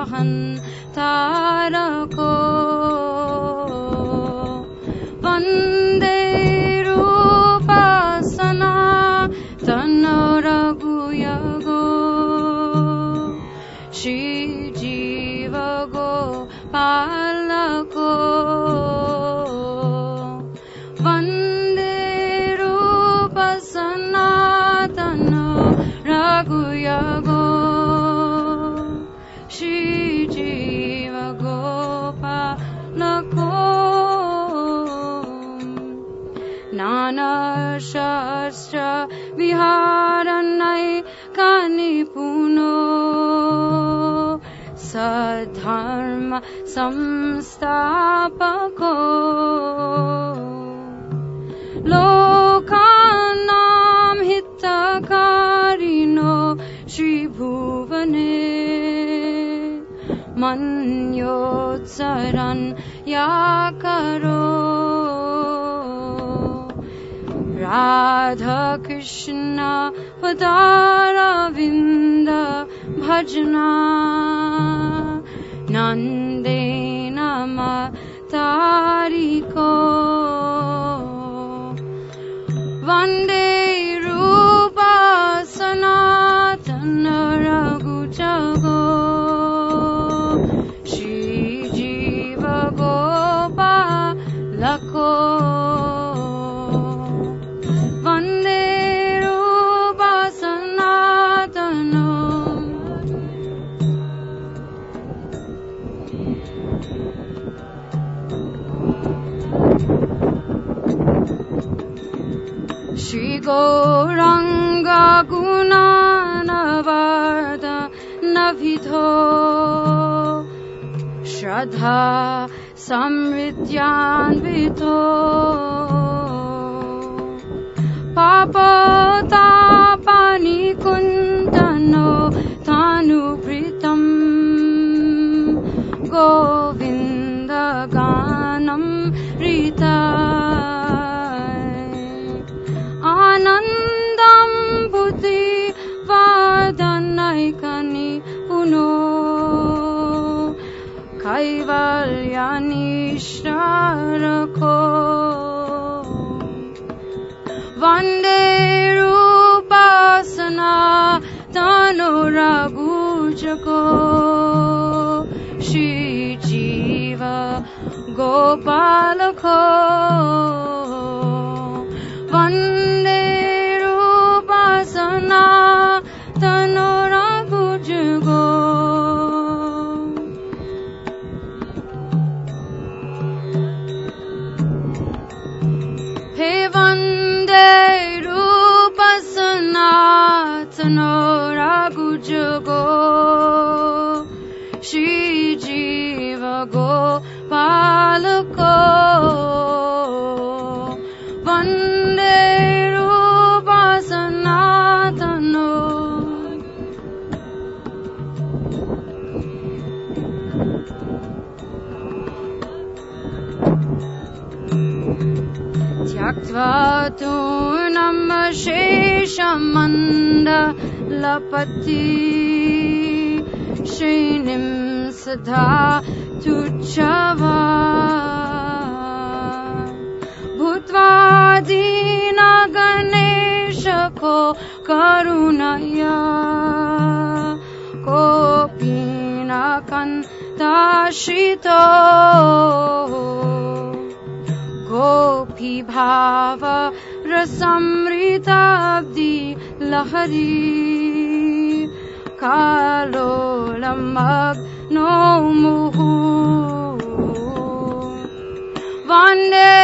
तारको वन्दे रूपसना तन्नरगुयगो श्रीजीव गोपालको वन्दे रूपसना तन्नरगुयगो श्रीजीव गोपालको नानाशास्त्र विहारनैकनिपुनो सधर्म संस्थापको लोकानां हितकारिणो श्रीभुवने मन्योत्सरन् याकरो राधा कृष्ण पदारविन्द भजना नन्देन तारिको वन्दे रूप सनातन रघुजगो श्रीजीव गोपालको वन्दे रूप सनातन श्री गौरांग गुणानवर्धनविधो श्रद्धा समृद्ध्यान्वितो पापतापनिकुन्तनो तानुभृतम् गोविन्दगानं ऋता आनन्दं बुद्धिवादनैकनिपुनो कैवल्यानिश्रको वन्दे रूपसनातनो रघुजगो श्रीजीव गोपालको वन्दे रूपसनातनो रघुजगो हे वन्दे रूपसनातनो रघुजगो श्रीजीव गोपालको वन्दे रूपसनातनो त्यक्त्वा तूर्णं शेषमण्डलपति श्रेणिं सदा तुच्छवा भूत्वा दीनगणेशको करुणया कोऽपि न कन्दाश्रितो गोपी भाव रसमृताब्धि लहरी कालोलमग्नो मुहुः वन्दे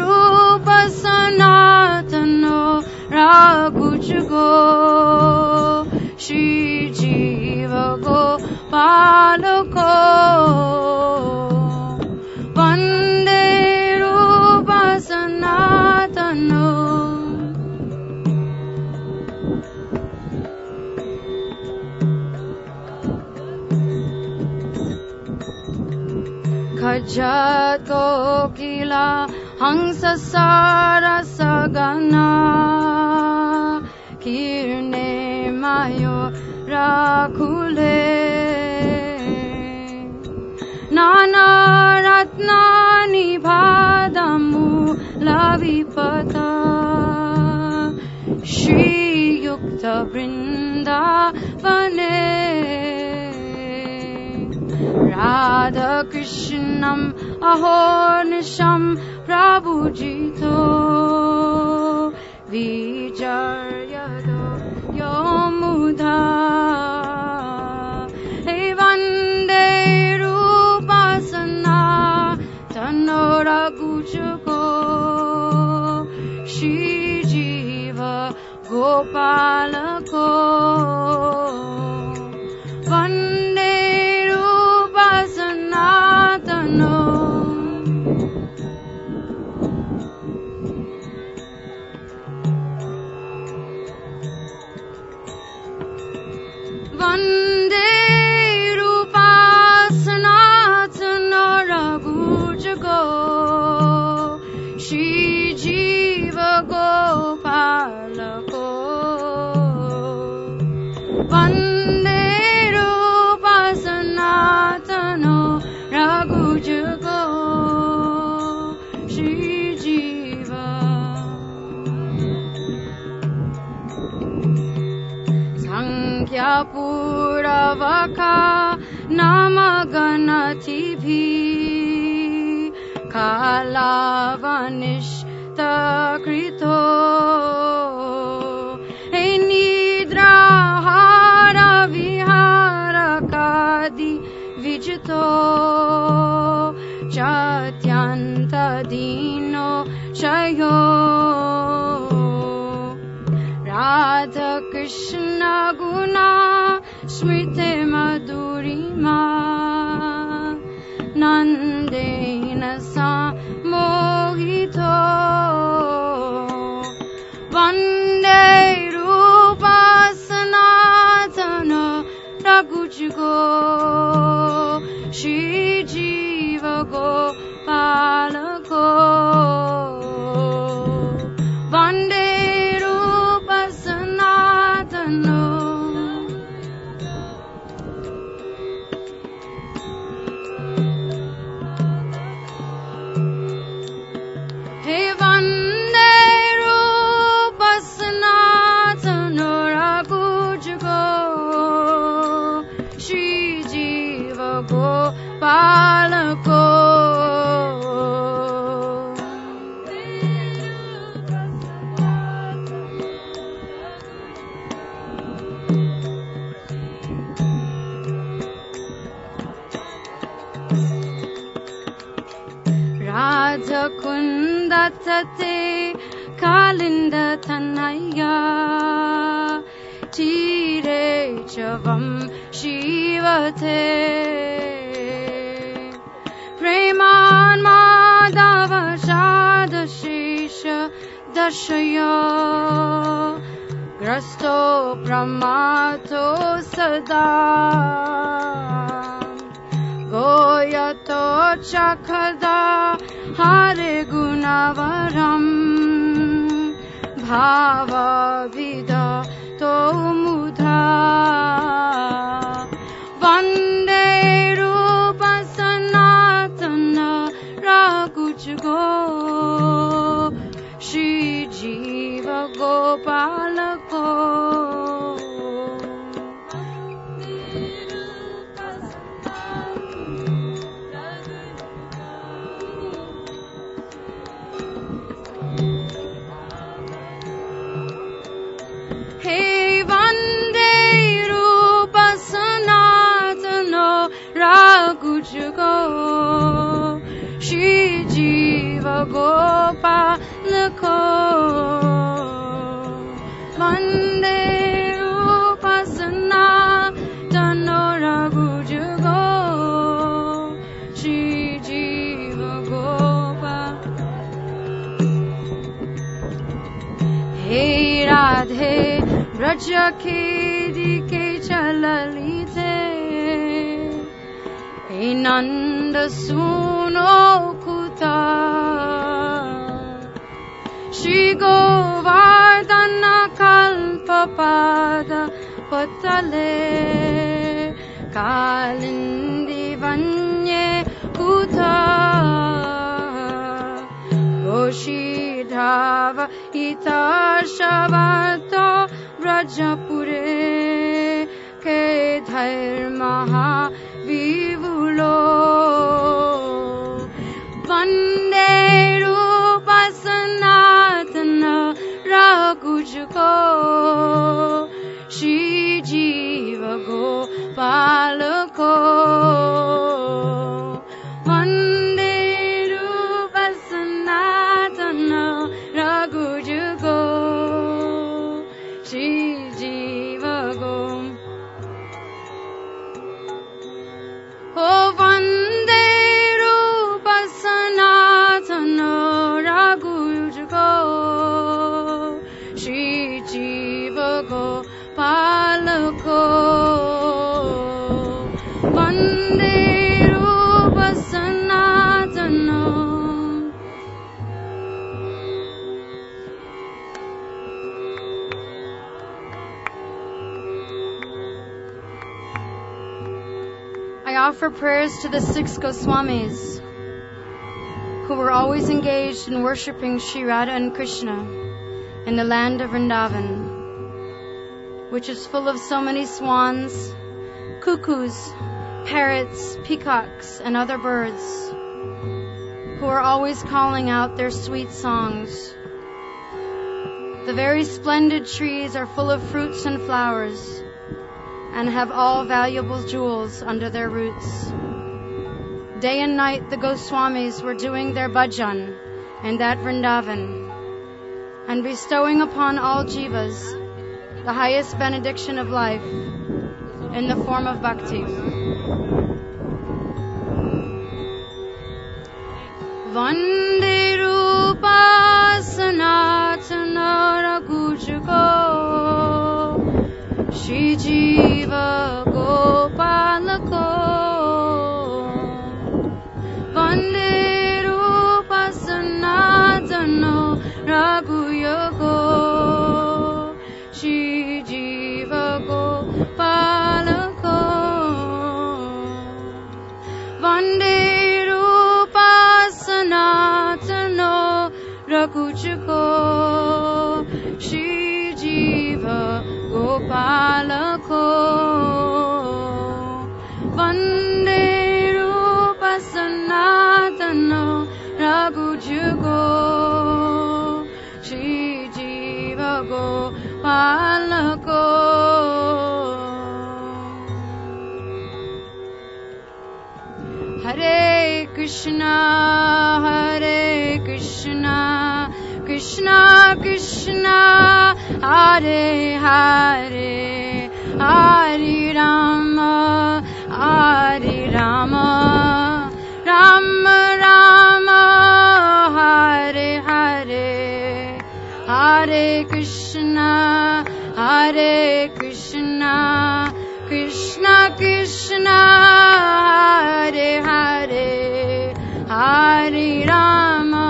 रूपसनातनो रघुजगो श्रीजीव गोपालको वन्दे रूपसनातनो खज्जतो किला हंस सारसगना कीर्णे मयो राखुले वृन्दावने राधाकृष्णम् अहोर्निशम् प्रभुजितो विचर्यतो यमुधा हे वन्दे रूपासना तन्नो रघुजुगो श्रीजीव गोपालको वन्दे रूपासना तन्नो वन्दे रूपासनातनो रघुजुगो श्रीजीव गोपालको वन्दे रूपासनातनो रघुजुगो श्रीजीव संख्यापुरवका नामगणतिभिः कालावनिष्टकृतो हे निद्राहारविहारकादि विजितो चात्यन्तदीनो शयो राधाकृष्ण गुणा स्मृते मधुरिमा नन्देन सम्मोहितो वन्दे रूपासनातनो रघुजुगो श्रीजीव गोपालको वन्दे रूपासनातनो हे वन्दे रूपासनातनो रघुजुगो श्रीजीव गोपालको राजकुन्दतते कालिन्दतनया तीरे च वं शिवते प्रेमान् माधव शादशेष दर्शय ग्रस्तो प्रमातो सदा गोयतो चखदा हरे गुणवरम् भावविदतो मुधा वन्दे रूपसनातन रघुजुगो श्रीजीव गोपालको हे वन्दे रूपसनातनो रघुजुगो श्रीजीव गोपालको वन्दे रूपसनातनो रघुजुगो श्रीजीव गोपालको हे राधे ब्रज खेदी के चललिते हे नंद सुनो कुता श्री गोवर्धन कल्पपाद पतले कालिंदी वन्ये कुता गोशीधाव इतार्षवतो Rajapure ke dharma vivulo Vande Rupa Sanatana Raghujko Shri Jiva Gopalako Vande Rupa Sanatana Raghujko Shri Jiva Gopalako Oh Vande Rupa Sanatana Raghujko Shri Jiva Gopalako Vande Rupa Sanatana I offer prayers to the 6 Goswamis who were always engaged in worshipping Sri Radha and Krishna in the land of Vrindavan, which is full of so many swans, cuckoos, parrots, peacocks, and other birds, who are always calling out their sweet songs. The very splendid trees are full of fruits and flowers, and have all valuable jewels under their roots. Day and night the Goswamis were doing their bhajan in that Vrindavan, and bestowing upon all jivas the highest benediction of life in the form of bhakti. Vande Rupa Sanatana Raghujko Shri Jiva Gopalako Vande Rupa Sanatana Raghujko Shri Jiva Gopalako Vande Rupa Sanatana Raghujko Shri Jiva Gopalako Vande Rupa Sanatana Raghujko Shri Jiva Gopalako Hare Krishna Krishna Krishna Hare Hare Hare Rama Rama Rama Hare Hare Hare Krishna Krishna Krishna Hare Hare Hare Rama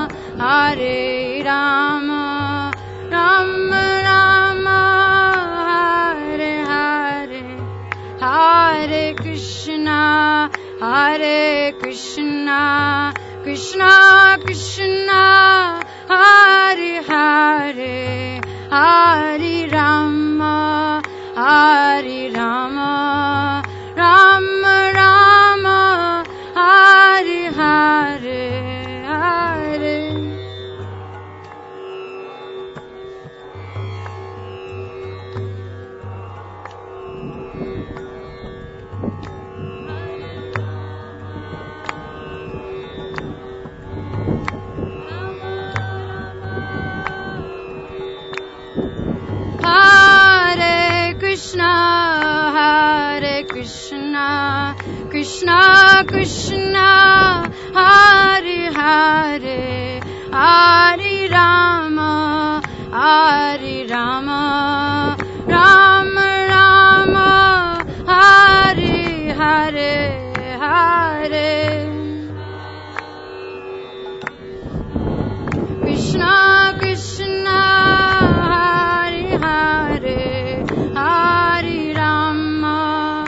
Rama Rama Hare Hare Hare Krishna Krishna Krishna Hare Hare Hare Rama Rama Rama Hare Hare Hare Krishna Krishna Hare Hare Hare Rama Rama Rama Hare Hare Hare Krishna Krishna Hare Hare Hare Rama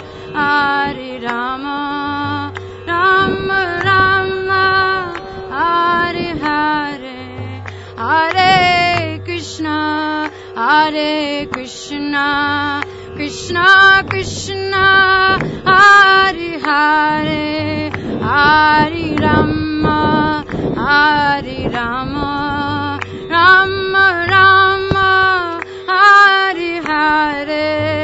Rama Rama Hare Hare Hare Krishna Krishna, Krishna Krishna, Hare Hare, Hare Rama, Hare Rama, Rama Rama, Hare Hare.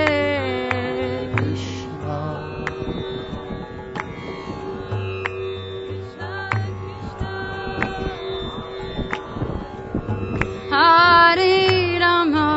Hare Rama,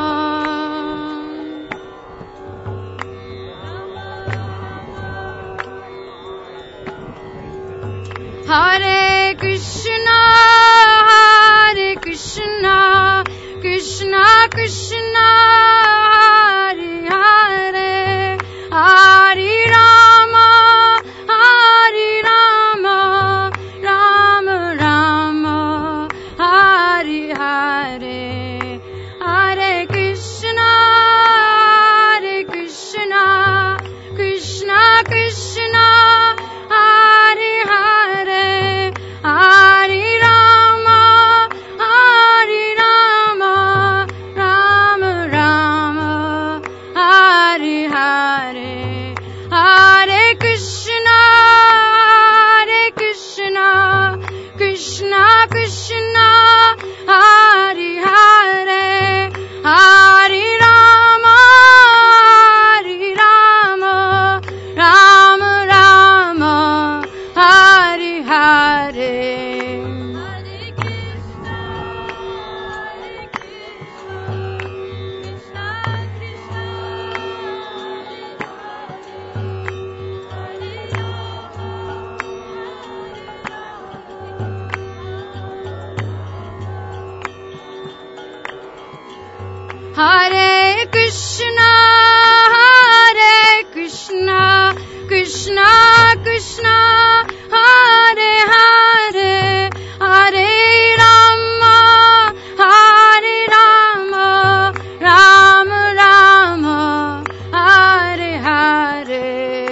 Hare Krishna, Hare Krishna, Krishna Krishna, Hare Hare, Hare Rama, Hare Rama, Rama Rama, Hare Hare, Hare Krishna, Hare Krishna, Krishna Krishna, Hare Hare, Hare Rama, Hare Rama, Rama Rama, Hare Hare, Hare Krishna, Hare Krishna, Krishna Krishna, Hare Hare, Hare Rama, Hare Rama, Rama Rama, Hare Hare. Hare Krishna, Hare Krishna, Krishna Krishna, Hare Hare, Hare Rama, Hare Rama, Rama Rama, Hare Hare.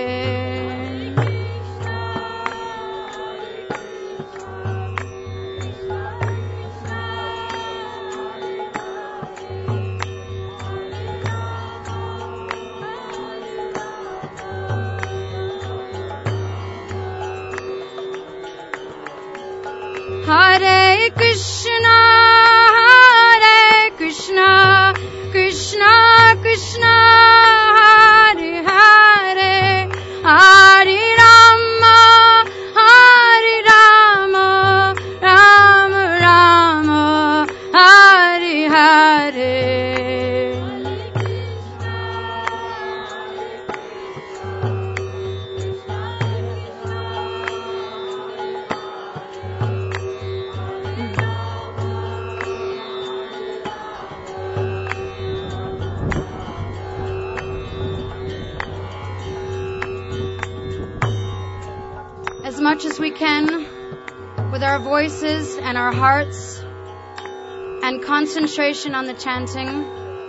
Hare Krishna, Hare Krishna, Krishna Krishna, Hare Hare, Hare Rama, Hare Rama, Rama Rama, Hare Hare. As much as we can with our voices and our hearts and concentration on the chanting,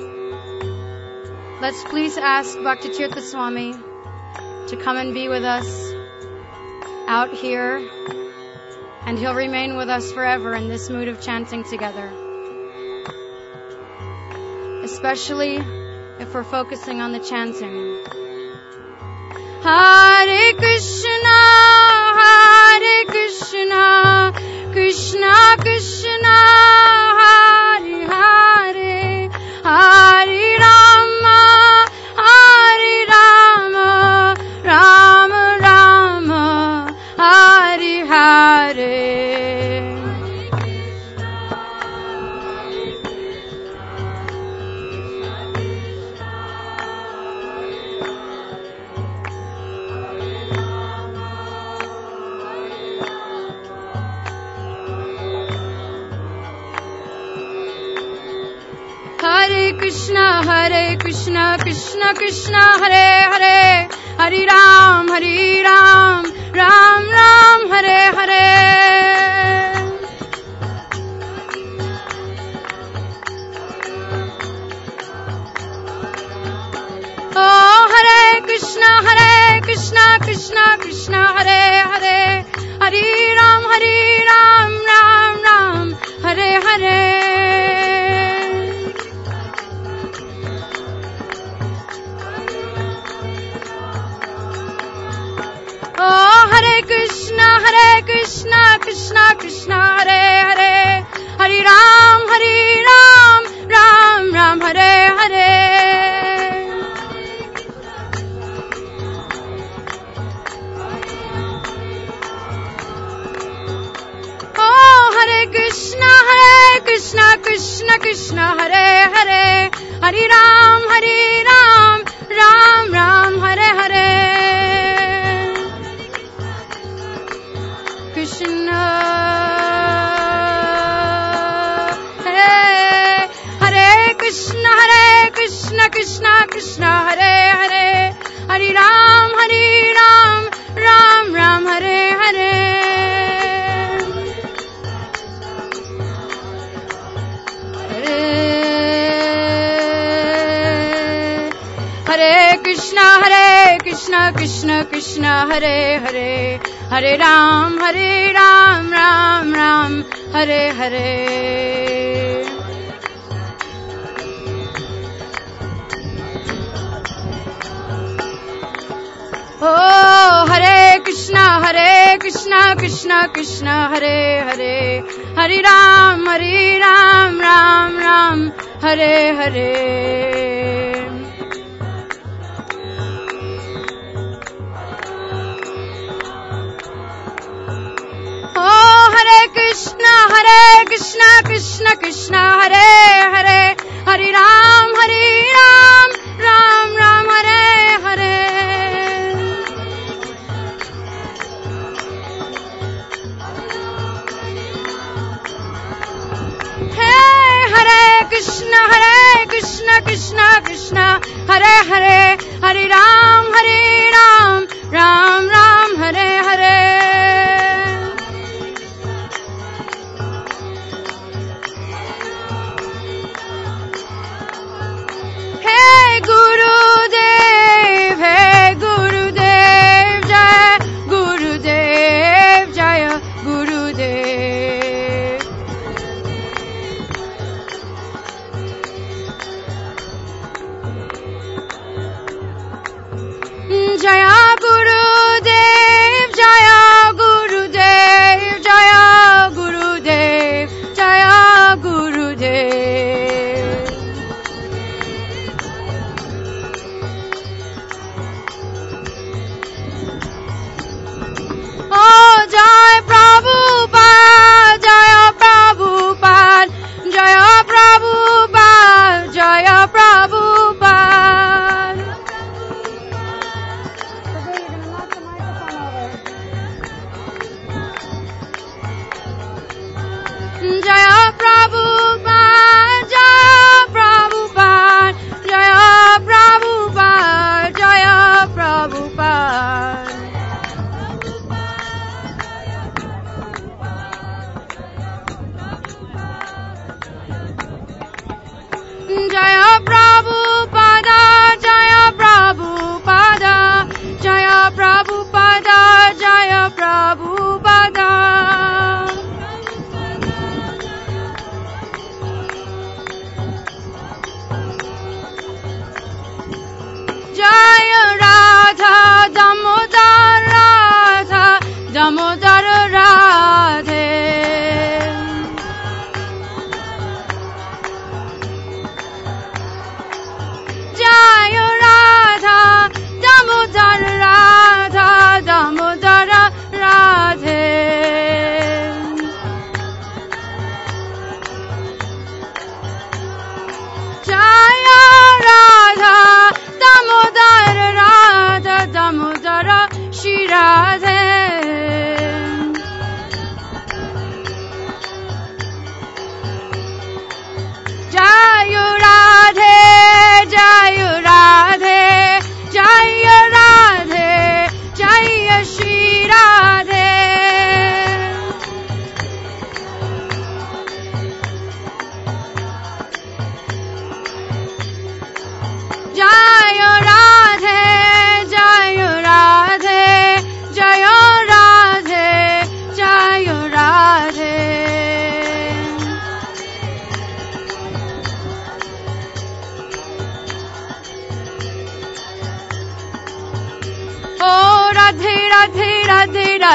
let's please ask Bhaktitirtha Swami to come and be with us out here, and he'll remain with us forever in this mood of chanting together, especially if we're focusing on the chanting. Hare Krishna, Hare Krishna, Krishna Krishna, Hare Hare, Hare Rama, Hare Rama, Rama Rama, Hare Hare. Hare Krishna, Hare Krishna, Krishna Krishna, Hare Hare, Hare Ram, Ram Ram, Hare Hare. Oh, Hare Krishna, Krishna Krishna, Hare Hare, Hare Ram, Ram Ram, Hare Hare. Krishna Krishna Krishna Hare Hare Hare Ram Ram Ram Hare Hare Oh Hare Krishna Krishna Krishna Hare Hare Hare Ram Ram Hare Hare Krishna Hare Krishna Krishna Krishna Hare Hare Hare Ram Ram Hare Hare Hare Krishna Krishna Krishna Hare Hare Hare Ram Ram Hare Hare Oh Hare Krishna Krishna Krishna Hare Hare Hare Ram Ram Hare Hare Oh Hare Krishna Krishna Krishna Hare Hare Hare Ram Ram Hare Hare Hey Hare Krishna Krishna Krishna Hare Hare Hare Ram Ram Hare Hare Jaya Gurudev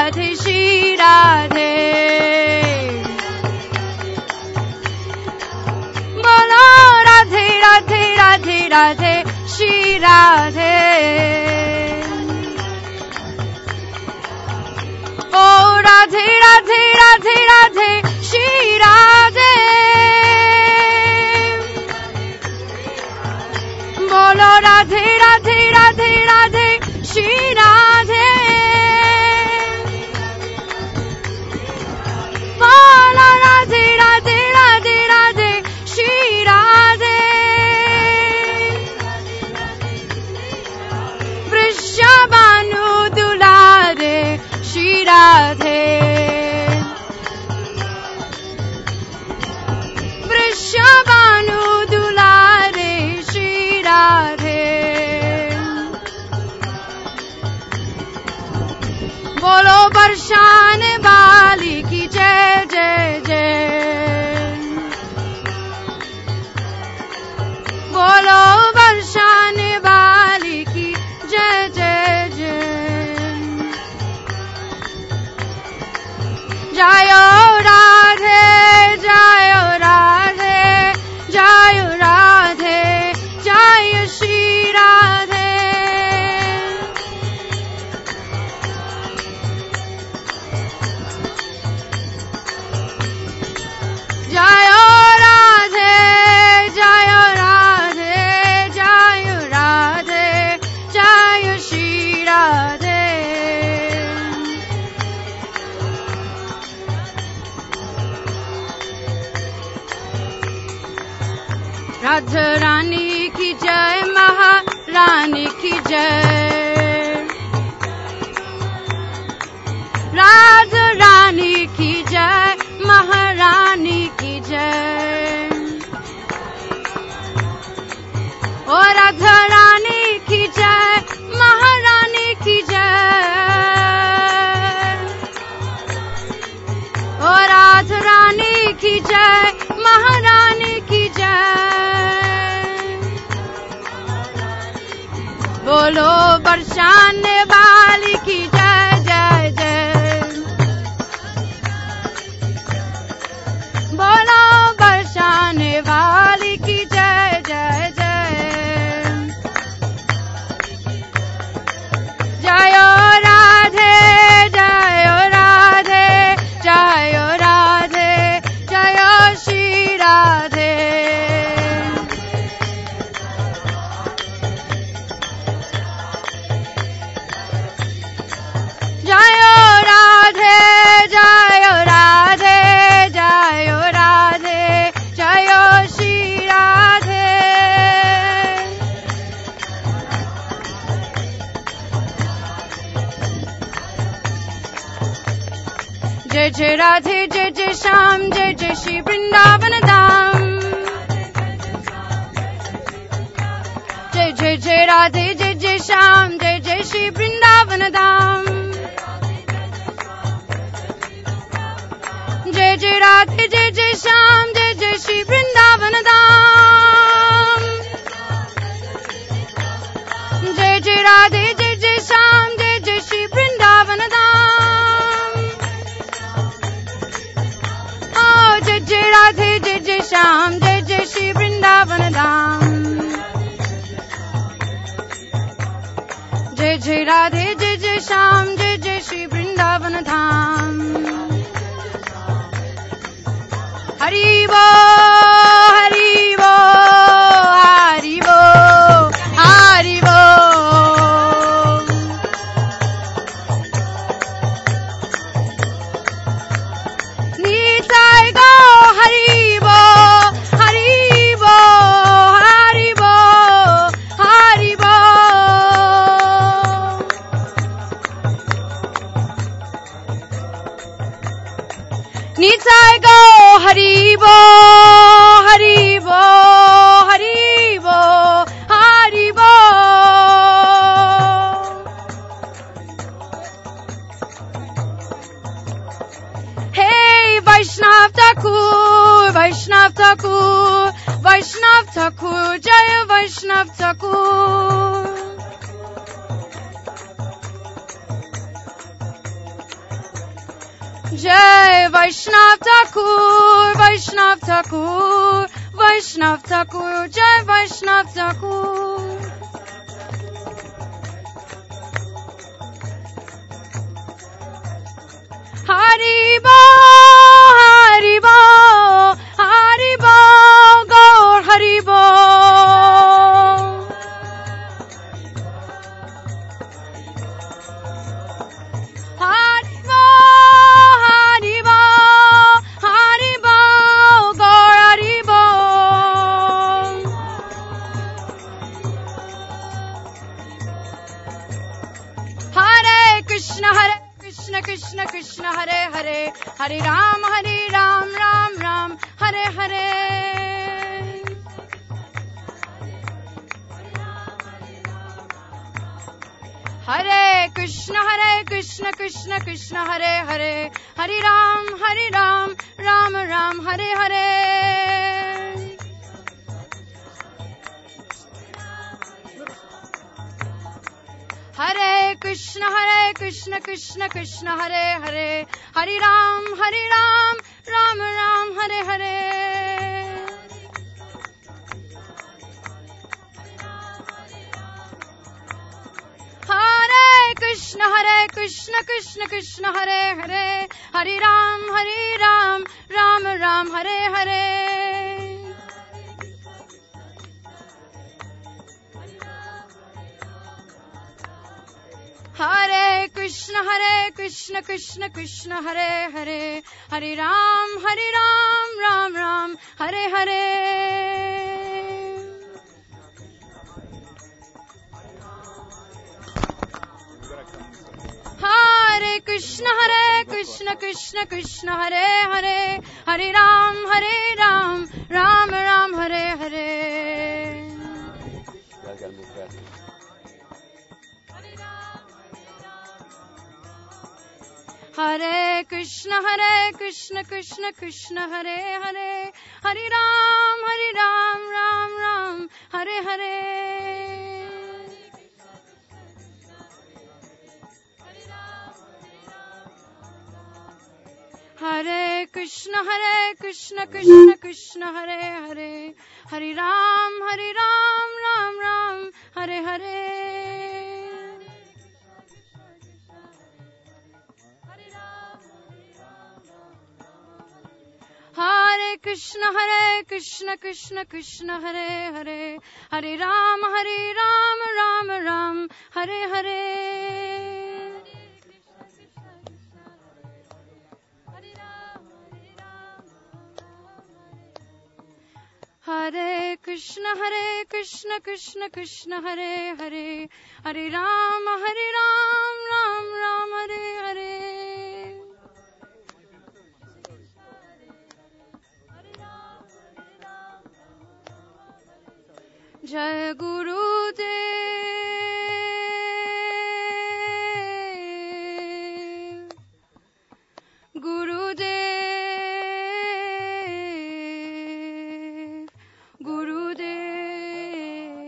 Radhe Shri Radhe बोलो राधे राधे राधे राधे श्री राधे ओ राधे राधे राधे राधे श्री राधे बोलो राधे राधे राधे राधे श्री राधे बोलो राधे राधे राधे राधे श्री राधे वृषभानु दुलारे श्री राधे वृषभानु दुलारे श्री राधे बोलो बरसान वाली की जय जय जय बोलो बरसान वाली की जय जय जय जयो राधे जयो राधे जयो राधे जय श्री राधे जयो राधे जयो राधे जयो राधे जय श्री राधे राधा रानी की जय महारानी की जय राधा रानी की जय महारानी की जय ओ राधा रानी की जय महारानी की जय ओ राधा रानी की जय महारानी की जय बोलो बरसाने वाली की जय जय जय बोलो बरसाने वाली की जय जय जय जयो राधे जयो राधे जयो राधे जयो श्री राधे जयो राधे जयो राधे जयो राधे जयो श्री राधे जय जय राधे जय जय श्याम जय जय श्री वृंदावन धाम जय जय जय राधे जय जय श्याम जय जय श्री वृंदावन धाम जय जय राधे जय जय श्याम जय जय श्री वृंदावन धाम जय जय राधे जय जय श्याम जय जय श्री वृंदावन धाम ओ जय जय राधे जय जय श्याम जय जय श्री वृंदावन धाम जय जय राधे जय जय श्याम जय जय श्री वृंदावन धाम हरि वो हरि वो हरि वो हरि वो नीताय गो हरि वो हरि वो हरि वो हरि वो नीताय गो हरि वो हरि वो हरि वो हरि वो हे वैष्णव ठाकुर वैष्णव ठाकुर वैष्णव ठाकुर जय वैष्णव ठाकुर जय वैष्णव ठाकुर, वैष्णव ठाकुर, वैष्णव ठाकुर, जय वैष्णव ठाकुर। हरि बोल, हरि बोल, हरि बोल, गौर हरि बोल। हरि बोल, हरि बोल, हरि बोल, गौर हरि बोल। हरे कृष्ण कृष्ण कृष्ण हरे हरे, हरे राम राम राम हरे हरे। हरे कृष्ण कृष्ण कृष्ण हरे हरे, हरे राम राम राम हरे हरे। हरे कृष्ण कृष्ण कृष्ण हरे हरे, हरे राम राम राम हरे हरे। हरे कृष्ण कृष्ण कृष्ण हरे हरे, हरे राम राम राम हरे हरे। हरे कृष्ण कृष्ण कृष्ण हरे हरे, हरे राम राम राम हरे हरे। हरे कृष्ण कृष्ण कृष्ण हरे हरे, हरे राम राम राम हरे हरे। हरे कृष्ण कृष्ण कृष्ण हरे हरे, हरे राम राम राम हरे हरे। हरे कृष्ण कृष्ण कृष्ण हरे हरे, हरे राम राम राम हरे हरे। हरे कृष्ण कृष्ण कृष्ण हरे हरे, हरे राम राम राम हरे हरे। हरे कृष्ण कृष्ण कृष्ण हरे हरे, हरे राम राम राम हरे हरे। जय गुरुदेव, गुरुदेव, गुरुदेव।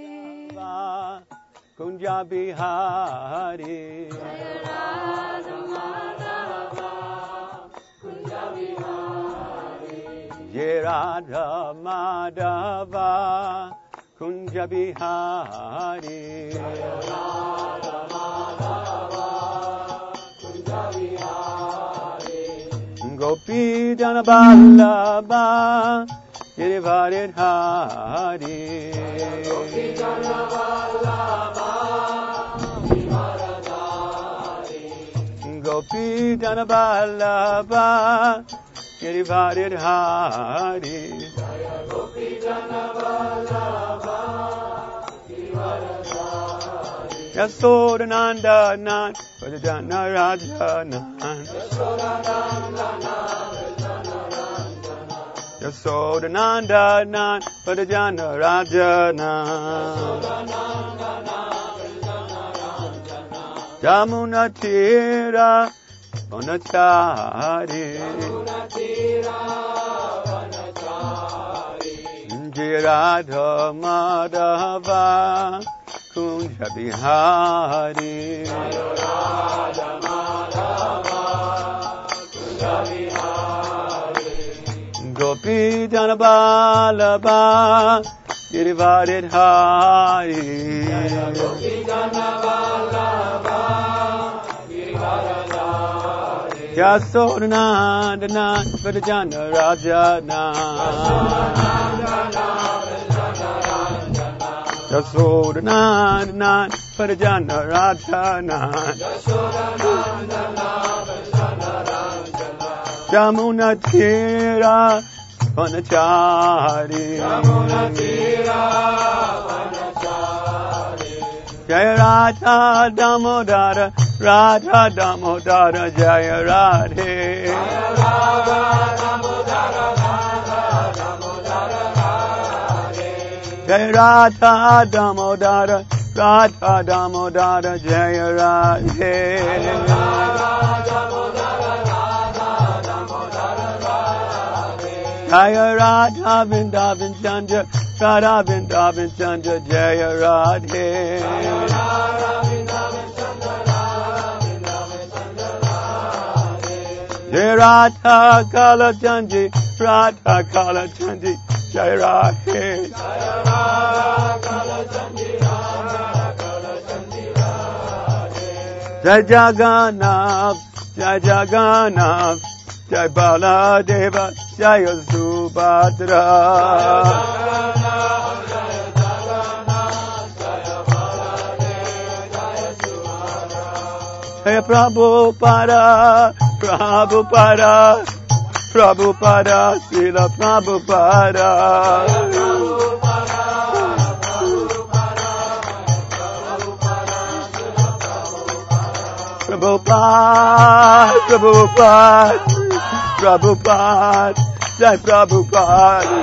कुंजा बिहारी, जय राधा माधवा, कुंजा बिहारी। जय राधा माधवा, कुंज बिहारी। जय राधा माधवा, कुंज बिहारी। गोपी जन बल्लभा, गिरिधारी धारी। गोपी जन बल्लभा, गिरिधारी। गोपी जन बल्लभा, गिरिधारी धारी। गोपी जन बल्लभा, Yasodhanandanan, Vrajana Rajanan. Yasodhanandanan, Vrajana Rajanan. Jamuna Tira, Vanachari. Radha Madhava, Kunja Bihari. Radha Madhava, Kunja Gopi Jana Vallabha Girivardhan Hari. Jaya Gopi Jana Vallabha Girivardhan Hari. Yasodhanandana Vrajana Rajana. Yasodhanandana Vrajana Rajana. Jamuna Tira Vanachari. Jaya Radha Damodara, Radha Damodara, Jaya Radhe. Jaya Radha Damodara, Radha Damodara, Jaya Radhe. Jaya Radha Vrindavan Chandra, Radha Vrindavan Chandra, Jaya Radhe. Jaya Radha Kala Chandri, Radha Kala Chandri, Jaya Radhe. Jai Jagannath, Jai Jagannath, Jai Baladeva, Jaya Subhadra. Jaya Prabhupada, Prabhupada, Prabhupada, Srila Prabhupada. Prabhupada, Prabhupada, Prabhupada, Jai Prabhupada.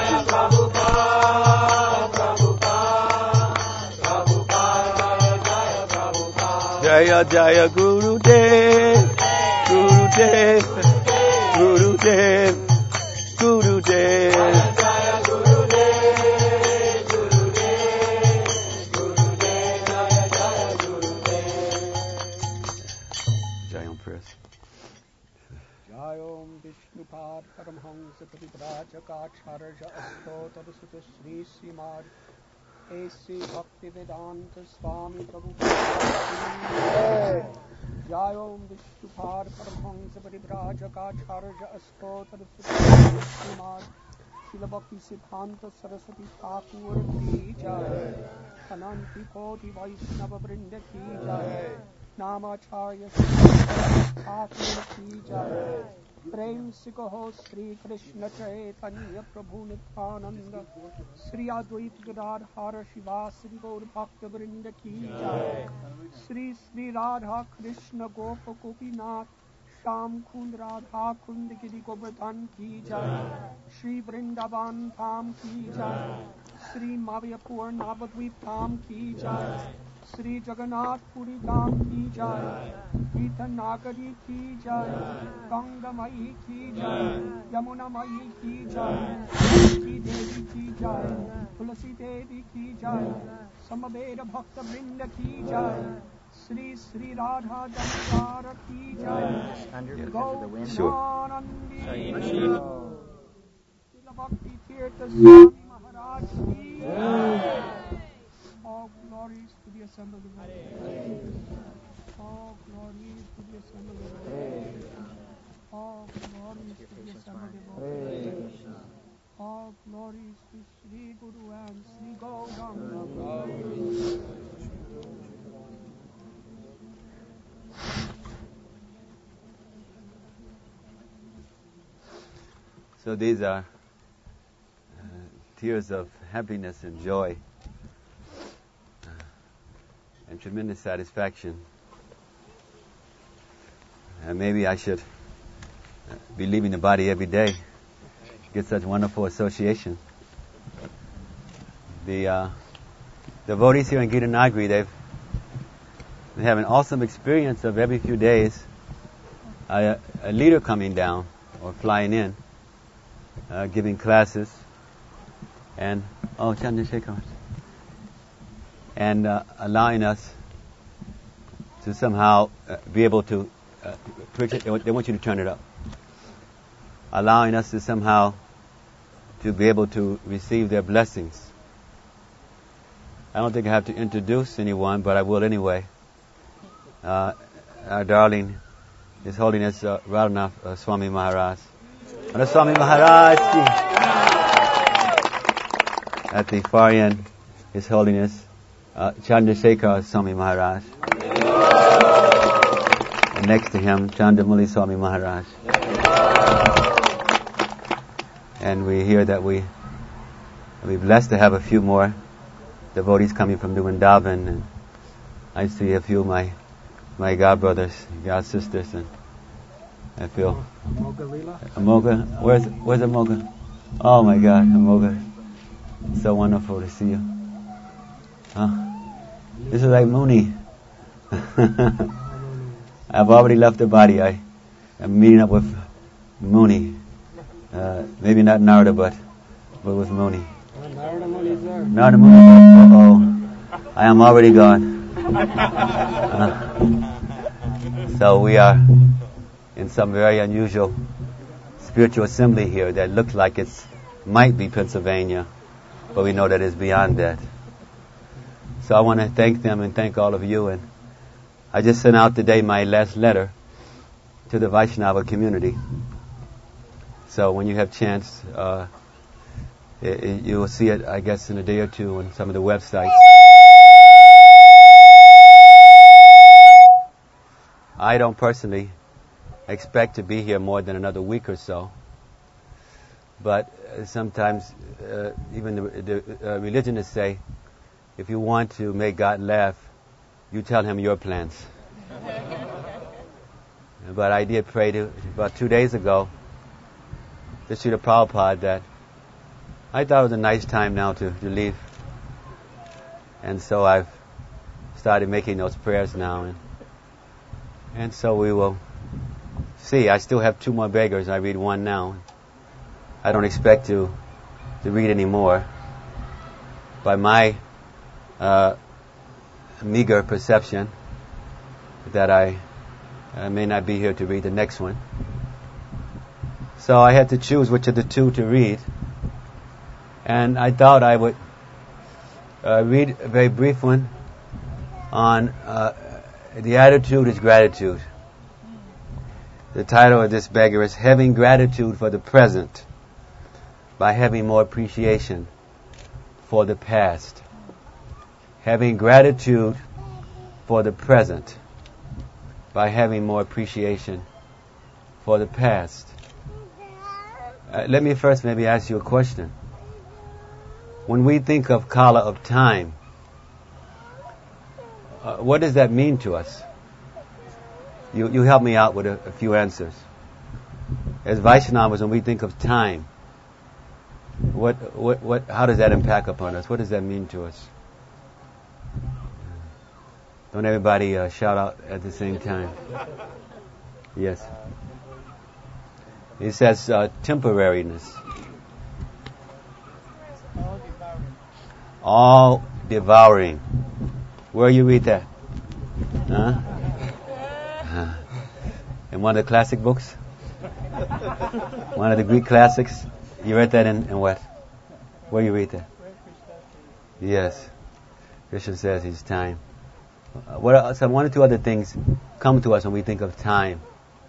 Jaya Jaya Guru Dev, Guru Dev, Guru Dev, Guru Dev. Jayom Vishnupad Paramhansa Parivrajakaacharya Astotar Sutta Sri Srimad A.C. Bhaktivedanta Swami Prabhupada. Jayom Vishnupad Paramhansa Parivrajakaacharya Astotar Sutta Sri Srimad Srila Bhakti Siddhanta Saraswati Thakur Ki Jai. Ananti Koti Vaishnava Vrinda Ki Jai. Namacharya Thakur Ki Jai. Prem se kaho Sri Krishna Chaitanya Prabhu Nityananda Sri Advait Gadadhara Shivasri Gaur Bhakta Vrinda Ki Jai. Sri Sri Radha Krishna Gopa Gopinath Sham Kund Radha Kund Giri Govardhan Ki Jai. Sri Vrindavan Dham Ki Jai. Sri Mayapur Navadvip Dham Ki Jai. Sri Jagannath Puri Dham Ki Jai. Gita Nagari Ki Jai. Ganga Mai Ki Jai. Yamuna Mai Ki Jai. Tulsi Devi Ki Jai. Tulsi Devi Ki Jai. Samaveda Bhakta Vrinda Ki Jai. Sri Sri Radha Damodara Ki Jai. Gaurvanandi Srila Bhakti Tirtha Swami Maharaj Ki Jai. All glories to the assembled of God. All glories to the assembled of God. All glories to the assembled of God. All glories to Sri Guru and Sri Gauranga. So these are tears of happiness and joy and tremendous satisfaction. And maybe I should be leaving the body every day. Get such wonderful association. The devotees here in Gita Nagari, they have an awesome experience of every few days a leader coming down or flying in, giving classes, and Chandrasekhar, and allowing us to somehow be able to they want you to turn it up. Allowing us to somehow to be able to receive their blessings. I don't think I have to introduce anyone, but I will anyway. Our darling, His Holiness Radhanath Swami Maharaj. Radhanath Swami Maharaj. At the far end, His Holiness Chandrasekhar Swami Maharaj. And next to him, Chandramuli Swami Maharaj. And we hear that we're blessed to have a few more devotees coming from the Vrindavan, and I see a few of my god brothers, god sisters, and I feel Amoga. Where's Amoga? Oh my God, Amoga! So wonderful to see you. This is like Muni. I've already left the body. I'm meeting up with Muni. Maybe not Narada, but with Muni. Narada Muni. Uh-oh. I am already gone. So we are in some very unusual spiritual assembly here that looks like it might be Pennsylvania, but we know that it's beyond that. So I want to thank them and thank all of you. And I just sent out today my last letter to the Vaishnava community. So when you have chance, you will see it, I guess, in a day or two on some of the websites. I don't personally expect to be here more than another week or so. But sometimes even the religionists say, if you want to make God laugh, you tell Him your plans. But I did pray about 2 days ago to Srila Prabhupada that I thought it was a nice time now to leave. And so I've started making those prayers now. And so we will see. I still have 2 more beggars. I read 1 now. I don't expect to read any more. By my meager perception that I may not be here to read the next one. So I had to choose which of the 2 to read. And I thought I would read a very brief one on the attitude is gratitude. The title of this beggar is Having Gratitude for the Present by Having More Appreciation for the Past. Having gratitude for the present by having more appreciation for the past. Let me first maybe ask you a question. When we think of kala, of time, what does that mean to us? You help me out with a few answers. As Vaishnavas, when we think of time, how does that impact upon us? What does that mean to us? Don't everybody shout out at the same time. Yes. It says temporariness. All devouring. Where you read that? Huh? In one of the classic books? One of the Greek classics? You read that in what? Where you read that? Yes. Krishna says his time. What are some 1 or 2 other things come to us when we think of time?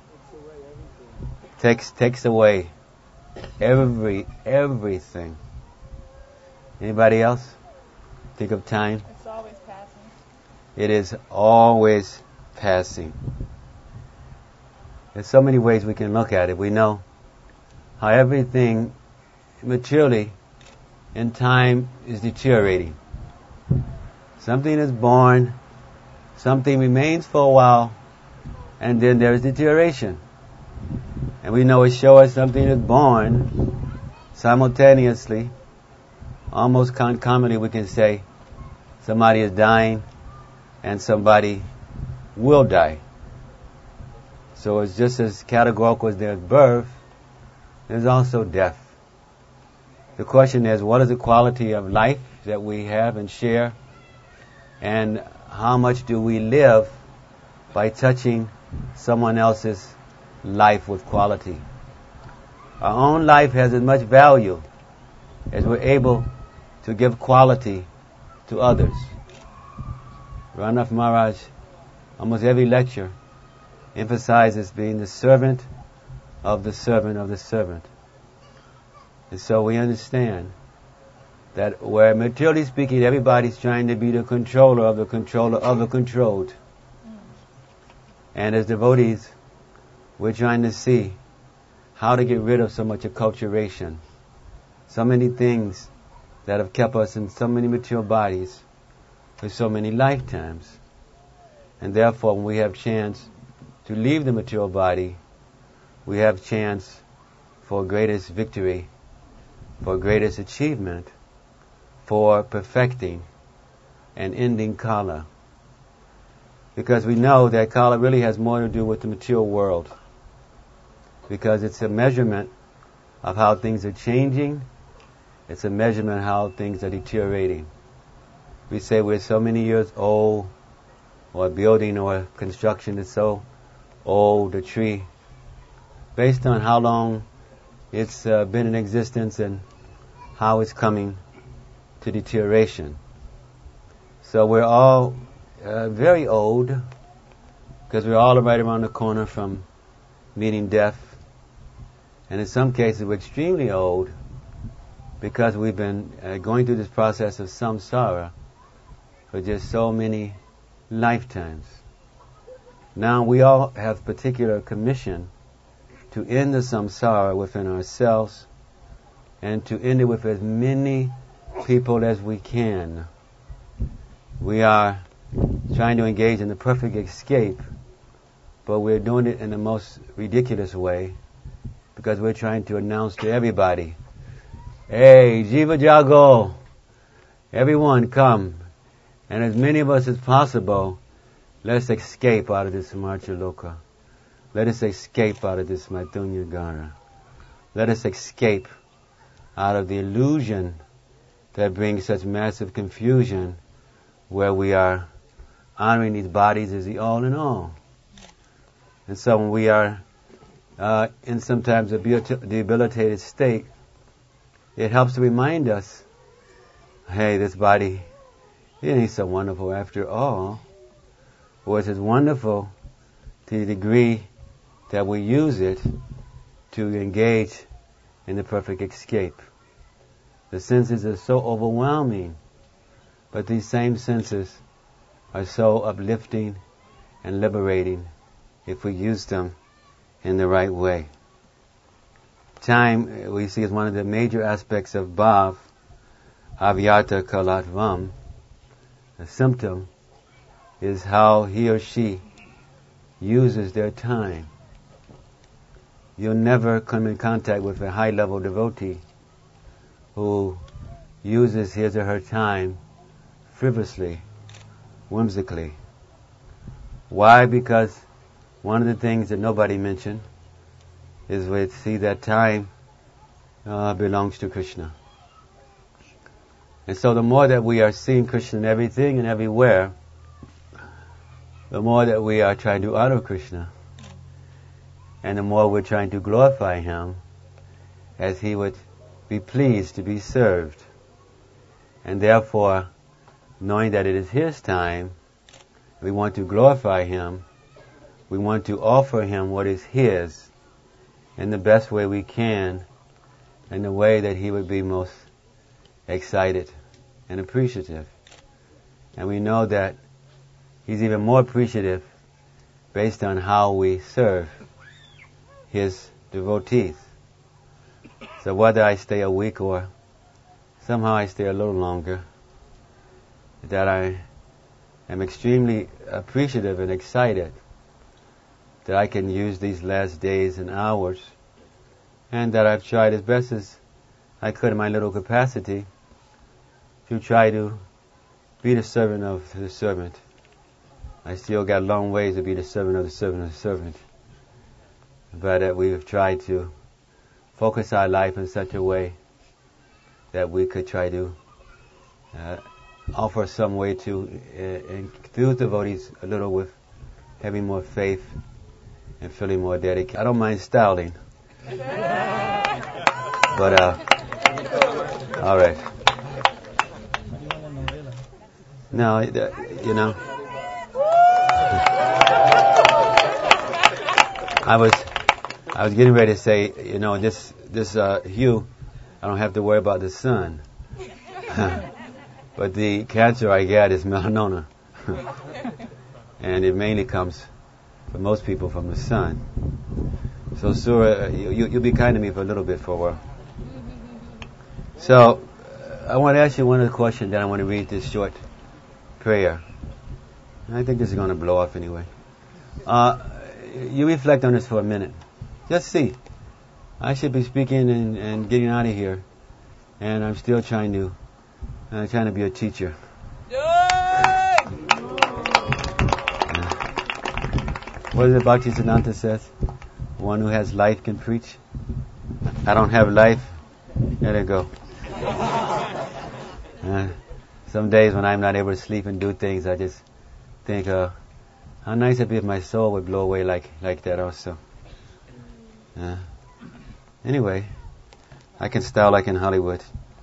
Takes away everything. Anybody else think of time? It's always passing. It is always passing. There's so many ways we can look at it. We know how everything materially in time is deteriorating. Something is born, something remains for a while, and then there is deterioration. And we know it shows us something is born simultaneously, almost concomitantly we can say somebody is dying and somebody will die. So it's just as categorical as there's birth, there's also death. The question is, what is the quality of life that we have and share? And how much do we live by touching someone else's life with quality? Our own life has as much value as we're able to give quality to others. Rannath Maharaj, almost every lecture, emphasizes being the servant of the servant of the servant. And so we understand that where materially speaking everybody's trying to be the controller of the controlled. And as devotees, we're trying to see how to get rid of so much acculturation, so many things that have kept us in so many material bodies for so many lifetimes. And therefore, when we have chance to leave the material body, we have chance for greatest victory, for greatest achievement, for perfecting and ending Kala. Because we know that Kala really has more to do with the material world. Because it's a measurement of how things are changing. It's a measurement of how things are deteriorating. We say we're so many years old, or a building or a construction is so old, a tree, based on how long it's been in existence and how it's coming to deterioration. So we're all very old, because we're all right around the corner from meeting death. And in some cases we're extremely old, because we've been going through this process of samsara for just so many lifetimes. Now we all have particular commission to end the samsara within ourselves and to end it with as many people as we can. We are trying to engage in the perfect escape, but we're doing it in the most ridiculous way, because we're trying to announce to everybody, hey, Jiva Jago, everyone come, and as many of us as possible, let's escape out of this Marcha Loka. Let us escape out of this Maithunya Gara. Let us escape out of the illusion that brings such massive confusion, where we are honoring these bodies as the all in all. And so when we are in sometimes a debilitated state, it helps to remind us, hey, this body, it ain't so wonderful after all. Or it's as wonderful to the degree that we use it to engage in the perfect escape. The senses are so overwhelming, but these same senses are so uplifting and liberating if we use them in the right way. Time, we see, is one of the major aspects of bhav, avyata kalatvam. A symptom is how he or she uses their time. You'll never come in contact with a high-level devotee who uses his or her time frivolously, whimsically. Why? Because one of the things that nobody mentioned is we see that time belongs to Krishna. And so the more that we are seeing Krishna in everything and everywhere, the more that we are trying to honor Krishna, and the more we're trying to glorify Him as He would be pleased to be served. And therefore, knowing that it is His time, we want to glorify Him, we want to offer Him what is His in the best way we can, in the way that He would be most excited and appreciative. And we know that He's even more appreciative based on how we serve His devotees. So whether I stay a week or somehow I stay a little longer, that I am extremely appreciative and excited that I can use these last days and hours, and that I've tried as best as I could in my little capacity to try to be the servant of the servant. I still got a long ways to be the servant of the servant of the servant. But we've tried to focus our life in such a way that we could try to offer some way to enthuse devotees a little with having more faith and feeling more dedicated. I don't mind styling. But All right. No, you know, I was getting ready to say, you know, this hue, I don't have to worry about the sun. But the cancer I get is melanoma. And it mainly comes, for most people, from the sun. So, Surah, you'll be kind to me for a little bit for a while. So, I want to ask you one other question, then I want to read this short prayer. I think this is going to blow off anyway. You reflect on this for a minute. Just see. I should be speaking and getting out of here, and I'm still trying to be a teacher. What is it Bhaktisiddhanta says? One who has life can preach. I don't have life. There they go. Some days when I'm not able to sleep and do things, I just think, how nice it'd be if my soul would blow away like that also. Anyway, I can style like in Hollywood.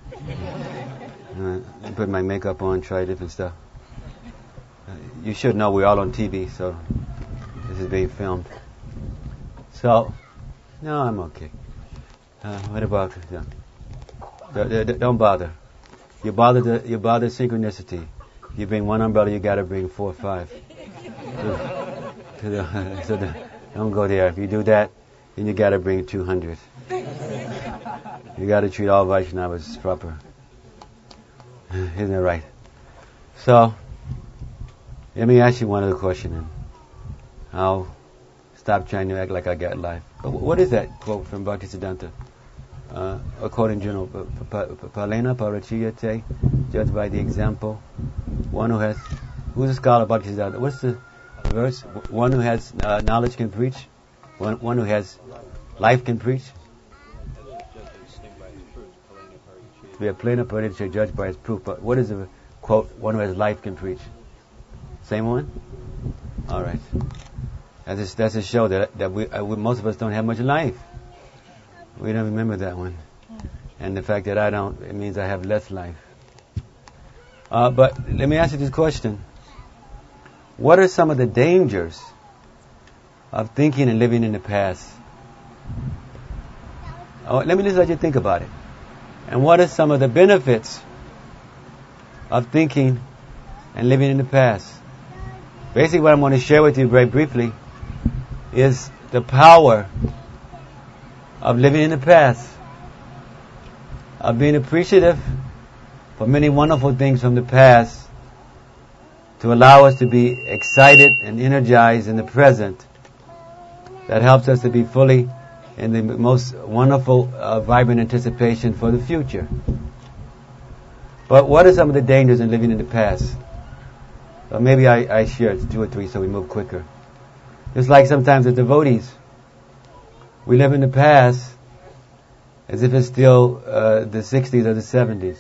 Put my makeup on, try different stuff. You should know we're all on TV, so this is being filmed. So, no, I'm okay. What about don't bother. You bother synchronicity. You bring one umbrella, you got to bring 4 or 5. Don't go there. If you do that, then you got to bring 200. You got to treat all Vaishnavas proper. Isn't that right? So, let me ask you one other question, and I'll stop trying to act like I got life. What is that quote from Bhaktisiddhanta? According to general, Palena Parachiyate, judged by the example. One who has, who's a scholar Bhaktisiddhanta? What's the verse? One who has knowledge can preach. One who has life can preach. We are Palena Parachiyate, judged by his proof. But what is the quote? One who has life can preach. Same one? All right. That's a show that we most of us don't have much life. We don't remember that one. And the fact that I don't, it means I have less life. But let me ask you this question. What are some of the dangers of thinking and living in the past? Let me just let you think about it. And what are some of the benefits of thinking and living in the past? Basically what I'm going to share with you very briefly is the power of living in the past, of being appreciative for many wonderful things from the past, to allow us to be excited and energized in the present. That helps us to be fully in the most wonderful, vibrant anticipation for the future. But what are some of the dangers in living in the past? Well, maybe I share 2 or 3 so we move quicker. Just like sometimes as devotees, we live in the past as if it's still the 60s or the 70s.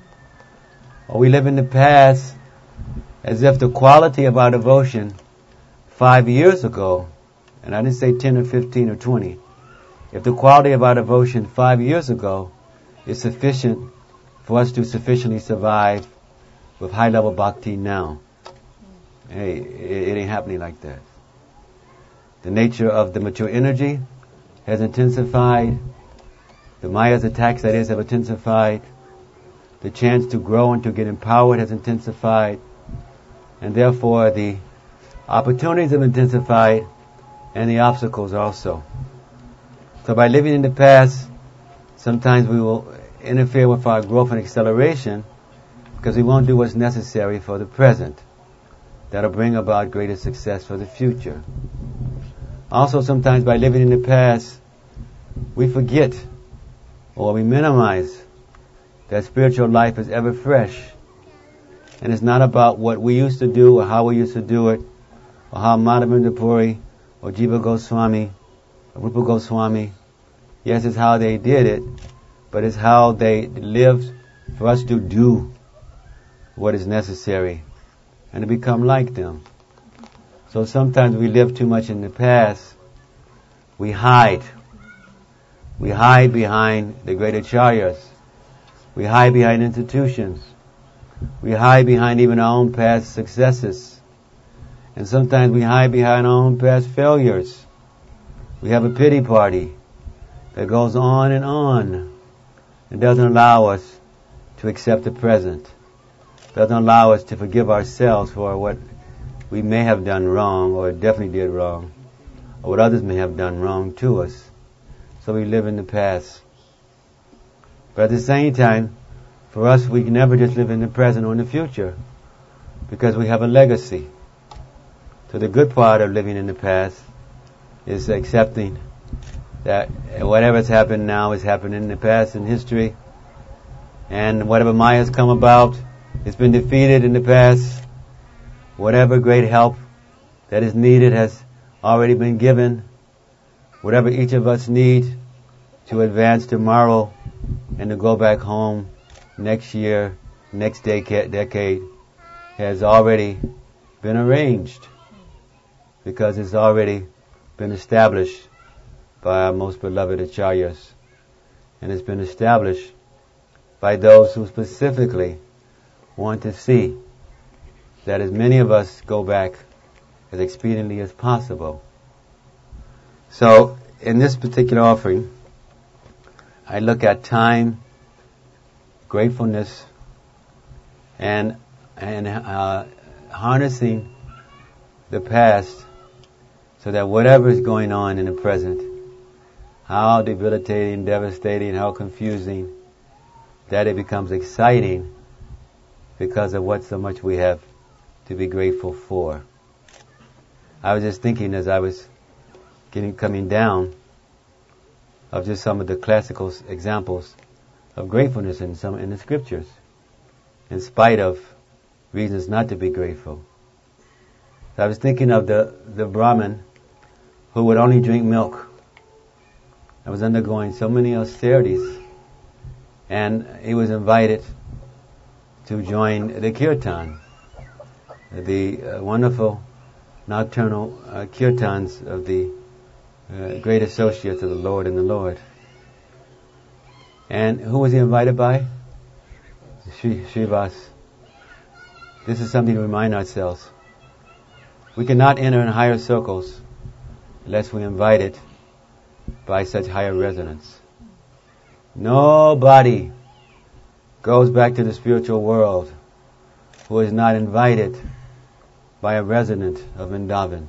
Or we live in the past as if the quality of our devotion 5 years ago, and I didn't say 10 or 15 or 20, if the quality of our devotion 5 years ago is sufficient for us to sufficiently survive with high-level bhakti now. Hey, it ain't happening like that. The nature of the mature energy has intensified. The Maya's attacks, that is, have intensified. The chance to grow and to get empowered has intensified. And therefore the opportunities have intensified and the obstacles also. So by living in the past, sometimes we will interfere with our growth and acceleration because we won't do what's necessary for the present. That'll bring about greater success for the future. Also, sometimes by living in the past, we forget or we minimize that spiritual life is ever fresh. And it's not about what we used to do or how we used to do it, or how Madhavendra Puri or Jiva Goswami or Rupa Goswami, yes, it's how they did it, but it's how they lived for us to do what is necessary and to become like them. So sometimes we live too much in the past. We hide. We hide behind the great acharyas We hide behind institutions. We hide behind even our own past successes. And sometimes we hide behind our own past failures. We have a pity party that goes on and doesn't allow us to accept the present. Doesn't allow us to forgive ourselves for what we may have done wrong, or definitely did wrong, or what others may have done wrong to us. So we live in the past. But at the same time, for us, we can never just live in the present or in the future, because we have a legacy. So the good part of living in the past is accepting that whatever's happened now has happened in the past in history, and whatever Maya has come about, it's been defeated in the past. Whatever great help that is needed has already been given. Whatever each of us need to advance tomorrow and to go back home next year, next decade, has already been arranged, because it's already been established by our most beloved acharyas, and it's been established by those who specifically want to see that as many of us go back as expediently as possible. So, in this particular offering, I look at time, gratefulness, and harnessing the past, so that whatever is going on in the present, how debilitating, devastating, how confusing, that it becomes exciting because of what so much we have to be grateful for. I was just thinking as I was coming down of just some of the classical examples of gratefulness in the scriptures, in spite of reasons not to be grateful. So I was thinking of the Brahmin who would only drink milk. I was undergoing so many austerities, and he was invited to join the kirtan, the wonderful nocturnal kirtans of the great associates of the Lord and the Lord. And who was he invited by? Srivas. This is something to remind ourselves. We cannot enter in higher circles unless we're invited by such higher resonance. Nobody goes back to the spiritual world who is not invited by a resident of Vrindavan.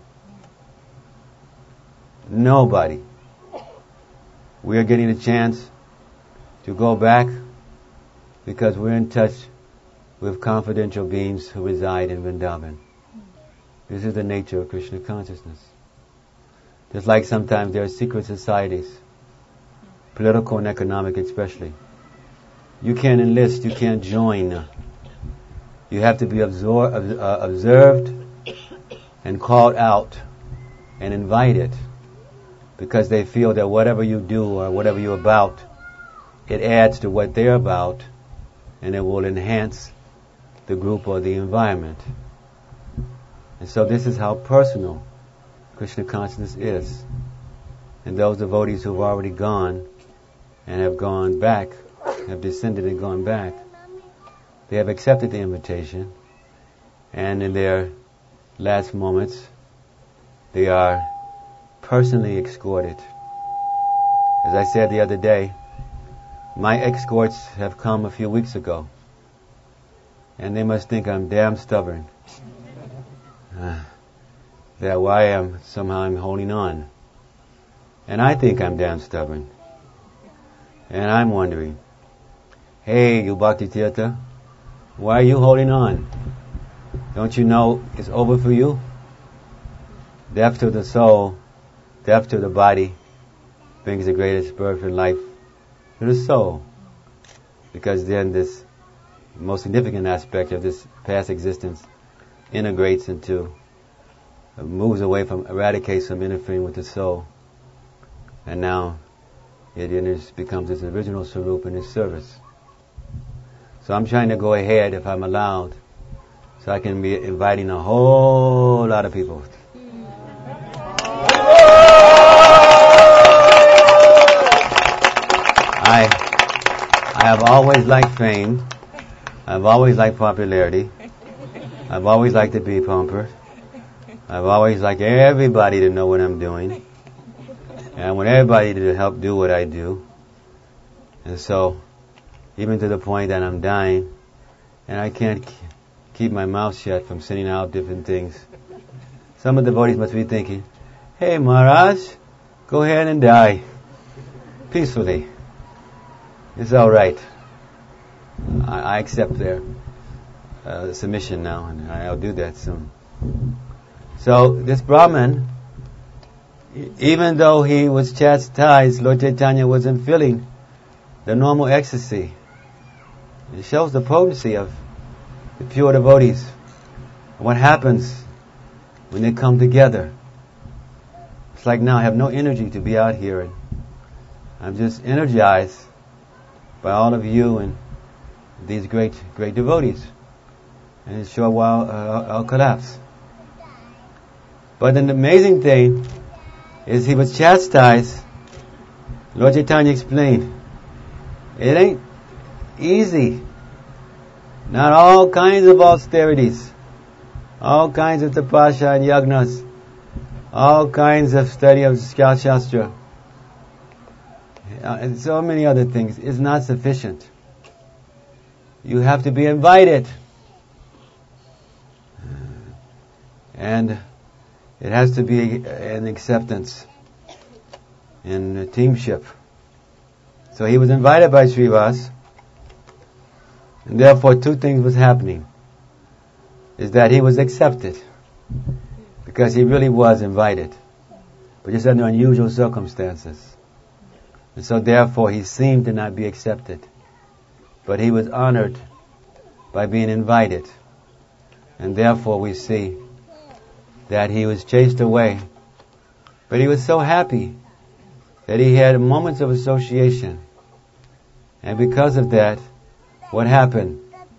Nobody. We are getting a chance to go back because we're in touch with confidential beings who reside in Vrindavan. This is the nature of Krishna consciousness. Just like sometimes there are secret societies, political and economic especially. You can't enlist, you can't join. You have to be observed and called out and invited, because they feel that whatever you do or whatever you're about, it adds to what they're about, and it will enhance the group or the environment. And so this is how personal Krishna consciousness is. And those devotees who have already gone and have gone back, have descended and gone back, they have accepted the invitation, and in their last moments they are personally escorted. As I said the other day, my escorts have come a few weeks ago, and they must think I'm damn stubborn. That why I'm holding on. And I think I'm damn stubborn. And I'm wondering, hey, you Bhakti Tirtha, why are you holding on? Don't you know it's over for you? Death to the soul, death to the body, brings the greatest birth in life to the soul. Because then this most significant aspect of this past existence integrates into, moves away from, eradicates from interfering with the soul. And now it becomes its original swarup in its service. So I'm trying to go ahead, if I'm allowed, so I can be inviting a whole lot of people. I have always liked fame. I've always liked popularity. I've always liked to be pampered. I've always liked everybody to know what I'm doing. And I want everybody to help do what I do. And so, even to the point that I'm dying, and I can't keep my mouth shut from sending out different things. Some of the devotees must be thinking, hey Maharaj, go ahead and die. Peacefully. It's alright. I accept their submission now, and I'll do that soon. So, this Brahmin, even though he was chastised, Lord Chaitanya wasn't feeling the normal ecstasy. It shows the potency of the pure devotees. What happens when they come together. It's like now I have no energy to be out here, and I'm just energized by all of you and these great devotees. And in a short while I'll collapse. But an amazing thing is he was chastised. Lord Chaitanya explained, it ain't easy. Not all kinds of austerities, all kinds of tapasya and yagnas, all kinds of study of Shastra, and so many other things is not sufficient. You have to be invited. And it has to be an acceptance in a teamship. So he was invited by Srivas, and therefore two things was happening. Is that he was accepted, because he really was invited, but just under unusual circumstances. And so therefore he seemed to not be accepted. But he was honored by being invited. And therefore we see that he was chased away. But he was so happy that he had moments of association. And because of that, what happened?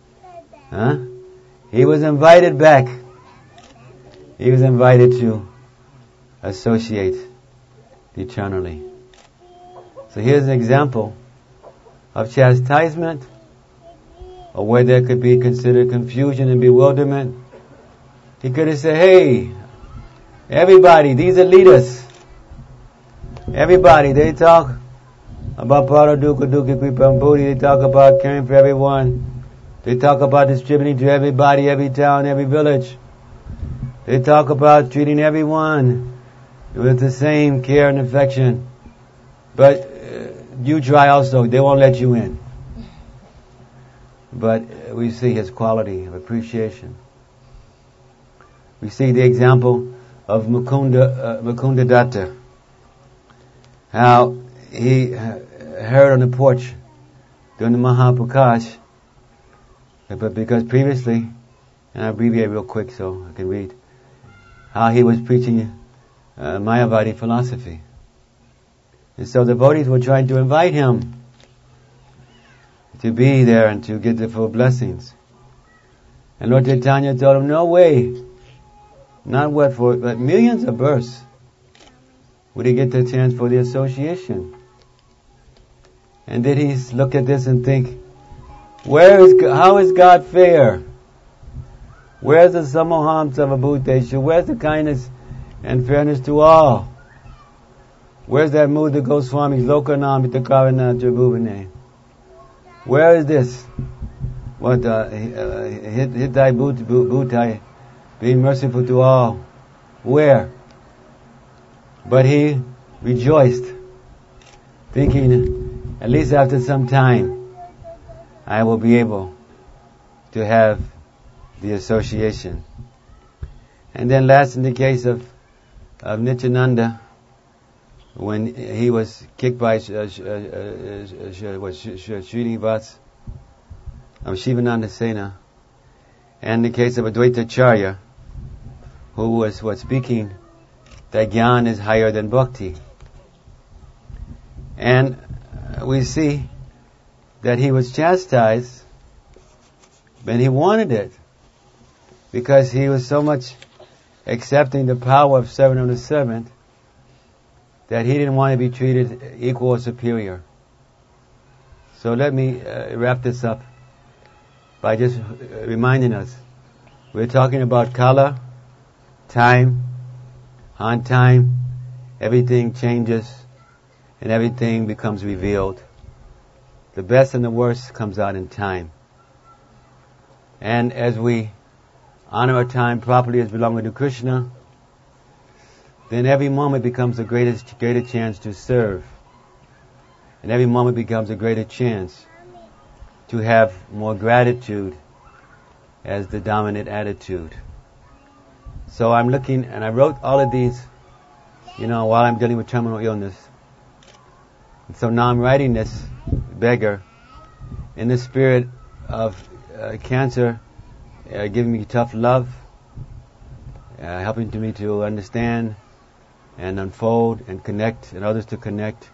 He was invited back. He was invited to associate eternally. So here's an example of chastisement, or where there could be considered confusion and bewilderment. He could have said, hey, everybody, these are leaders. Everybody, they talk about Paraduka Dukkha Kripambudi, they talk about caring for everyone. They talk about distributing to everybody, every town, every village. They talk about treating everyone with the same care and affection. But you try also, they won't let you in. But we see his quality of appreciation. We see the example of Mukunda Datta. How he heard on the porch during the Mahaprakash, but because previously, and I'll abbreviate real quick so I can read, how he was preaching Mayavadi philosophy. And so the devotees were trying to invite him to be there and to get the full blessings. And Lord Chaitanya told him, no way, not but millions of births would he get the chance for the association. And did he look at this and think, how is God fair? Where's the samoham savabhuteshu? Where's the kindness and fairness to all? Where's that Muda Goswami's Lokanam Itakarana Jabhuvane? Where is this? What Hitai Bhutai, being merciful to all? Where? But he rejoiced, thinking, at least after some time, I will be able to have the association. And then last in the case of Nityananda, when he was kicked by Shivananda Sena, and the case of Advaita Acharya, who was speaking that Gyan is higher than Bhakti. And we see that he was chastised, but he wanted it, because he was so much accepting the power of servant of the servant, that he didn't want to be treated equal or superior. So let me wrap this up by just reminding us. We're talking about Kala, time. On time, everything changes and everything becomes revealed. The best and the worst comes out in time. And as we honor our time properly as belonging to Krishna, then every moment becomes a greater chance to serve. And every moment becomes a greater chance to have more gratitude as the dominant attitude. So I'm looking, and I wrote all of these, while I'm dealing with terminal illness. And so now I'm writing this beggar in the spirit of cancer, giving me tough love, helping me to understand and unfold and connect, and others to connect,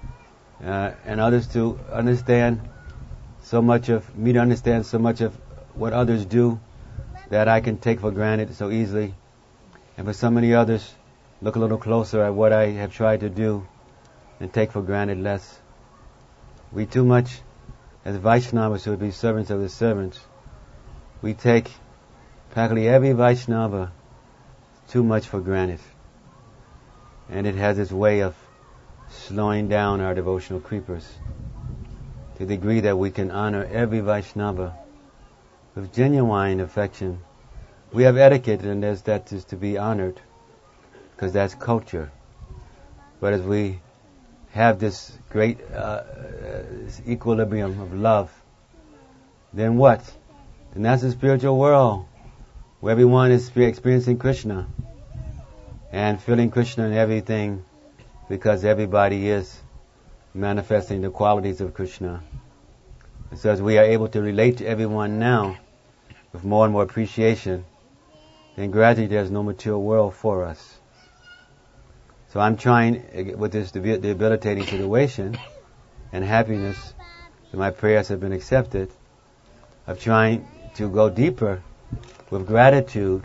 and others to understand so much of me, to understand so much of what others do that I can take for granted so easily. And for so many others, look a little closer at what I have tried to do and take for granted less. We too much, as Vaishnavas who would be servants of the servants, we take practically every Vaishnava too much for granted. And it has its way of slowing down our devotional creepers to the degree that we can honor every Vaishnava with genuine affection. We have etiquette, and that is to be honored, because that's culture. But as we have this great equilibrium of love, then what? Then that's a spiritual world where everyone is experiencing Krishna and feeling Krishna in everything, because everybody is manifesting the qualities of Krishna. And so as we are able to relate to everyone now with more and more appreciation, then gradually there's no material world for us. So I'm trying, with this debilitating situation and happiness that my prayers have been accepted, of trying to go deeper with gratitude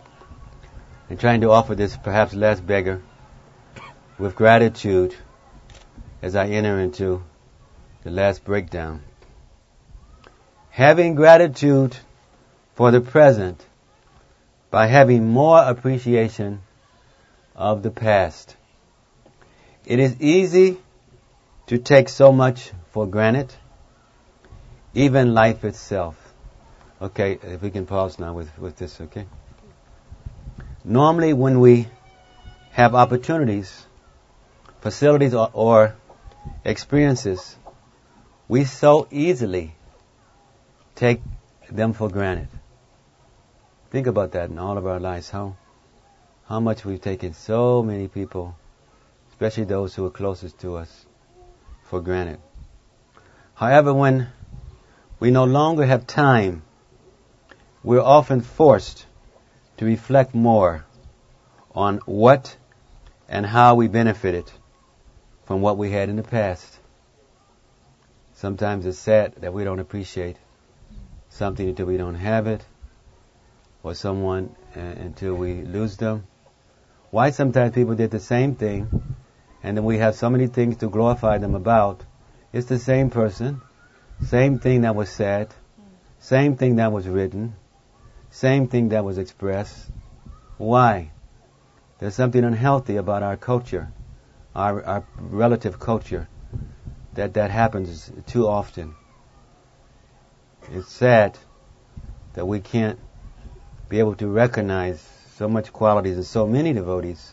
and trying to offer this perhaps last beggar with gratitude as I enter into the last breakdown. Having gratitude for the present by having more appreciation of the past. It is easy to take so much for granted, even life itself. Okay, if we can pause now with this, okay? Normally when we have opportunities, facilities or experiences, we so easily take them for granted. Think about that in all of our lives, how much we've taken so many people, especially those who are closest to us, for granted. However, when we no longer have time, we're often forced to reflect more on what and how we benefited from what we had in the past. Sometimes it's sad that we don't appreciate something until we don't have it, or someone until we lose them. Why sometimes people did the same thing, and then we have so many things to glorify them about. It's the same person, same thing that was said, same thing that was written, same thing that was expressed. Why? There's something unhealthy about our culture, our relative culture, that happens too often. It's sad that we can't be able to recognize so much qualities in so many devotees,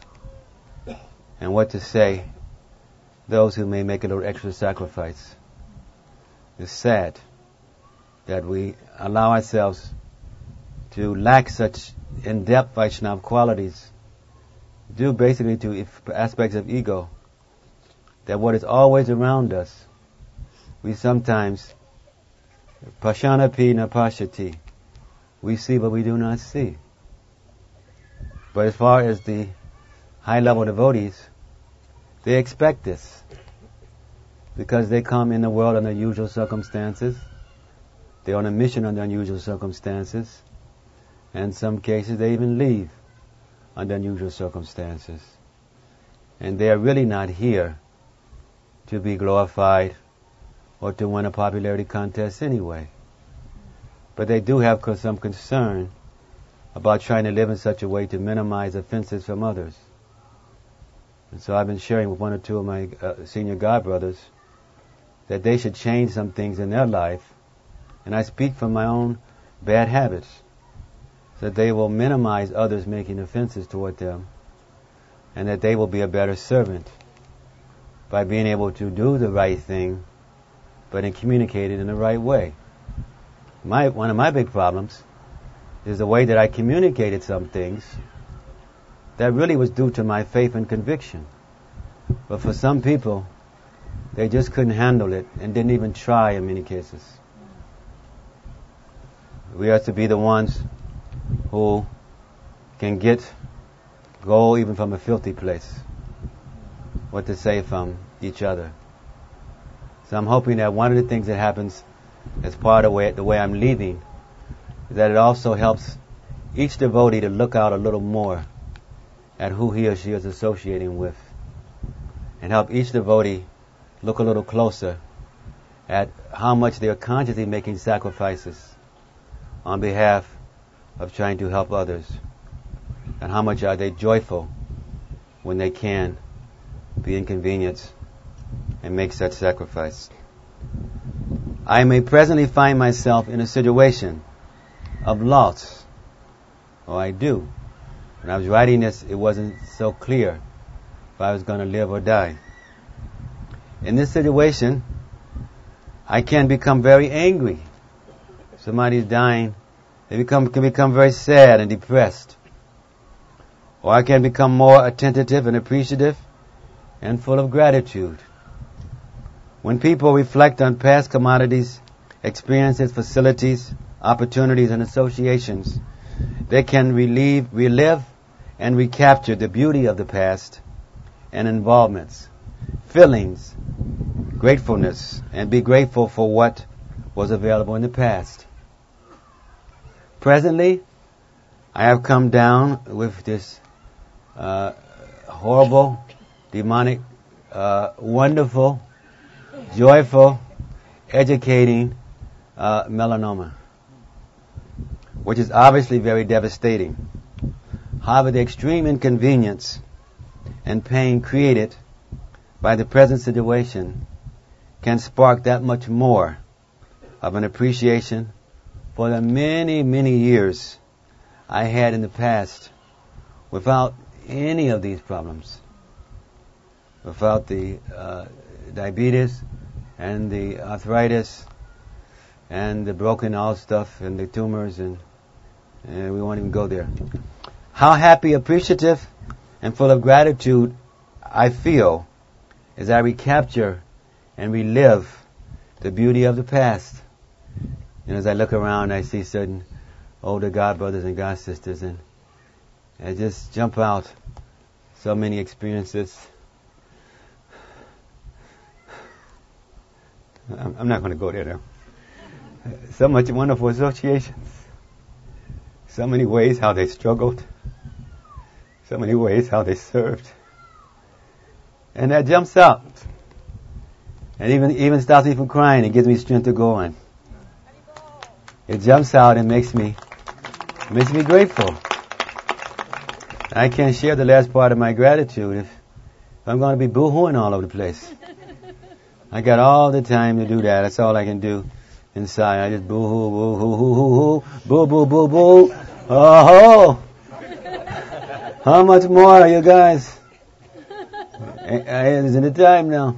and what to say those who may make a little extra sacrifice. It's sad that we allow ourselves to lack such in-depth Vaishnava qualities, due basically to aspects of ego, that what is always around us, we sometimes pashanapi na pashati, we see but we do not see. But as far as the high-level devotees, they expect this, because they come in the world under unusual circumstances. They're on a mission under unusual circumstances. And in some cases they even leave under unusual circumstances. And they are really not here to be glorified or to win a popularity contest anyway. But they do have some concern about trying to live in such a way to minimize offenses from others. And so I've been sharing with one or two of my senior God brothers that they should change some things in their life, and I speak from my own bad habits, so that they will minimize others making offenses toward them, and that they will be a better servant by being able to do the right thing, but in communicate it in the right way. One of my big problems is the way that I communicated some things that really was due to my faith and conviction. But for some people, they just couldn't handle it and didn't even try in many cases. We are to be the ones who can get gold even from a filthy place, what to say from each other. So I'm hoping that one of the things that happens as part of the way I'm leaving is that it also helps each devotee to look out a little more at who he or she is associating with, and help each devotee look a little closer at how much they are consciously making sacrifices on behalf of trying to help others, and how much are they joyful when they can be inconvenienced and make such sacrifice. I may presently find myself in a situation of loss, or I do. When I was writing this, it wasn't so clear if I was going to live or die. In this situation, I can become very angry. Somebody's dying, they can become very sad and depressed. Or I can become more attentive and appreciative and full of gratitude. When people reflect on past commodities, experiences, facilities, opportunities, and associations, they can relive and recapture the beauty of the past and involvements, feelings, gratefulness, and be grateful for what was available in the past. Presently, I have come down with this horrible, demonic, wonderful, joyful, educating melanoma, which is obviously very devastating. However, the extreme inconvenience and pain created by the present situation can spark that much more of an appreciation for the many, many years I had in the past without any of these problems, without the diabetes and the arthritis and the broken all stuff and the tumors, and we won't even go there. How happy, appreciative, and full of gratitude I feel as I recapture and relive the beauty of the past. And as I look around, I see certain older God brothers and God sisters, and I just jump out so many experiences. I'm not going to go there now. So much wonderful associations. So many ways how they struggled. So many ways how they served. And that jumps out. And even stops me from crying and gives me strength to go on. It jumps out and makes me grateful. I can't share the last part of my gratitude if I'm going to be boo-hooing all over the place. I got all the time to do that. That's all I can do inside. I just boo-hoo, boo-hoo, boo, boo, boo, boo. Oh-ho! How much more are you guys? Isn't it time now?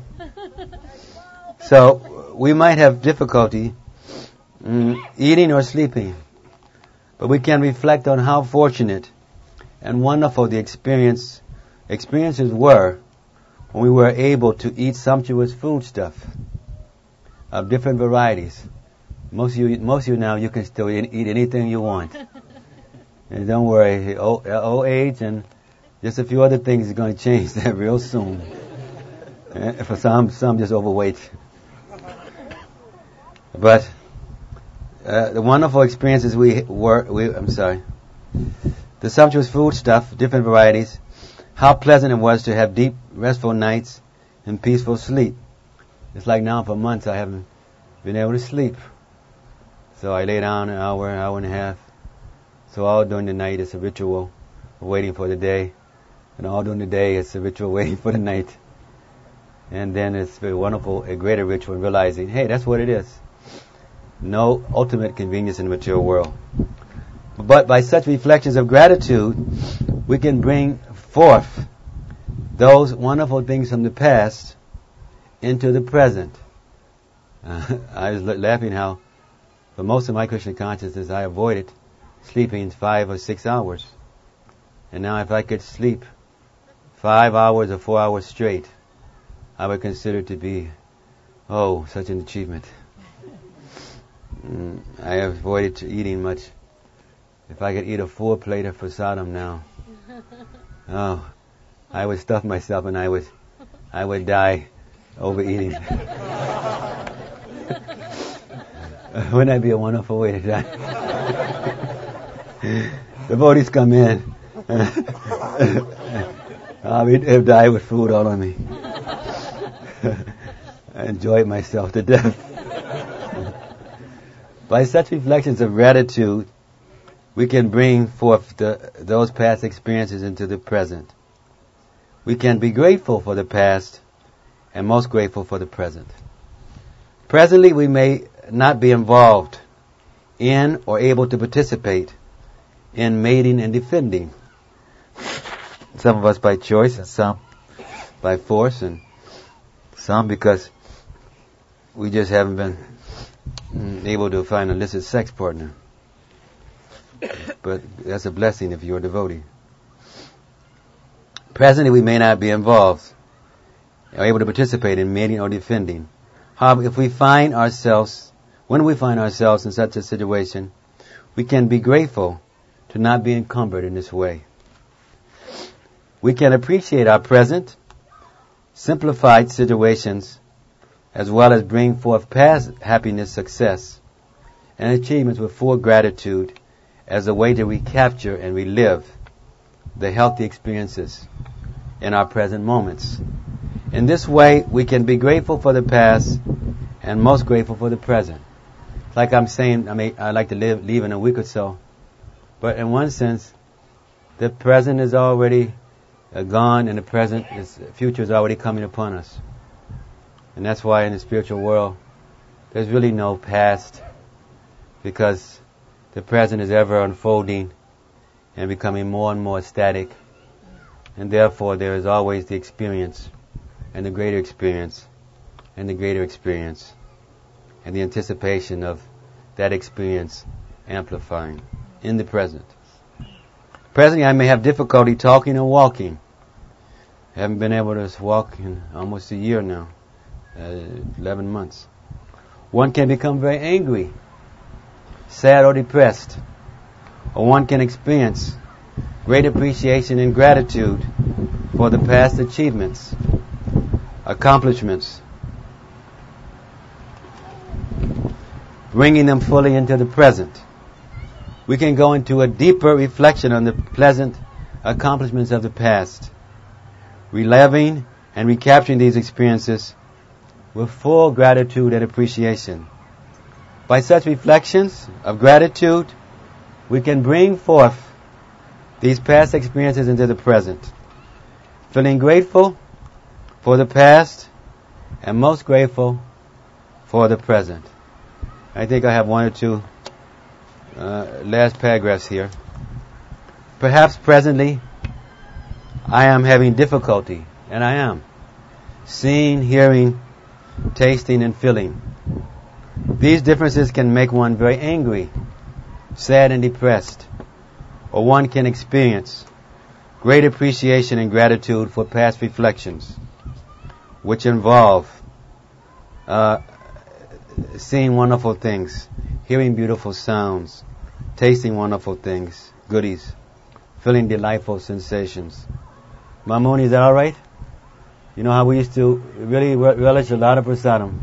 So, we might have difficulty eating or sleeping, but we can reflect on how fortunate and wonderful the experiences were when we were able to eat sumptuous foodstuff of different varieties. Most of you now, you can still eat anything you want. And don't worry, old age and just a few other things is going to change that real soon. For some just overweight. But the wonderful experiences the sumptuous food stuff, different varieties, how pleasant it was to have deep, restful nights and peaceful sleep. It's like now for months I haven't been able to sleep. So I lay down an hour and a half. So all during the night it's a ritual of waiting for the day. And all during the day it's a ritual waiting for the night. And then it's very wonderful, a greater ritual in realizing, hey, that's what it is. No ultimate convenience in the material world. But by such reflections of gratitude, we can bring forth those wonderful things from the past into the present. I was laughing how, for most of my Krishna consciousness, I avoided sleeping 5 or 6 hours. And now if I could sleep 5 hours or 4 hours straight, I would consider it to be, such an achievement. I avoided eating much. If I could eat a full plate of prasadam now, I would stuff myself and I would die overeating. Wouldn't that be a wonderful way to die? The devotees come in. I'll die with food all on me. I enjoyed myself to death. By such reflections of gratitude, we can bring forth those past experiences into the present. We can be grateful for the past and most grateful for the present. Presently, we may not be involved in or able to participate in mating and defending. Some of us by choice, and some by force, and some because we just haven't been able to find an illicit sex partner. But that's a blessing if you're a devotee. Presently, we may not be involved or able to participate in mating or defending. However, when we find ourselves in such a situation, we can be grateful to not be encumbered in this way. We can appreciate our present, simplified situations, as well as bring forth past happiness, success, and achievements with full gratitude as a way to recapture and relive the healthy experiences in our present moments. In this way, we can be grateful for the past and most grateful for the present. Like I'm saying, I like to leave in a week or so, but in one sense, the present is already gone, and the future is already coming upon us. And that's why in the spiritual world, there's really no past, because the present is ever unfolding and becoming more and more static, and therefore there is always the experience, and the greater experience, and the greater experience, and the anticipation of that experience amplifying in the present. Presently, I may have difficulty talking and walking. I haven't been able to walk in almost a year now, 11 months. One can become very angry, sad or depressed, or one can experience great appreciation and gratitude for the past achievements, accomplishments, bringing them fully into the present. We can go into a deeper reflection on the pleasant accomplishments of the past, reliving and recapturing these experiences with full gratitude and appreciation. By such reflections of gratitude, we can bring forth these past experiences into the present, feeling grateful for the past and most grateful for the present. I think I have one or two last paragraphs here. Perhaps presently I am having difficulty, and I am, seeing, hearing, tasting, and feeling. These differences can make one very angry, sad, and depressed, or one can experience great appreciation and gratitude for past reflections, which involve seeing wonderful things, hearing beautiful sounds, tasting wonderful things, goodies, feeling delightful sensations. Mamoni, is that all right? You know how we used to really relish a lot of prasadam.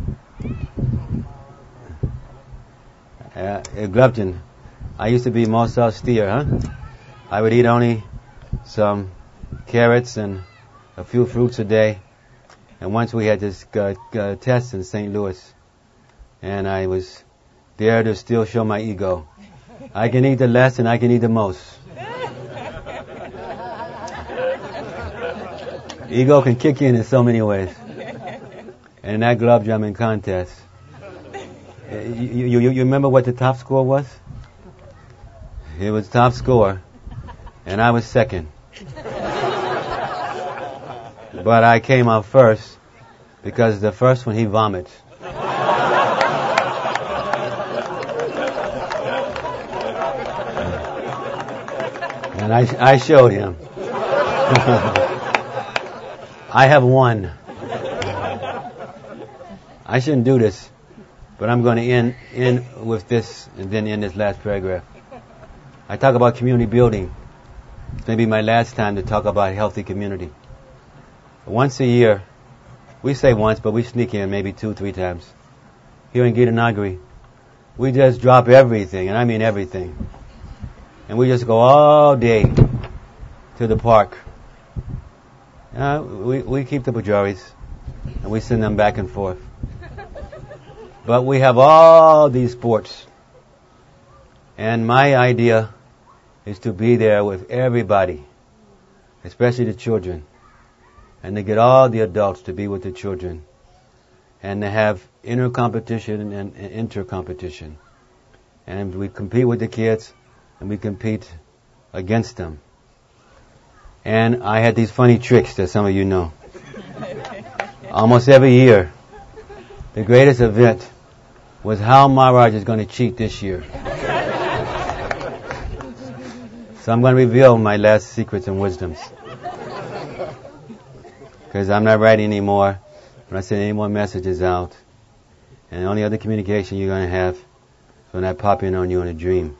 Glupton, I used to be most austere, I would eat only some carrots and a few fruits a day. And once we had this test in St. Louis, And I was there to still show my ego. I can eat the less and I can eat the most. Ego can kick in so many ways. And in that glove jumping contest, you remember what the top score was? It was top score, and I was second. But I came out first because the first one he vomits. And I showed him. I have won. I shouldn't do this, but I'm going to end with this and then end this last paragraph. I talk about community building. It's maybe my last time to talk about healthy community. Once a year, we say once, but we sneak in maybe 2-3 times. Here in Gita Nagari, we just drop everything, and I mean everything. And we just go all day to the park. We keep the pujaris, and we send them back and forth. But we have all these sports. And my idea is to be there with everybody, especially the children, and to get all the adults to be with the children, and to have inner competition and inter-competition. And we compete with the kids, and we compete against them. And I had these funny tricks that some of you know. Almost every year, the greatest event was how Maharaj is going to cheat this year. So I'm going to reveal my last secrets and wisdoms. Because I'm not writing anymore. I'm not sending any more messages out. And the only other communication you're going to have is when I pop in on you in a dream.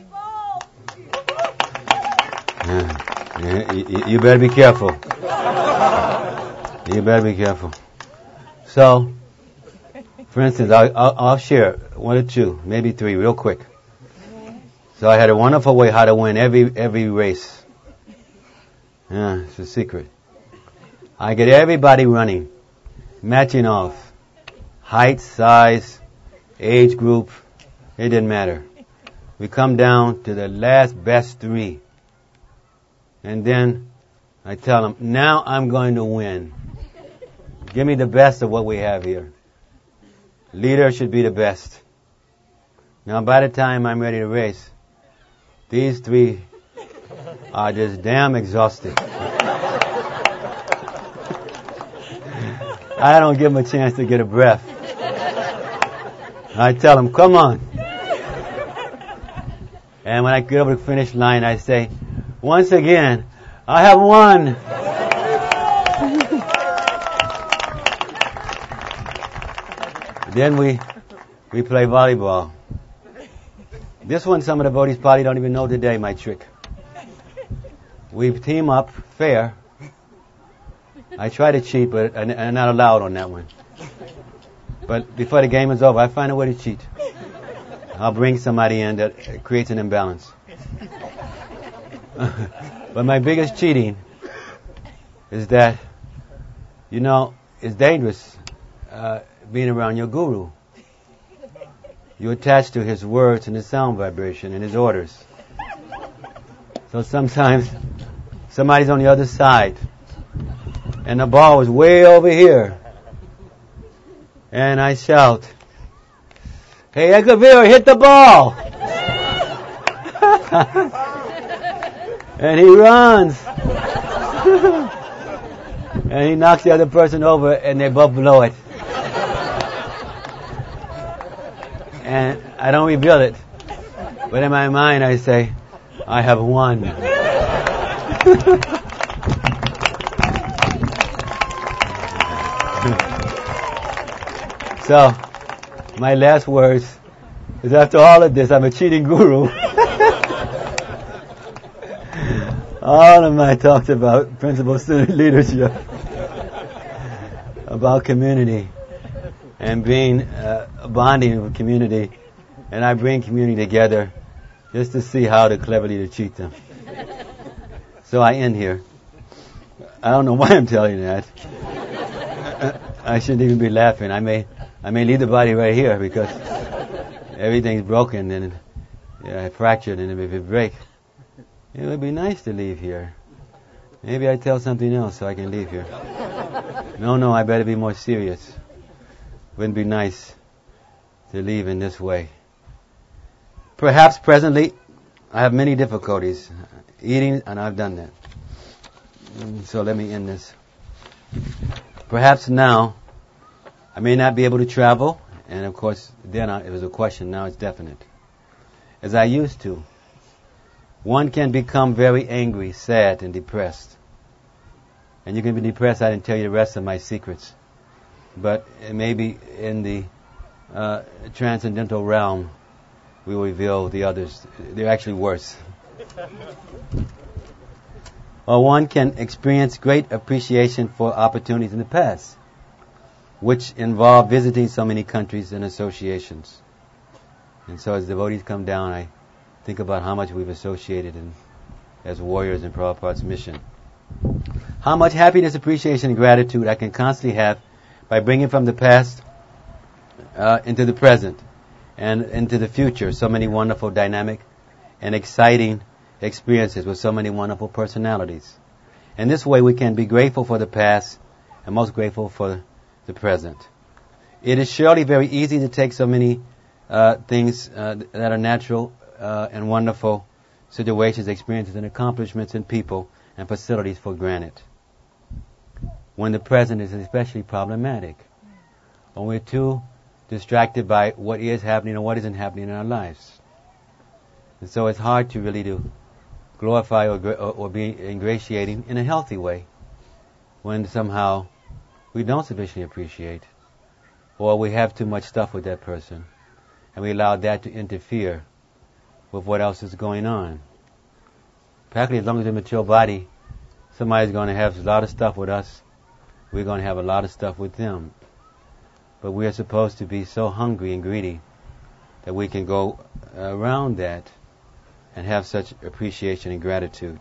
You better be careful. You better be careful. So, for instance, I'll share 1 or 2, maybe 3, real quick. So I had a wonderful way how to win every race. Yeah, it's a secret. I get everybody running, matching off. Height, size, age group, it didn't matter. We come down to the last best 3. And then I tell them, now I'm going to win. Give me the best of what we have here. Leader should be the best. Now by the time I'm ready to race, these 3 are just damn exhausted. I don't give them a chance to get a breath. I tell them, come on. And when I get over the finish line, I say, once again, I have won. Then we play volleyball. This one, some of the devotees probably don't even know today, my trick. We team up fair. I try to cheat, but I'm not allowed on that one. But before the game is over, I find a way to cheat. I'll bring somebody in that creates an imbalance. But my biggest cheating is that, it's dangerous being around your guru. You're attached to his words and his sound vibration and his orders. So sometimes somebody's on the other side and the ball is way over here. And I shout, "Hey, Ekavir, hit the ball!" And he runs. And he knocks the other person over and they both blow it. And I don't reveal it. But in my mind I say, I have won. So, my last words is after all of this, I'm a cheating guru. All of my talks about principal student leadership, about community, and being bonding with community, and I bring community together just to see how cleverly to cheat them. So I end here. I don't know why I'm telling you that. I shouldn't even be laughing. I I may leave the body right here because everything's broken and fractured, and if it breaks, it would be nice to leave here. Maybe I tell something else so I can leave here. No, I better be more serious. Wouldn't be nice to leave in this way. Perhaps presently I have many difficulties eating, and I've done that. So let me end this. Perhaps now I may not be able to travel, and of course then it was a question, now it's definite. As I used to. One can become very angry, sad, and depressed. And you can be depressed, I didn't tell you the rest of my secrets. But maybe in the transcendental realm, we will reveal the others. They're actually worse. Or one can experience great appreciation for opportunities in the past, which involve visiting so many countries and associations. And so as devotees come down, I think about how much we've associated as warriors in Prabhupada's mission. How much happiness, appreciation, and gratitude I can constantly have by bringing from the past into the present and into the future so many wonderful, dynamic, and exciting experiences with so many wonderful personalities. In this way we can be grateful for the past and most grateful for the present. It is surely very easy to take so many things that are natural and wonderful situations, experiences, and accomplishments in people and facilities for granted, when the present is especially problematic, when we're too distracted by what is happening or what isn't happening in our lives. And so it's hard to really to glorify or be ingratiating in a healthy way when somehow we don't sufficiently appreciate, or we have too much stuff with that person and we allow that to interfere with what else is going on. Practically, as long as we're a mature body, somebody's going to have a lot of stuff with us. We're going to have a lot of stuff with them. But we are supposed to be so hungry and greedy that we can go around that and have such appreciation and gratitude.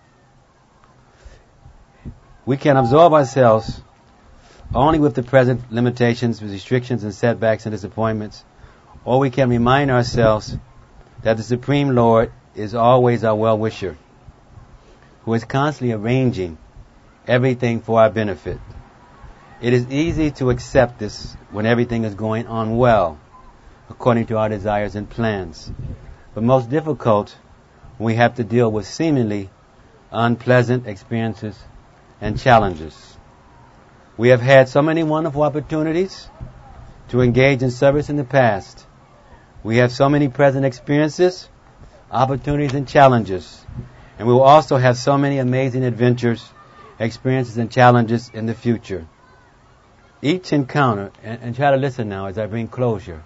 We can absorb ourselves only with the present limitations, restrictions, and setbacks and disappointments, or we can remind ourselves that the Supreme Lord is always our well-wisher, who is constantly arranging everything for our benefit. It is easy to accept this when everything is going on well, according to our desires and plans, but most difficult when we have to deal with seemingly unpleasant experiences and challenges. We have had so many wonderful opportunities to engage in service in the past. We have so many present experiences, opportunities, and challenges. And we will also have so many amazing adventures, experiences, and challenges in the future. Each encounter, and try to listen now as I bring closure,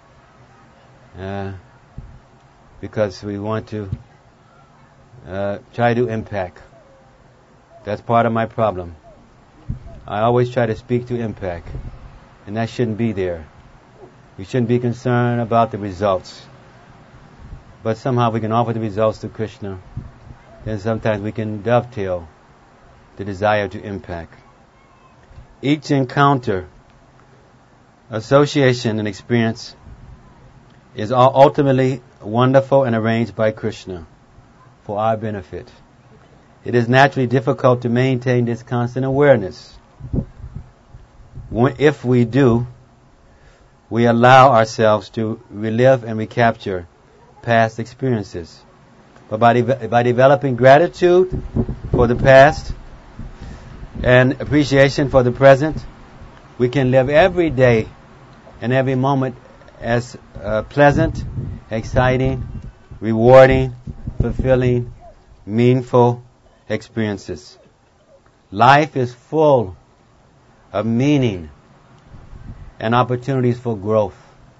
because we want to try to impact. That's part of my problem. I always try to speak to impact, and that shouldn't be there. We shouldn't be concerned about the results. But somehow we can offer the results to Krishna. Then sometimes we can dovetail the desire to impact. Each encounter, association, and experience is ultimately wonderful and arranged by Krishna for our benefit. It is naturally difficult to maintain this constant awareness. If we do, we allow ourselves to relive and recapture past experiences. But by developing gratitude for the past and appreciation for the present, we can live every day and every moment as pleasant, exciting, rewarding, fulfilling, meaningful experiences. Life is full of meaning and opportunities for growth.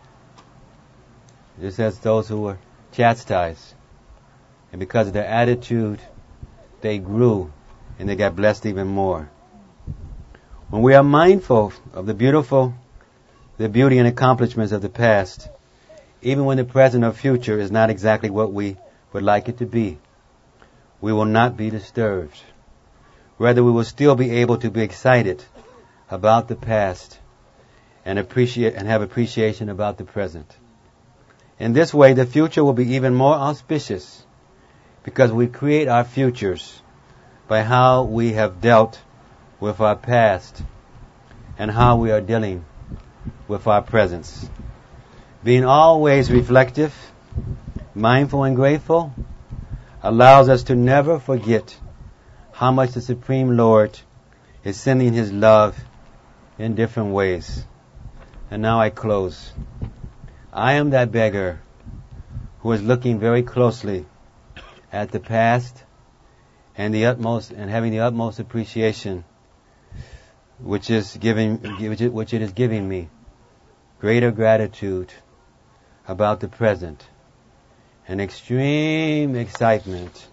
Just as those who were chastised, and because of their attitude, they grew and they got blessed even more. When we are mindful of the beauty and accomplishments of the past, even when the present or future is not exactly what we would like it to be, we will not be disturbed. Rather, we will still be able to be excited about the past and have appreciation about the present. In this way, the future will be even more auspicious because we create our futures by how we have dealt with our past and how we are dealing with our presence. Being always reflective, mindful and grateful allows us to never forget how much the Supreme Lord is sending His love in different ways. And now I close. I am that beggar who is looking very closely at the past and having the utmost appreciation, which it is giving me greater gratitude about the present and extreme excitement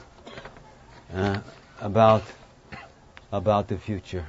about the future.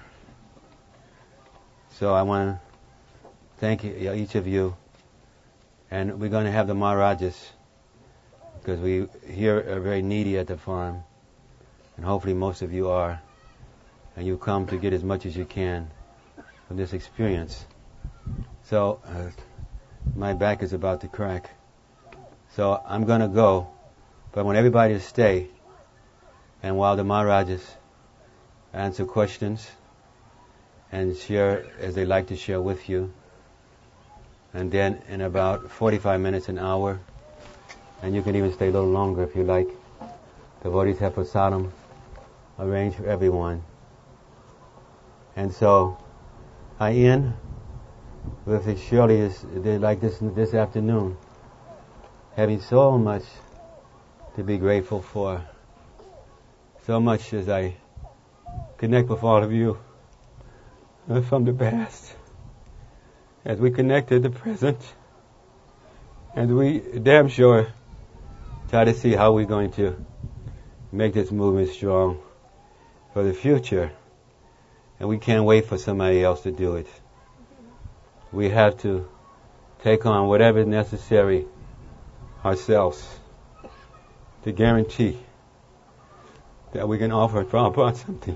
So I want to thank each of you, and we're going to have the Maharajas, because we here are very needy at the farm, and hopefully most of you are, and you come to get as much as you can from this experience. So my back is about to crack, so I'm going to go, but I want everybody to stay, and while the Maharajas answer questions and share as they like to share with you. And then in about 45 minutes, an hour, and you can even stay a little longer if you like, the devotees have prasadam arranged for everyone. And so I end with it surely is like this afternoon, having so much to be grateful for, so much as I connect with all of you from the past, as we connect to the present, and we damn sure try to see how we're going to make this movement strong for the future. And we can't wait for somebody else to do it. We have to take on whatever is necessary ourselves to guarantee that we can offer Prabhupada something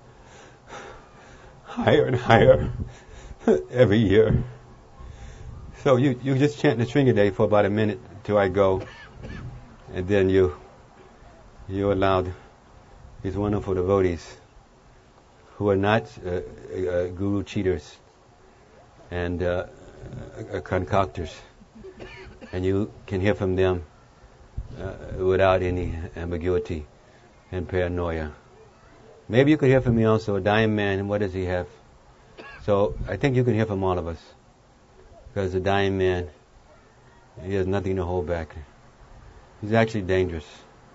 higher and higher every year. So you just chant the Trinity for about a minute till I go, and then you allow these wonderful devotees who are not guru cheaters and concoctors, and you can hear from them without any ambiguity and paranoia. Maybe you could hear from me also, a dying man, and what does he have? So I think you can hear from all of us, because the dying man, he has nothing to hold back. He's actually dangerous.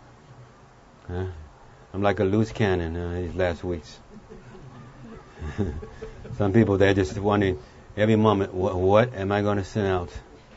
I'm like a loose cannon these last weeks. Some people, they're just wondering every moment, what am I going to send out?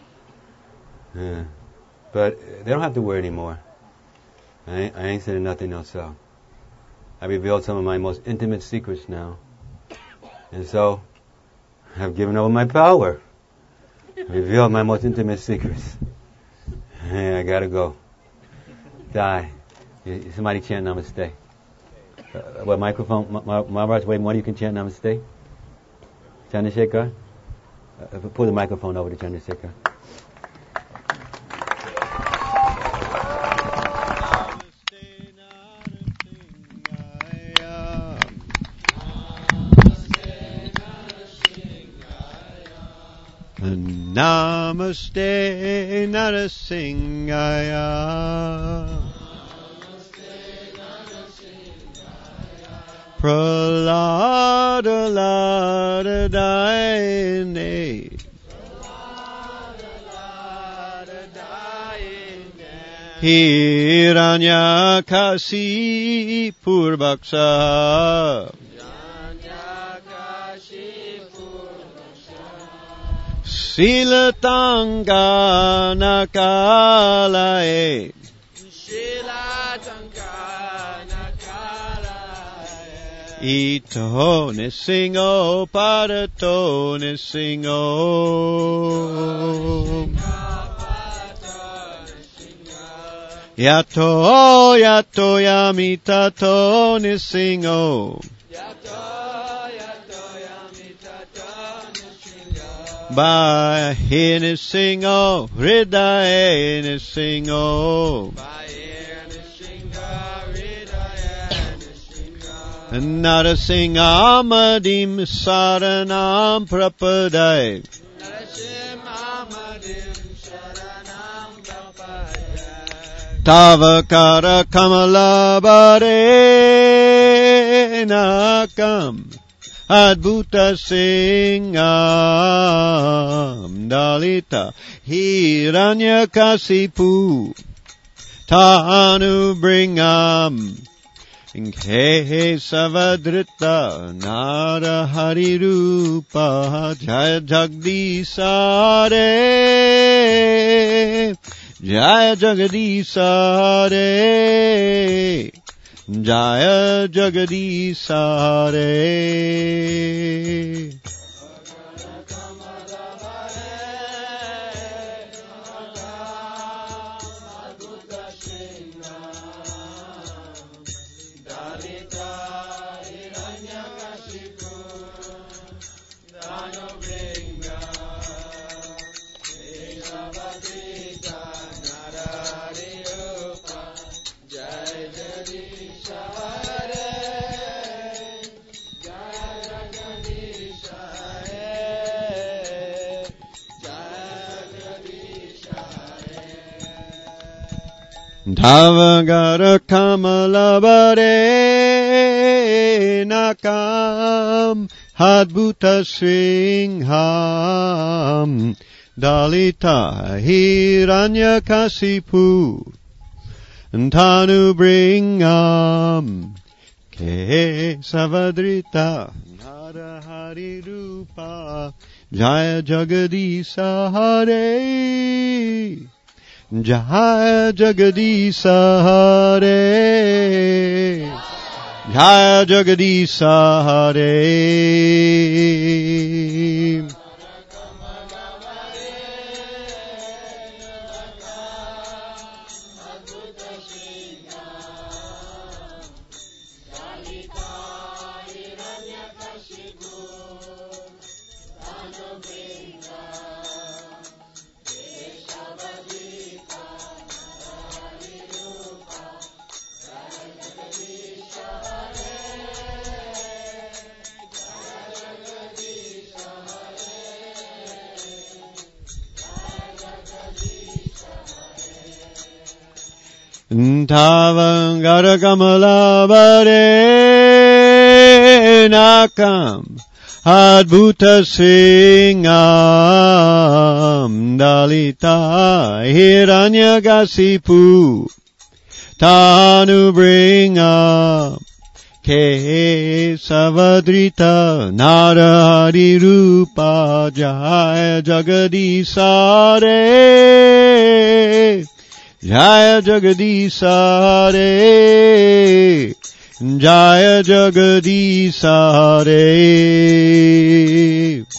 But they don't have to worry anymore. I ain't sending nothing else out. I revealed some of my most intimate secrets now. And so, I've given over my power. Revealed my most intimate secrets. Hey, I gotta go. Die. Somebody chant Namaste. What microphone? Maharaj, wait, one of you can chant Namaste? Chandrasekhar? Pull the microphone over to Chandrasekhar. Namaste Narasimhaya. Pralada Lada Dayane. Hiranyakasi Purbaksa. Silatanga Nakalae. Ito Nisingo Padato Nisingo. Yato Yato Yamitato Nisingo. Bahe Nisingo, Hridaye Nisingo. Narasimha Amadim Saranam Prapaday. Tavakara Kamala Bare Nakam Adbhuta Singham Dalita Hiranyakasipu Tanu Bringam Ke Savadrita Nara Hari Rupa Jaya Jagdisare Jaya Jagadisare Jaya Jagadisare. Tavagara Kamala Bare Nakam Adbhuta Singham Dalita Hiranyakasipu Tanu Bringam Ke Savadrita Narahari Rupa Jaya Jagadisa Hare Jaya Jagadisa Hare Jaya Jagadisa Hare. Tavagara Kamala Bare Nakam Adbhuta Singham Dalita Hiranyakasipu Tanu Bringam Ke Savadrita Narahari Rupa Jaya Jagadisare Jaya Jagadisare Jaya Jagadisare.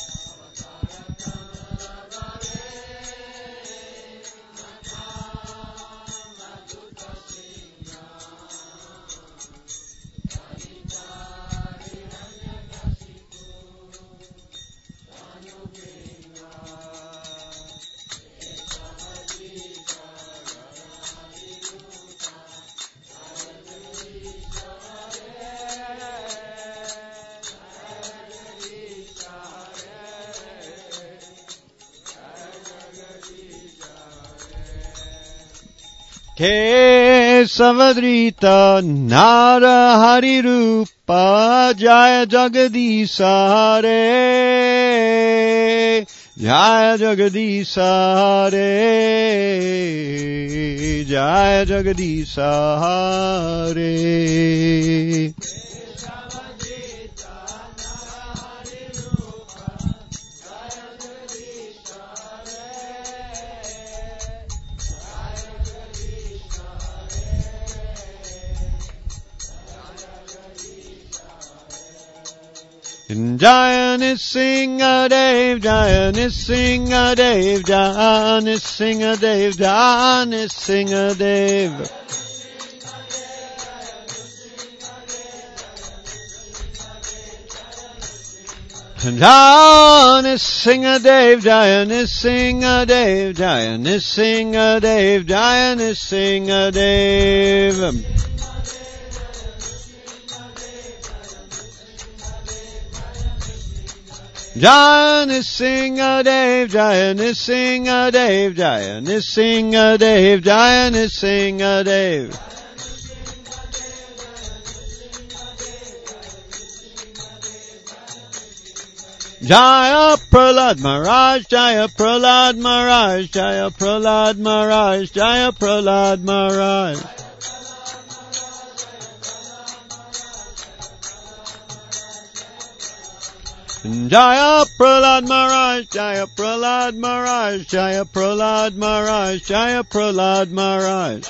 Ke Savadrita Narahari Rupa Jaya Jagadisa Hare Jaya Jagadisa Hare Jaya Jagadisa Hare. Jaya Nisingha Dev, Jaya Nisingha Dev, Jaya Nisingha Dev, Jaya Nisingha Dev. Jaya Nrsingadev, Jaya Nrsingadev, Jaya Nrsingadev, Jaya Nrsingadev. Jaya Nrsingadev, Jaya Nrsingadev, Jaya Nrsingadev, Jaya Nrsingadev. Jaya Prahlad Maharaj, Jaya Prahlad Maharaj, Jaya Prahlad Maharaj, Jaya Prahlad Maharaj. Jaya Prahlad Maharaj, Jaya Prahlad Maharaj, Jaya Prahlad Maharaj, Jaya Prahlad Maharaj.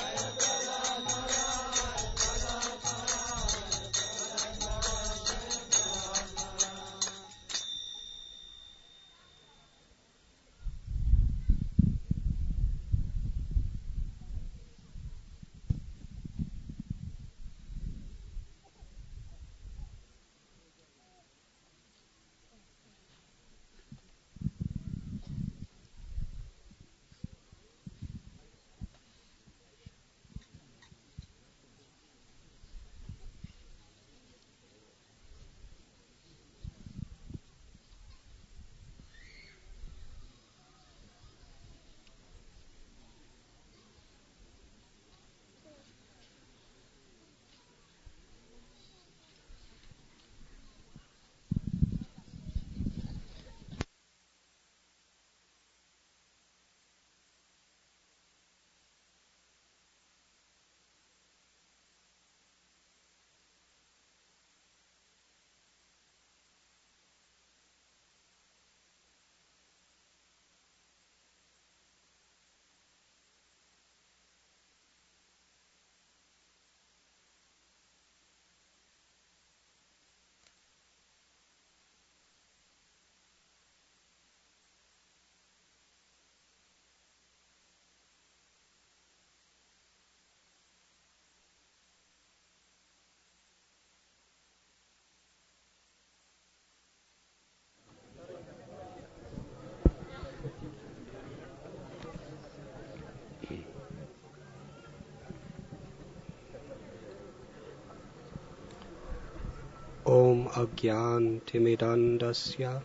Om Agyan Timidandasya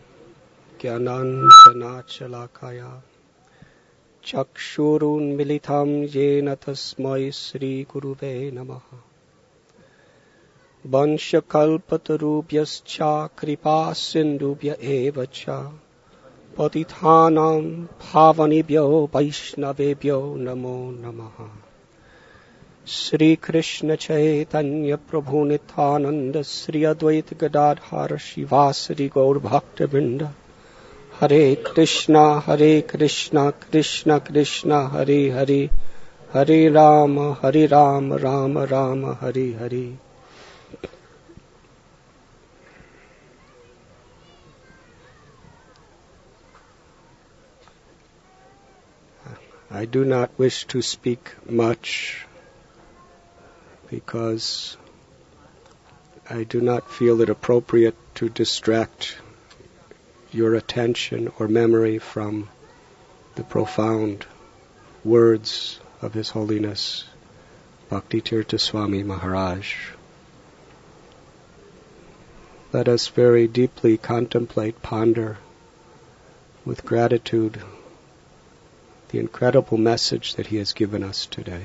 Gyananjanachalakaya Chakshurun Militam Yena Tasmai Sri Guruve Namaha Vanshakalpatarubhyascha Kripa Sindubhya Evacha Patithanam Pavanibhyo Vaishnavebhyo Namo Namaha Shri Krishna Chaitanya Prabhu Nityananda Shri Advaita Gadadhara Shivasari Gaur Bhakta Vrinda Hare Krishna Krishna Krishna Hare Hare Hare Rama Rama Rama Hare Hare. I do not wish to speak much because I do not feel it appropriate to distract your attention or memory from the profound words of His Holiness Bhaktitirtha Swami Maharaj. Let us very deeply contemplate, ponder with gratitude the incredible message that he has given us today.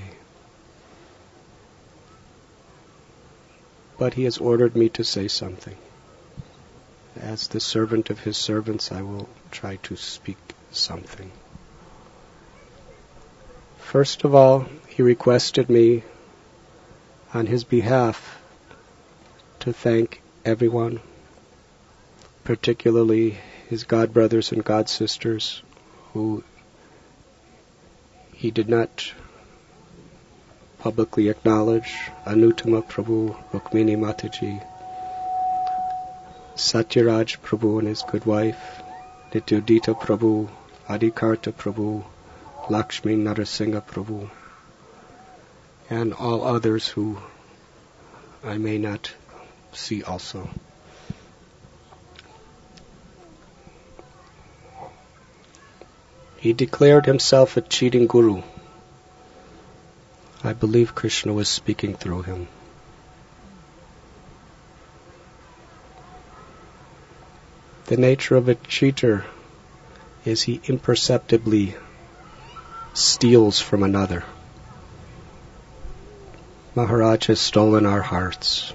But he has ordered me to say something. As the servant of his servants, I will try to speak something. First of all, he requested me on his behalf to thank everyone, particularly his godbrothers and godsisters who he did not publicly acknowledge, Anutama Prabhu, Rukmini Mataji, Satyaraj Prabhu and his good wife, Nityodita Prabhu, Adikarta Prabhu, Lakshmi Narasingha Prabhu, and all others who I may not see also. He declared himself a cheating guru. I believe Krishna was speaking through him. The nature of a cheater is he imperceptibly steals from another. Maharaj has stolen our hearts.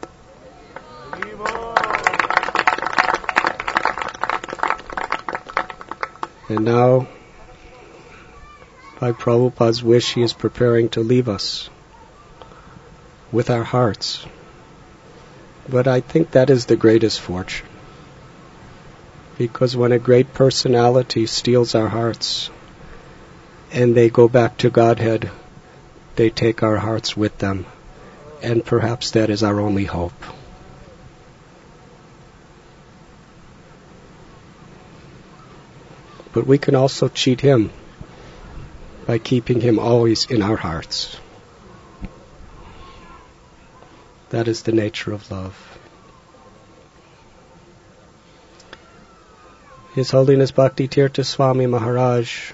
And now, by Prabhupada's wish, he is preparing to leave us with our hearts. But I think that is the greatest fortune. Because when a great personality steals our hearts and they go back to Godhead, they take our hearts with them. And perhaps that is our only hope. But we can also cheat him by keeping him always in our hearts. That is the nature of love. His Holiness Bhakti Tirtha Swami Maharaj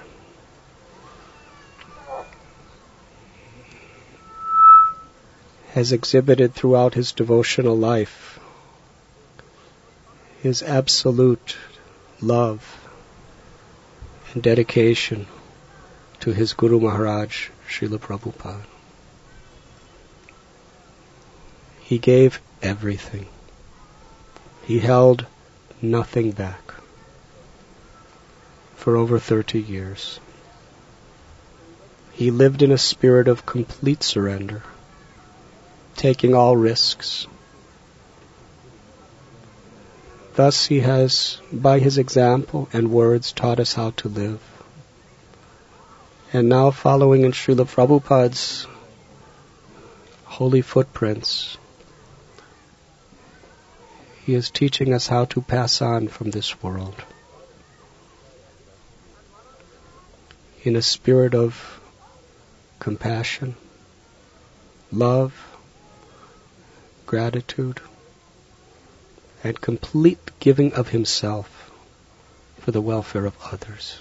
has exhibited throughout his devotional life his absolute love and dedication to his Guru Maharaj, Srila Prabhupada. He gave everything. He held nothing back for over 30 years. He lived in a spirit of complete surrender, taking all risks. Thus he has, by his example and words, taught us how to live. And now, following in Srila Prabhupada's holy footprints, he is teaching us how to pass on from this world in a spirit of compassion, love, gratitude, and complete giving of himself for the welfare of others.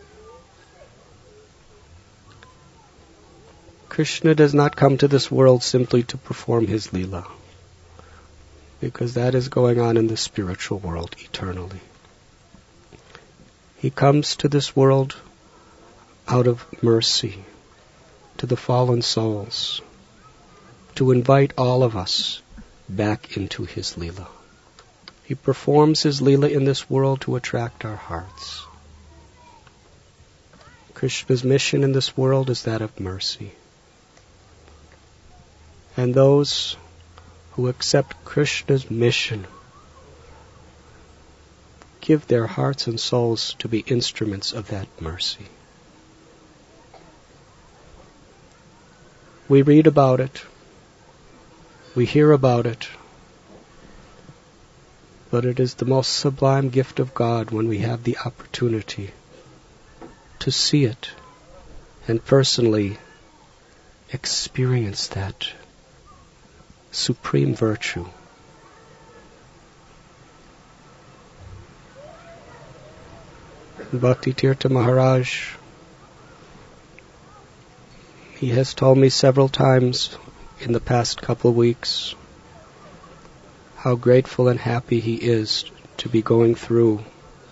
Krishna does not come to this world simply to perform his Leela, because that is going on in the spiritual world eternally. He comes to this world out of mercy to the fallen souls, to invite all of us back into his Leela. He performs his Leela in this world to attract our hearts. Krishna's mission in this world is that of mercy. And those who accept Krishna's mission give their hearts and souls to be instruments of that mercy. We read about it, we hear about it, but it is the most sublime gift of God when we have the opportunity to see it and personally experience that supreme virtue. Bhakti Tirtha Maharaj, he has told me several times in the past couple of weeks how grateful and happy he is to be going through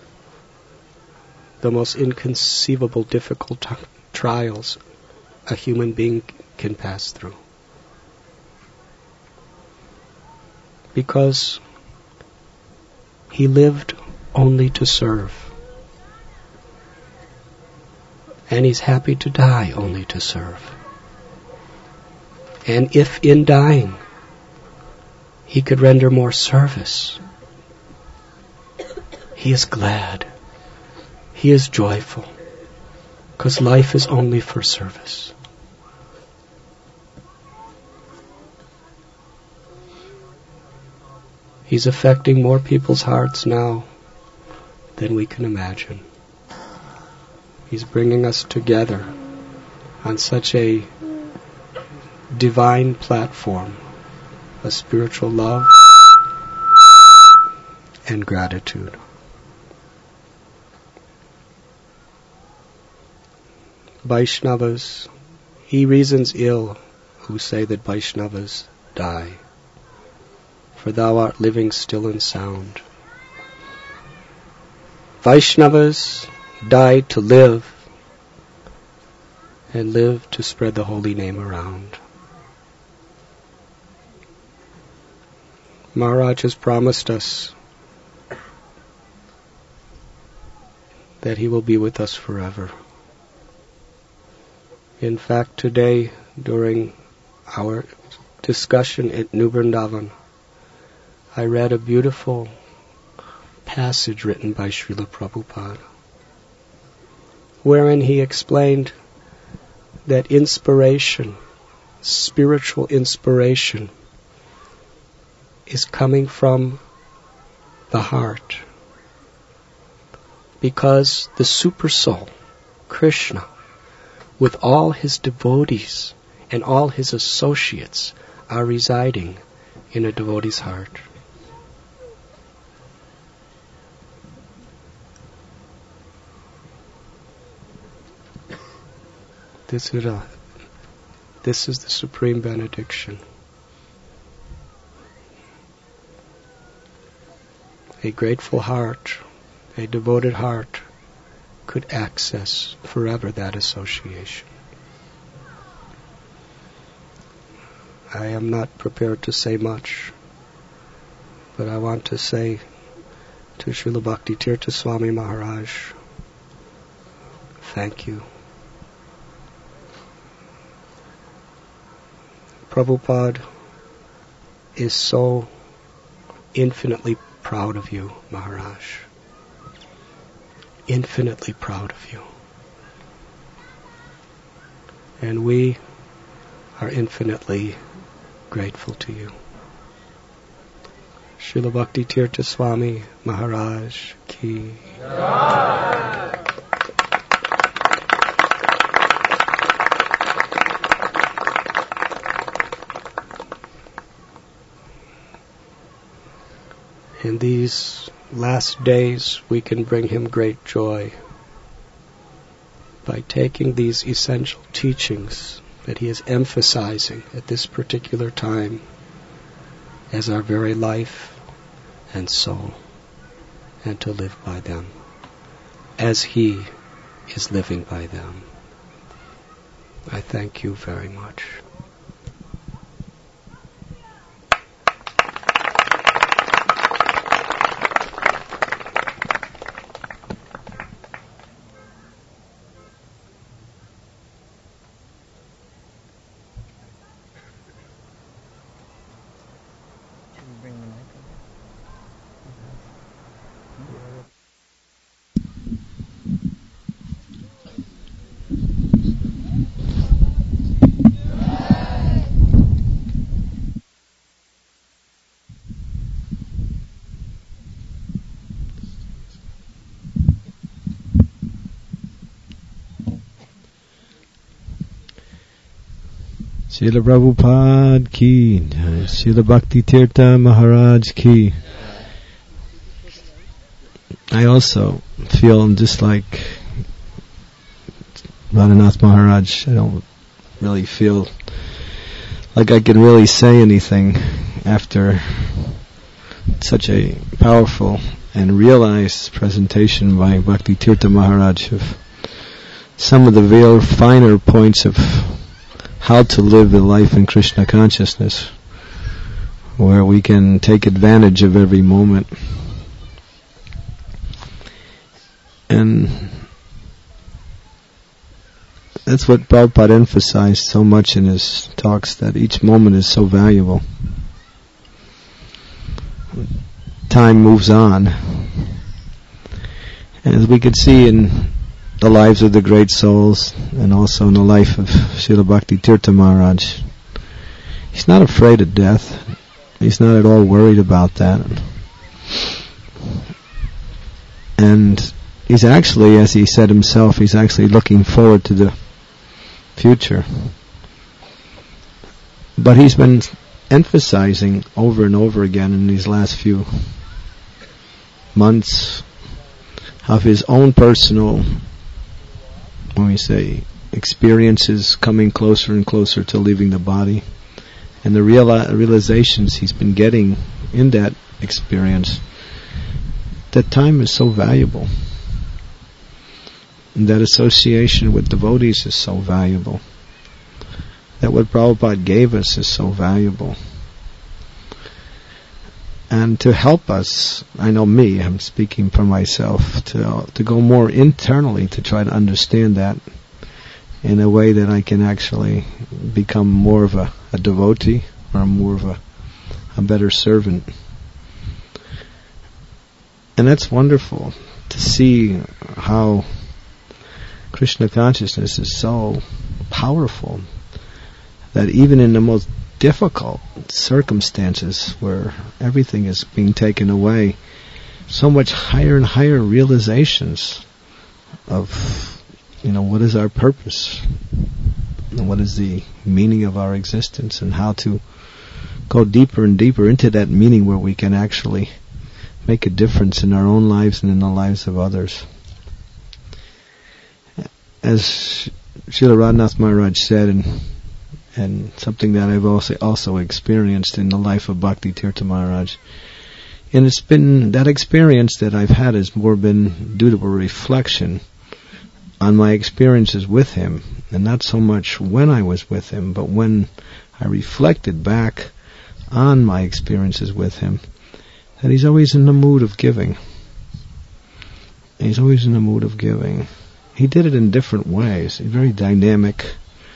the most inconceivable difficult trials a human being can pass through. Because he lived only to serve. And he's happy to die only to serve. And if in dying he could render more service, he is glad. He is joyful. Because life is only for service. He's affecting more people's hearts now than we can imagine. He's bringing us together on such a divine platform of spiritual love and gratitude. Vaishnavas, he reasons ill who say that Vaishnavas die, for thou art living still and sound. Vaishnavas died to live, and live to spread the holy name around. Maharaj has promised us that he will be with us forever. In fact, today, during our discussion at New Vrindavan, I read a beautiful passage written by Srila Prabhupada, wherein he explained that inspiration, spiritual inspiration, is coming from the heart. Because the Supersoul, Krishna, with all his devotees and all his associates, are residing in a devotee's heart. This is the supreme benediction. A grateful heart, a devoted heart, could access forever that association. I am not prepared to say much, but I want to say to Srila Bhakti Tirtha Swami Maharaj, thank you. Prabhupada is so infinitely proud of you, Maharaj. Infinitely proud of you. And we are infinitely grateful to you. Srila Bhakti Tirtha Swami Maharaj Ki. In these last days, we can bring him great joy by taking these essential teachings that he is emphasizing at this particular time as our very life and soul, and to live by them as he is living by them. I thank you very much. Srila Prabhupada Ki, Srila Bhakti Tirtha Maharaj Ki. I also feel just like Radhanath Maharaj, I don't really feel like I can really say anything after such a powerful and realized presentation by Bhakti Tirtha Maharaj of some of the real finer points of how to live a life in Krishna consciousness, where we can take advantage of every moment. And that's what Prabhupada emphasized so much in his talks, that each moment is so valuable. Time moves on. And as we could see in the lives of the great souls, and also in the life of Srila Bhakti Tirtha Maharaj, he's not afraid of death. He's not at all worried about that. And he's actually, as he said himself, he's actually looking forward to the future. But he's been emphasizing over and over again in these last few months of his own personal, when we say experiences coming closer and closer to leaving the body, and the realizations he's been getting in that experience, that time is so valuable. And that association with devotees is so valuable. That what Prabhupada gave us is so valuable. And to help us, I know me, I'm speaking for myself, to go more internally to try to understand that in a way that I can actually become more of a devotee, or more of a better servant. And that's wonderful to see how Krishna consciousness is so powerful that even in the most difficult circumstances where everything is being taken away, so much higher and higher realizations of, what is our purpose, and what is the meaning of our existence, and how to go deeper and deeper into that meaning where we can actually make a difference in our own lives and in the lives of others. As Srila Radhanath Maharaj said, and something that I've also experienced in the life of Bhakti Tirtha Maharaj, and it's been that experience that I've had has more been due to a reflection on my experiences with him, and not so much when I was with him, but when I reflected back on my experiences with him, that he's always in the mood of giving. He's always in the mood of giving. He did it in different ways, a very dynamic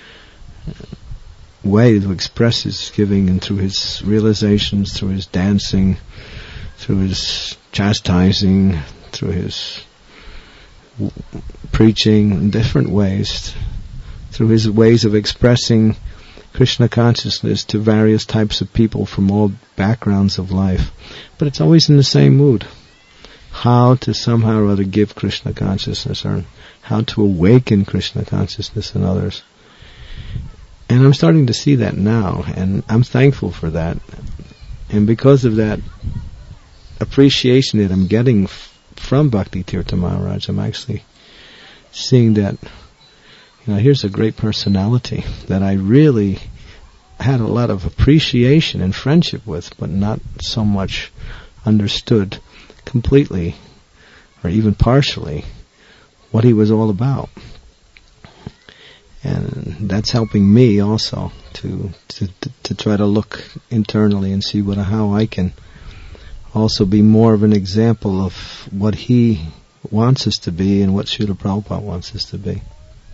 way to express his giving, and through his realizations, through his dancing, through his chastising, through his preaching, in different ways, through his ways of expressing Krishna consciousness to various types of people from all backgrounds of life. But it's always in the same mood. How to somehow or other give Krishna consciousness, or how to awaken Krishna consciousness in others. And I'm starting to see that now, and I'm thankful for that. And because of that appreciation that I'm getting from Bhakti Tirtha Maharaj, I'm actually seeing that, here's a great personality that I really had a lot of appreciation and friendship with, but not so much understood completely, or even partially, what he was all about. And that's helping me also to try to look internally and see how I can also be more of an example of what he wants us to be and what Srila Prabhupada wants us to be.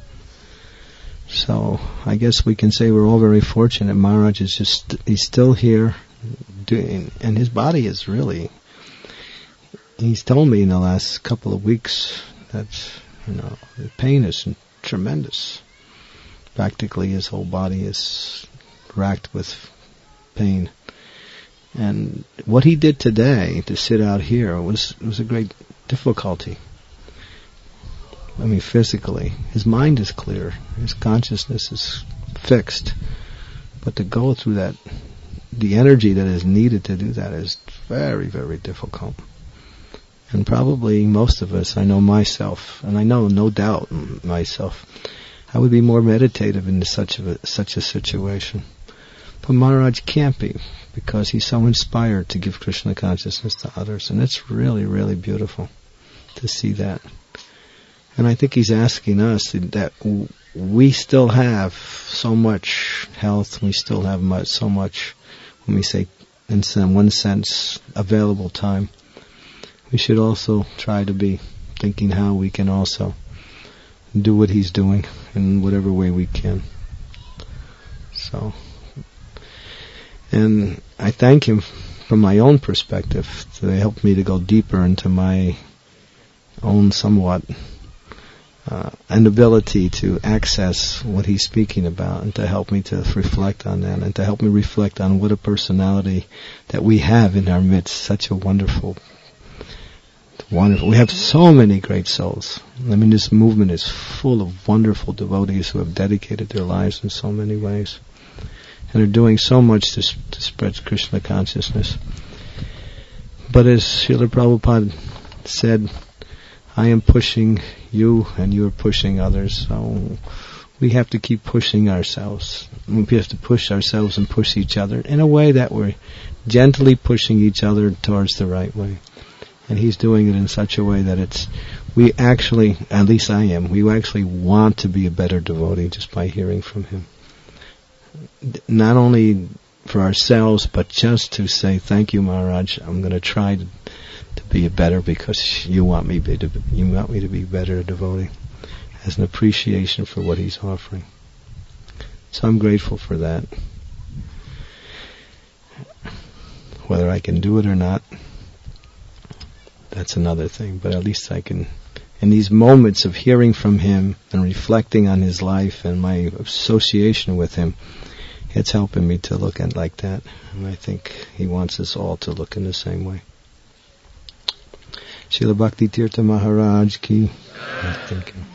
So I guess we can say we're all very fortunate. Maharaj is he's still here doing, and his body is really, he's told me in the last couple of weeks that, the pain is tremendous. Practically his whole body is racked with pain. And what he did today to sit out here was a great difficulty. I mean, physically. His mind is clear. His consciousness is fixed. But to go through that, the energy that is needed to do that is very, very difficult. And probably most of us, I know myself, and I know no doubt myself, I would be more meditative in such a situation. But Maharaj can't be, because he's so inspired to give Krishna consciousness to others. And it's really, really beautiful to see that. And I think he's asking us that we still have so much health, we still have so much, when we say, in one sense, available time. We should also try to be thinking how we can also do what he's doing in whatever way we can. So, and I thank him from my own perspective to help me to go deeper into my own somewhat inability to access what he's speaking about, and to help me to reflect on that, and to help me reflect on what a personality that we have in our midst. Such a wonderful. We have so many great souls. I mean, this movement is full of wonderful devotees who have dedicated their lives in so many ways, and are doing so much to spread Krishna consciousness. But as Srila Prabhupada said, I am pushing you and you are pushing others, so we have to keep pushing ourselves. We have to push ourselves and push each other in a way that we're gently pushing each other towards the right way. And he's doing it in such a way that we actually, at least I am, we actually want to be a better devotee just by hearing from him. Not only for ourselves, but just to say, thank you, Maharaj, I'm going to try to be better because you want me to be better a devotee, as an appreciation for what he's offering. So I'm grateful for that. Whether I can do it or not, that's another thing, but at least I can, in these moments of hearing from him and reflecting on his life and my association with him, it's helping me to look at it like that. And I think he wants us all to look in the same way. Srila Bhakti Tirtha Maharaj ki. Thank you.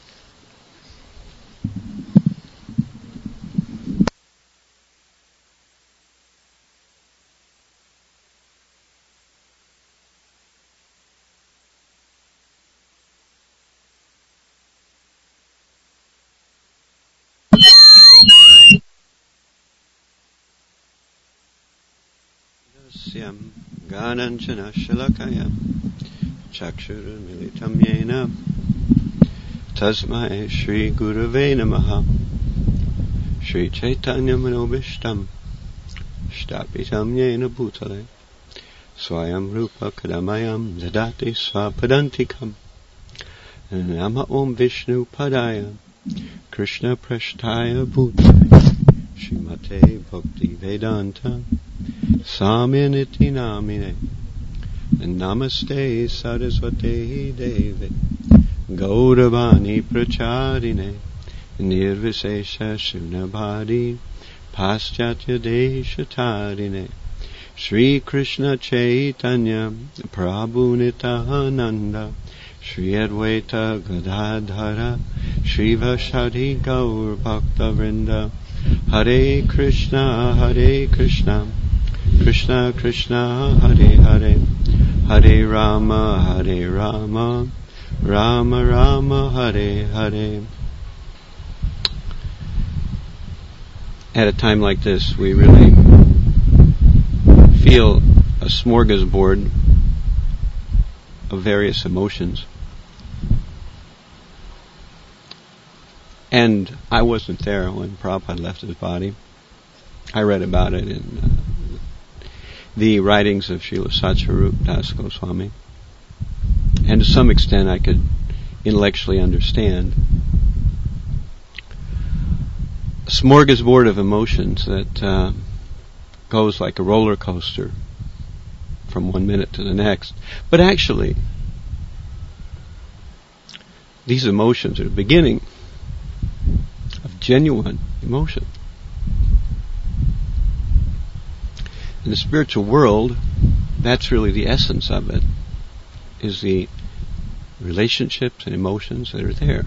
Gananchana Shalakaya Chakshura Militam Yena Tasmai Shri Gurave Namaha Shri Chaitanya Manobishtam Shtapitam Yena Bhutale Swayam Rupa Kadamayam Dadati Swapadantikam Nama Om Vishnu Padaya Krishna Prashtaya Bhutale Srimate Bhakti Vedanta Saminiti Namine Namaste Saraswate Devi Gauravani Pracharine Nirvisesha Shunabhadi Paschatya Deshatarine Sri Krishna Chaitanya Prabhu Nityananda Sri Advaita Gadadhara Sri Vashadi Gaur Bhakta Vrinda Hare Krishna Krishna Krishna Hare Hare Hare Rama Rama Rama Hare Hare. At a time like this, we really feel a smorgasbord of various emotions. And I wasn't there when Prabhupada left his body. I read about it in the writings of Srila Satyarup Das Goswami. And to some extent I could intellectually understand. A smorgasbord of emotions that goes like a roller coaster from one minute to the next. But actually, these emotions are the beginning of genuine emotion. In the spiritual world, that's really the essence of it, is the relationships and emotions that are there.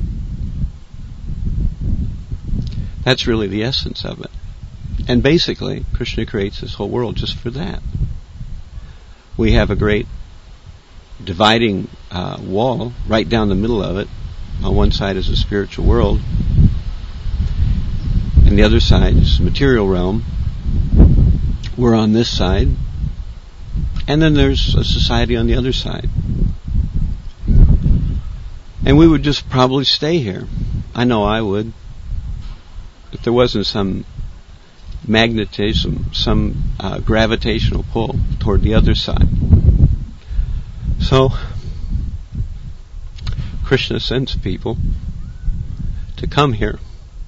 That's really the essence of it. And basically, Krishna creates this whole world just for that. We have a great dividing wall right down the middle of it. On one side is the spiritual world, and the other side is the material realm. We're on this side, and then there's a society on the other side. And we would just probably stay here. I know I would. If there wasn't some magnetism, some gravitational pull toward the other side. So, Krishna sends people to come here,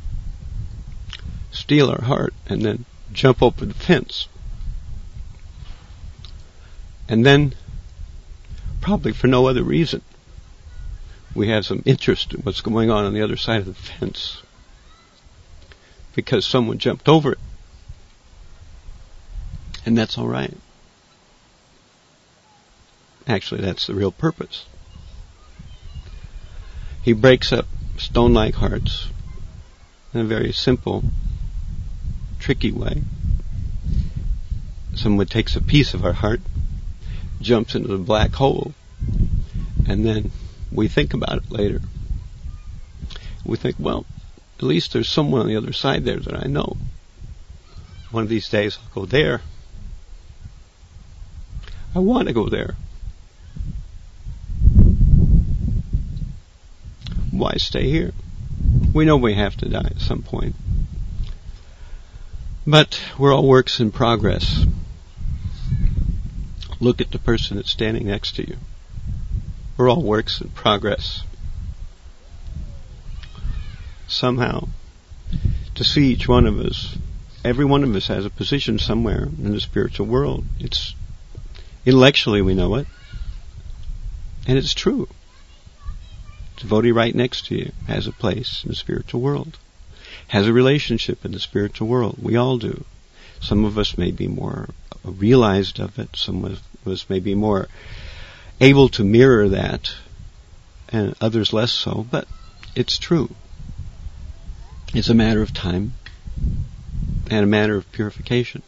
steal our heart, and then jump over the fence. And then, probably for no other reason, we have some interest in what's going on the other side of the fence. Because someone jumped over it. And that's all right. Actually, that's the real purpose. He breaks up stone-like hearts in a very simple, tricky way. Someone takes a piece of our heart, jumps into the black hole, and then we think about it later. We think, well, at least there's someone on the other side there that I know. One of these days I'll go there. I want to go there. Why stay here? We know we have to die at some point. But we're all works in progress. Look at the person that's standing next to you. We're all works in progress. Somehow, to see each one of us, every one of us has a position somewhere in the spiritual world. It's intellectually we know it, and it's true. Devotee right next to you has a place in the spiritual world, has a relationship in the spiritual world. We all do. Some of us may be more realized of it. Some of us may be more able to mirror that, and others less so. But it's true. It's a matter of time and a matter of purification.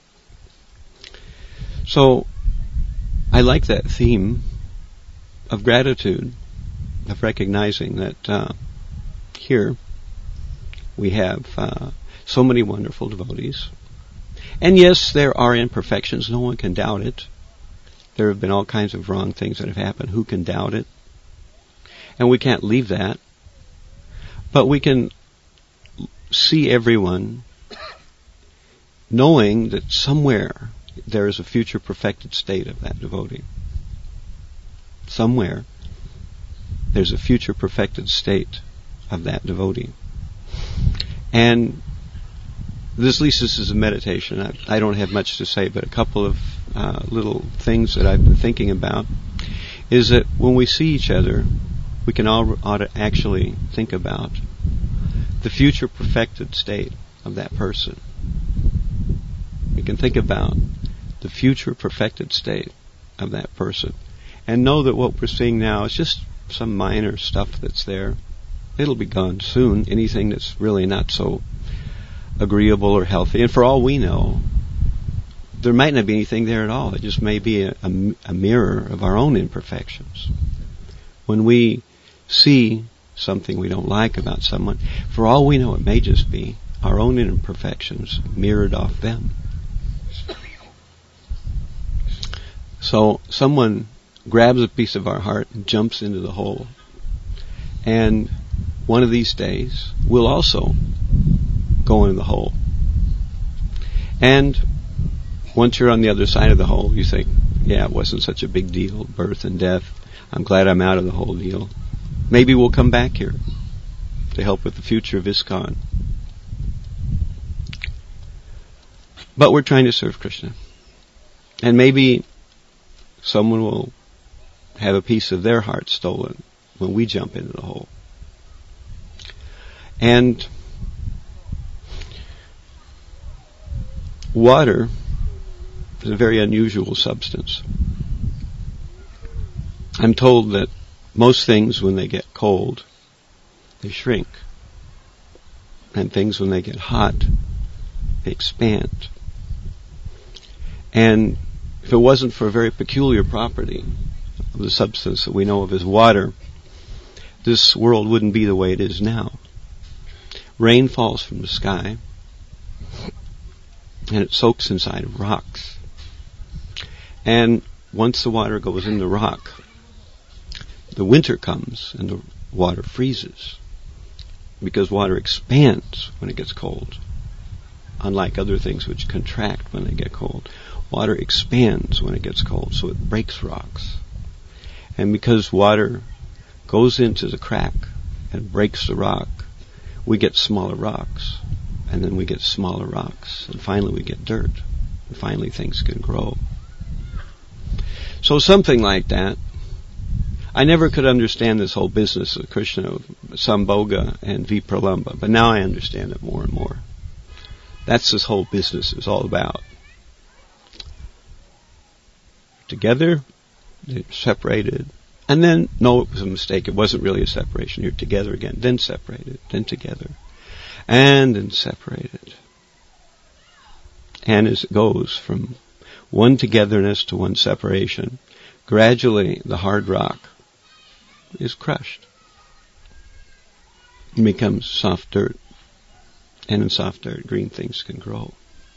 So I like that theme of gratitude, of recognizing that here we have so many wonderful devotees. And yes, there are imperfections. No one can doubt it. There have been all kinds of wrong things that have happened. Who can doubt it? And we can't leave that. But we can see everyone knowing that somewhere there is a future perfected state of that devotee. Somewhere there's a future perfected state of that devotee. And this is a meditation. I don't have much to say, but a couple of little things that I've been thinking about is that when we see each other, we can all ought to actually think about the future perfected state of that person. We can think about the future perfected state of that person and know that what we're seeing now is just some minor stuff that's there. It'll be gone soon. Anything that's really not so agreeable or healthy. And for all we know, there might not be anything there at all. It just may be a mirror of our own imperfections. When we see something we don't like about someone, for all we know, it may just be our own imperfections mirrored off them. So someone grabs a piece of our heart and jumps into the hole. And one of these days, we'll also go into the hole. And once you're on the other side of the hole, you think, yeah, it wasn't such a big deal, birth and death. I'm glad I'm out of the whole deal. Maybe we'll come back here to help with the future of ISKCON. But we're trying to serve Krishna. And maybe someone will have a piece of their heart stolen when we jump into the hole. And water is a very unusual substance. I'm told that most things, when they get cold, they shrink. And things, when they get hot, they expand. And if it wasn't for a very peculiar property of the substance that we know of as water, this world wouldn't be the way it is now. Rain falls from the sky, and it soaks inside of rocks. And once the water goes in the rock, the winter comes and the water freezes, because water expands when it gets cold. Unlike other things which contract when they get cold, water expands when it gets cold, so it breaks rocks. And because water goes into the crack and breaks the rock, we get smaller rocks, and then we get smaller rocks, and finally we get dirt, and finally things can grow. So something like that. I never could understand this whole business of Krishna, of Sambhoga and Vipralambha, but now I understand it more and more. That's this whole business is all about. Together, they're separated, and then, no, it was a mistake. It wasn't really a separation. You're together again, then separated, then together, and then separated. And as it goes from one togetherness to one separation, gradually the hard rock is crushed. It becomes soft dirt, and in soft dirt, green things can grow.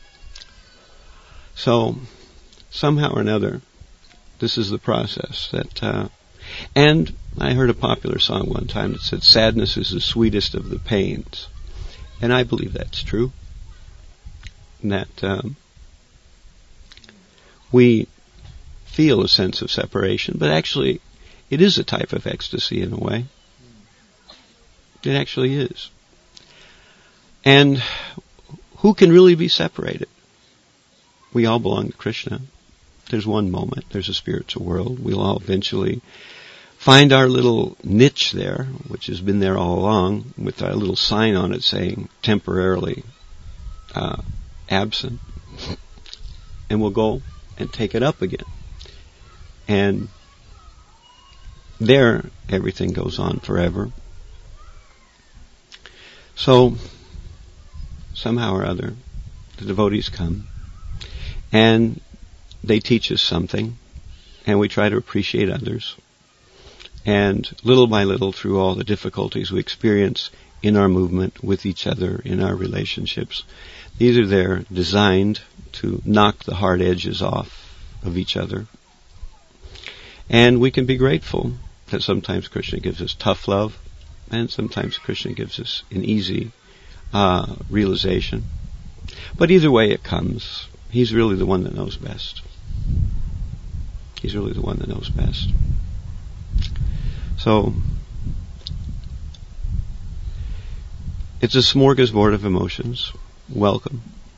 So, somehow or another, this is the process that, and I heard a popular song one time that said, sadness is the sweetest of the pains. And I believe that's true. And that we feel a sense of separation, but actually it is a type of ecstasy in a way. It actually is. And who can really be separated? We all belong to Krishna. There's one moment. There's a spiritual world. We'll all eventually find our little niche there, which has been there all along, with our little sign on it saying temporarily absent. And we'll go and take it up again. And there, everything goes on forever. So, somehow or other, the devotees come, and they teach us something, and we try to appreciate others. And little by little, through all the difficulties we experience in our movement, with each other, in our relationships, these are there designed to knock the hard edges off of each other. And we can be grateful that sometimes Krishna gives us tough love, and sometimes Krishna gives us an easy realization. But either way it comes, He's really the one that knows best. He's really the one that knows best. So, it's a smorgasbord of emotions. Welcome.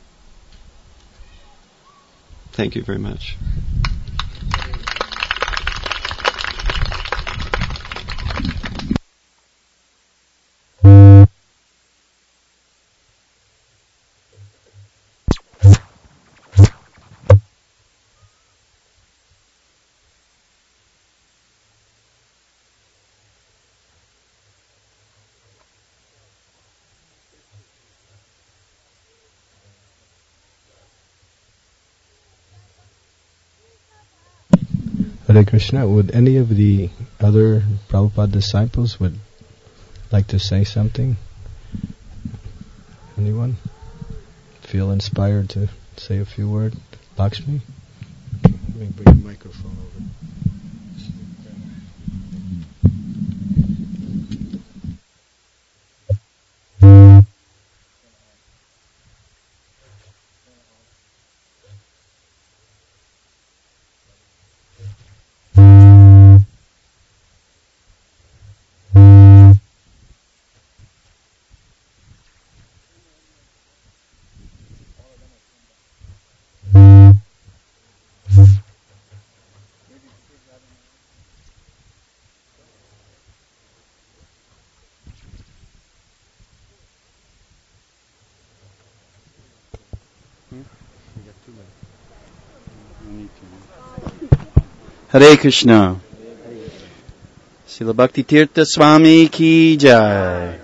Thank you very much. Hare Krishna, would any of the other Prabhupada disciples would like to say something? Anyone? Feel inspired to say a few words? Lakshmi? Let me bring the microphone over. Hare Krishna. Srila Bhakti-tirtha Swami ki jai.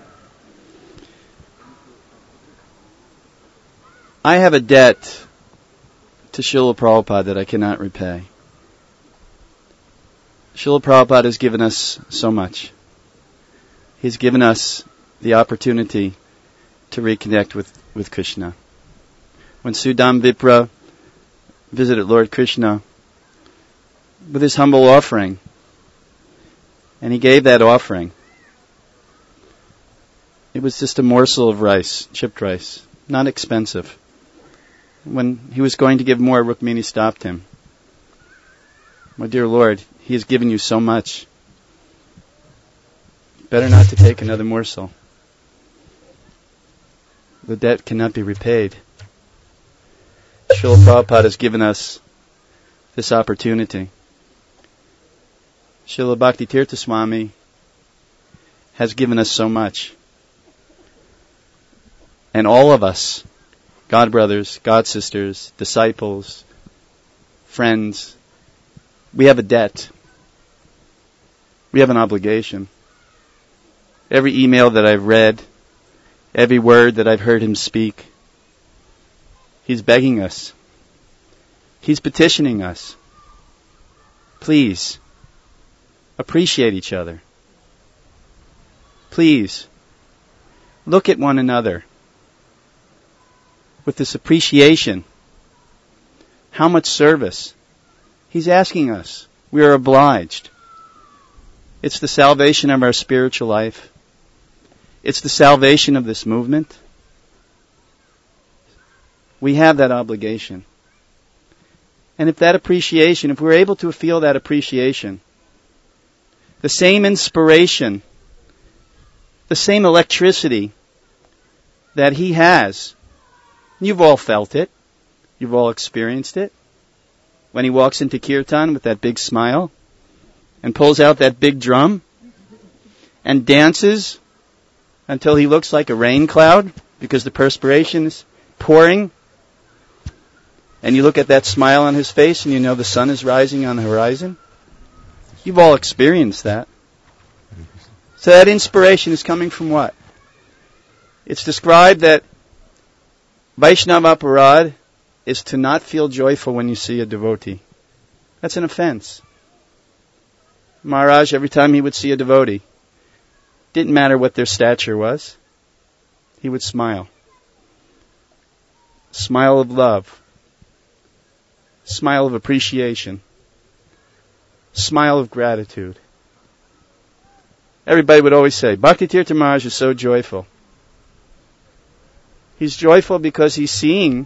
I have a debt to Srila Prabhupada that I cannot repay. Srila Prabhupada has given us so much. He's given us the opportunity to reconnect with Krishna. When Sudam Vipra visited Lord Krishna with his humble offering, and he gave that offering, it was just a morsel of rice, chipped rice, not expensive. When he was going to give more, Rukmini stopped him. My dear Lord, he has given you so much. Better not to take another morsel. The debt cannot be repaid. Srila Prabhupada has given us this opportunity. Srila Bhakti-tirtha Swami has given us so much. And all of us, God brothers, God sisters, disciples, friends, we have a debt. We have an obligation. Every email that I've read, every word that I've heard him speak, he's begging us. He's petitioning us. Please, appreciate each other. Please, look at one another. with this appreciation. How much service? He's asking us. We are obliged. It's the salvation of our spiritual life. It's the salvation of this movement. We have that obligation. And if that appreciation, if we're able to feel that appreciation, the same inspiration, the same electricity that he has, you've all felt it, you've all experienced it. When he walks into kirtan with that big smile and pulls out that big drum and dances until he looks like a rain cloud because the perspiration is pouring, and you look at that smile on his face and you know the sun is rising on the horizon. You've all experienced that. So that inspiration is coming from what? It's described that Vaishnava aparad is to not feel joyful when you see a devotee. That's an offense. Maharaj, every time he would see a devotee, didn't matter what their stature was, he would smile. Smile of love. Smile of appreciation. Smile of gratitude. Everybody would always say, Bhaktitirtha Maharaj is so joyful. He's joyful because he's seeing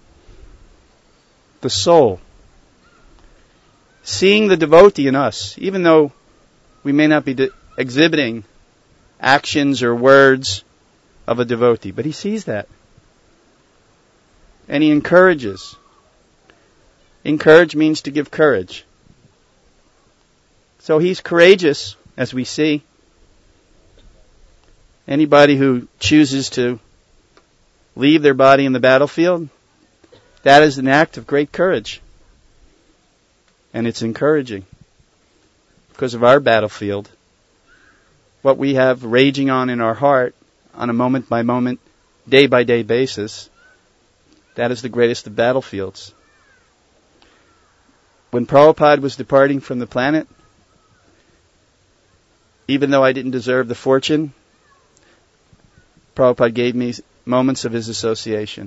the soul. Seeing the devotee in us, even though we may not be exhibiting actions or words of a devotee, but he sees that. And he encourages. Encourage means to give courage. So he's courageous, as we see. Anybody who chooses to leave their body in the battlefield, that is an act of great courage. And it's encouraging. Because of our battlefield, what we have raging on in our heart on a moment-by-moment, day-by-day basis, that is the greatest of battlefields. When Prabhupada was departing from the planet, even though I didn't deserve the fortune, Prabhupada gave me moments of his association.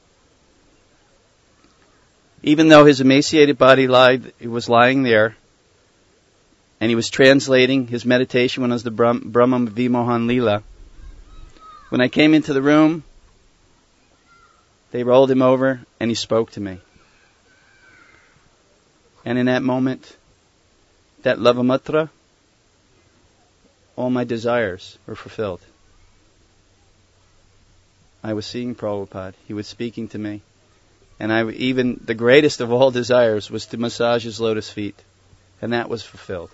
Even though his emaciated body was lying there, and he was translating his meditation when it was the Brahma Vimohan Lila, when I came into the room, they rolled him over and he spoke to me. And in that moment, that Lavamatra, all my desires were fulfilled. I was seeing Prabhupada. He was speaking to me. And even the greatest of all desires was to massage his lotus feet. And that was fulfilled.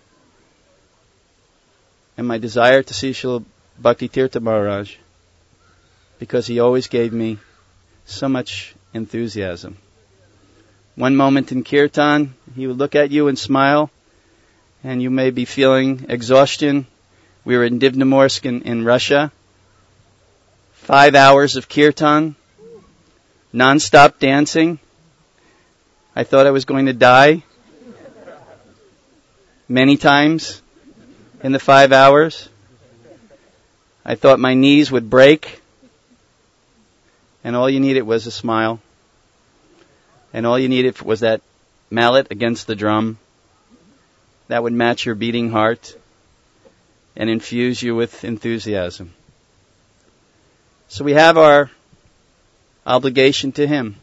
And my desire to see Srila Bhaktitirtha Maharaj, because he always gave me so much enthusiasm. One moment in kirtan, he would look at you and smile, and you may be feeling exhaustion. We were in Divnomorsk in Russia. 5 hours of kirtan, non-stop dancing. I thought I was going to die many times in the 5 hours. I thought my knees would break, and all you needed was a smile. And all you needed was that mallet against the drum that would match your beating heart and infuse you with enthusiasm. So we have our obligation to him.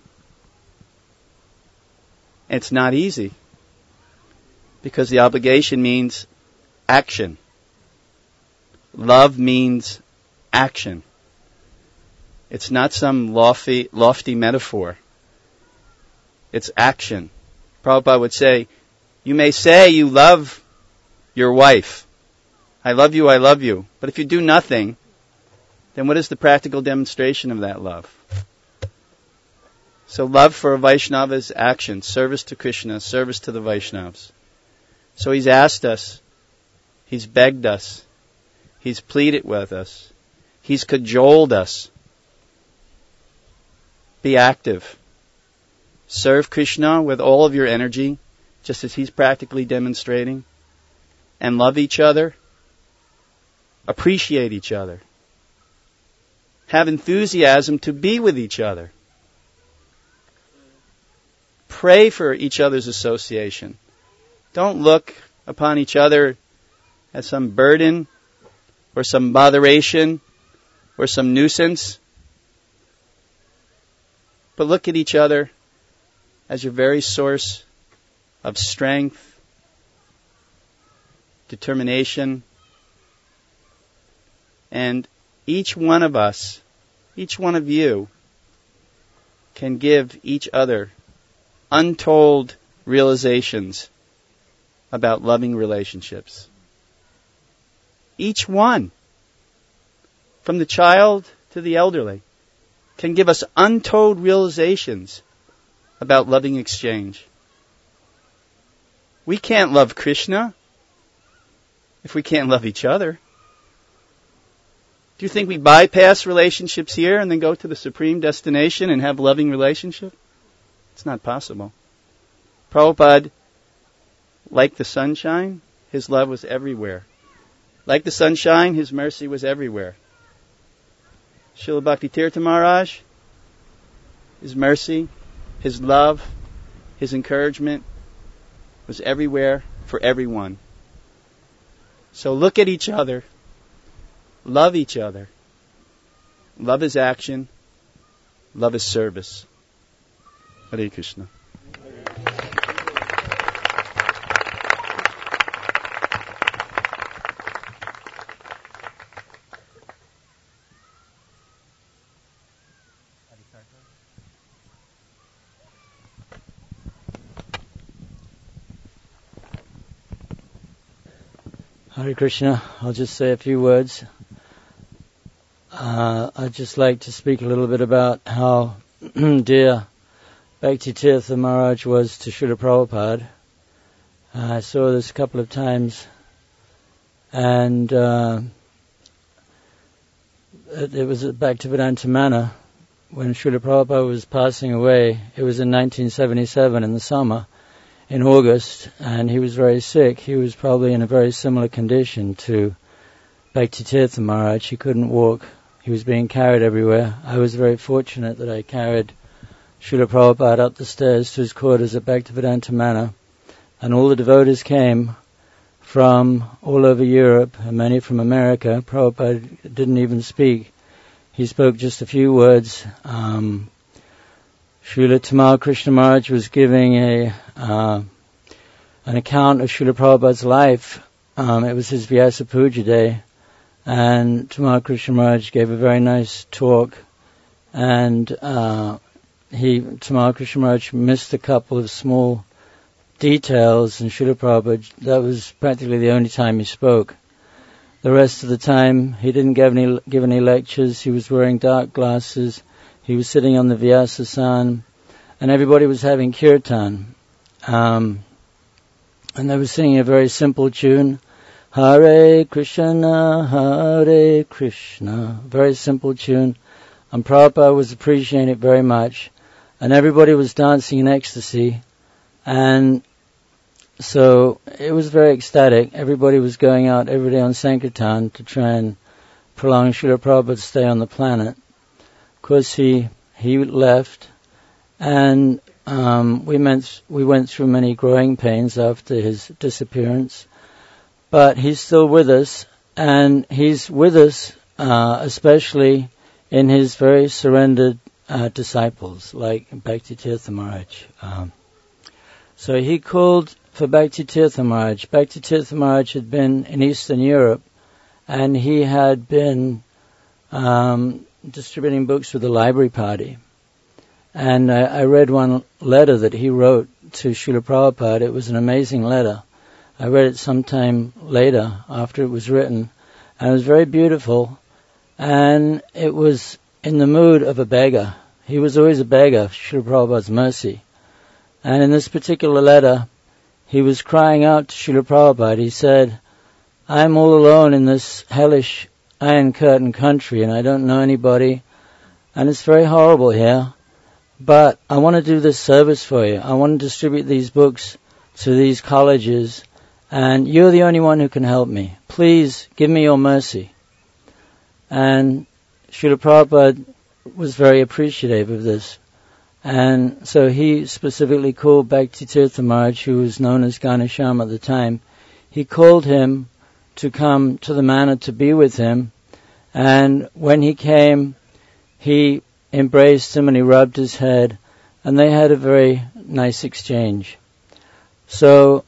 It's not easy, because the obligation means action. Love means action. It's not some lofty metaphor. It's action. Prabhupada would say, you may say you love your wife. I love you. But if you do nothing, then what is the practical demonstration of that love? So love for a Vaishnava is action, service to Krishna, service to the Vaishnavas. So he's asked us, he's begged us, he's pleaded with us, he's cajoled us. Be active. Serve Krishna with all of your energy, just as he's practically demonstrating, and love each other, appreciate each other. have enthusiasm to be with each other. Pray for each other's association. Don't look upon each other as some burden or some botheration or some nuisance. But look at each other as your very source of strength, determination, and each one of us, each one of you, can give each other untold realizations about loving relationships. Each one, from the child to the elderly, can give us untold realizations about loving exchange. We can't love Krishna if we can't love each other. Do you think we bypass relationships here and then go to the supreme destination and have loving relationship? It's not possible. Prabhupada, like the sunshine, his love was everywhere. Like the sunshine, his mercy was everywhere. Srila Bhakti-tirtha Maharaj, his mercy, his love, his encouragement was everywhere for everyone. So look at each other. Love each other. Love is action. Love is service. Hare Krishna. Hare Krishna. I'll just say a few words. I'd just like to speak a little bit about how dear Bhakti-tirtha Maharaj was to Srila Prabhupada. I saw this a couple of times, and it was at Bhaktivedanta Manor when Srila Prabhupada was passing away. It was in 1977 in the summer, in August, and he was very sick. He was probably in a very similar condition to Bhakti-tirtha Maharaj. He couldn't walk. He was being carried everywhere. I was very fortunate that I carried Srila Prabhupada up the stairs to his quarters at Bhaktivedanta Manor, and all the devotees came from all over Europe, and many from America. Prabhupada didn't even speak. He spoke just a few words. Srila Tamal Krishna Maharaj was giving an account of Srila Prabhupada's life. It was his Vyasa Puja day, and Tamal Krishna Maharaj gave a very nice talk, and Tamal Krishna Maharaj missed a couple of small details, and Srila Prabhupada, that was practically the only time he spoke. The rest of the time, he didn't give any lectures. He was wearing dark glasses. He was sitting on the Vyasasan, and everybody was having kirtan. And they were singing a very simple tune, Hare Krishna, Hare Krishna. Very simple tune. And Prabhupada was appreciating it very much. And everybody was dancing in ecstasy. And so it was very ecstatic. Everybody was going out every day on Sankirtan to try and prolong Srila Prabhupada's stay on the planet. Of course, he left, and we went through many growing pains after his disappearance. But he's still with us, and he's with us especially in his very surrendered disciples, like Bhakti-tirtha Maharaj. So he called for Bhakti-tirtha Maharaj. Bhakti-tirtha Maharaj had been in Eastern Europe, and he had been distributing books for the Library Party. And I read one letter that he wrote to Srila Prabhupada. It was an amazing letter. I read it sometime later after it was written, and it was very beautiful, and it was in the mood of a beggar. He was always a beggar, Srila Prabhupada's mercy. And in this particular letter, he was crying out to Srila Prabhupada. He said, I'm all alone in this hellish Iron Curtain country, and I don't know anybody, and it's very horrible here, but I want to do this service for you. I want to distribute these books to these colleges, and you're the only one who can help me. Please give me your mercy. And Srila Prabhupada was very appreciative of this. And so he specifically called Bhakti Tirtha Maharaj, who was known as Ganesham at the time. He called him to come to the manor to be with him. And when he came, he embraced him and he rubbed his head. And they had a very nice exchange. So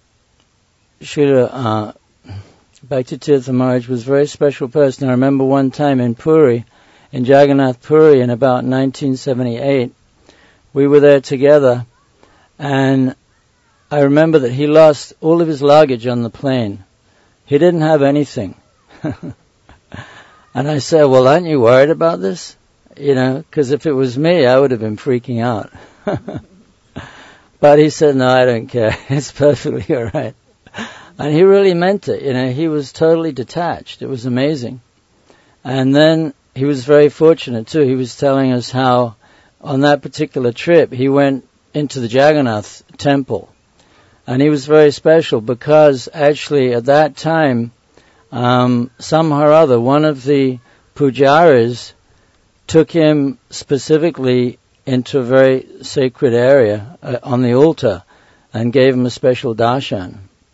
Srila Bhakti Tirtha Maharaj was a very special person. I remember one time in Puri, in Jagannath Puri in about 1978, we were there together, and I remember that he lost all of his luggage on the plane. He didn't have anything. And I said, well, aren't you worried about this? You know, because if it was me, I would have been freaking out. But he said, no, I don't care. It's perfectly all right. And he really meant it. You know, he was totally detached. It was amazing. And then he was very fortunate, too. He was telling us how on that particular trip, he went into the Jagannath temple. And he was very special because actually at that time, somehow or other, one of the pujaris took him specifically into a very sacred area on the altar and gave him a special darshan.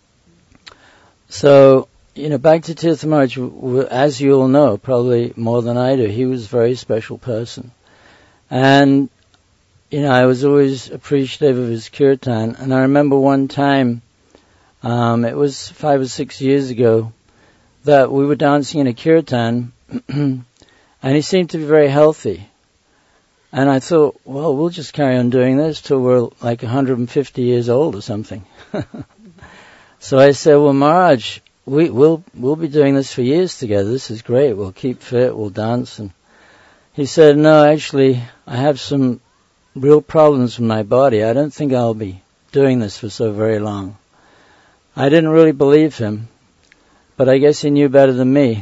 So, you know, Bhakti Tirtha Maharaj, as you all know, probably more than I do, he was a very special person. And, you know, I was always appreciative of his kirtan. And I remember one time, it was 5 or 6 years ago, that we were dancing in a kirtan, and he seemed to be very healthy. And I thought, well, we'll just carry on doing this till we're like 150 years old or something. So I said, well, Maharaj, we'll be doing this for years together. This is great. We'll keep fit. We'll dance. And he said, no, actually, I have some real problems with my body. I don't think I'll be doing this for so very long. I didn't really believe him, but I guess he knew better than me.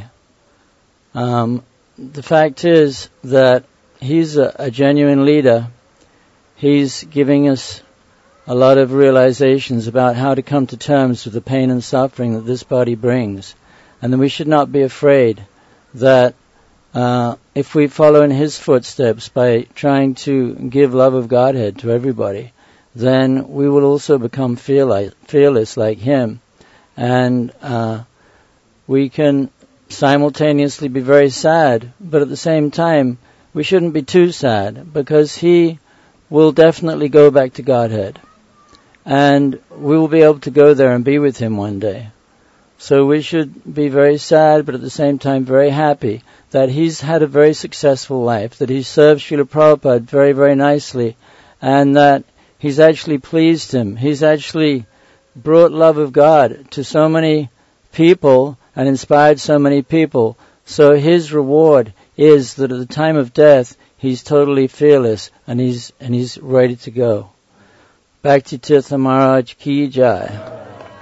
The fact is that he's a genuine leader. He's giving us a lot of realizations about how to come to terms with the pain and suffering that this body brings. And that we should not be afraid that if we follow in his footsteps by trying to give love of Godhead to everybody, then we will also become fearless like him. And we can simultaneously be very sad, but at the same time, we shouldn't be too sad, because he will definitely go back to Godhead. And we will be able to go there and be with him one day. So we should be very sad, but at the same time very happy that he's had a very successful life, that he served Srila Prabhupada very, very nicely, and that he's actually pleased him. He's actually brought love of God to so many people and inspired so many people. So his reward is that at the time of death, he's totally fearless and he's ready to go. Bhakti Tirtha Maharaj Ki Jai.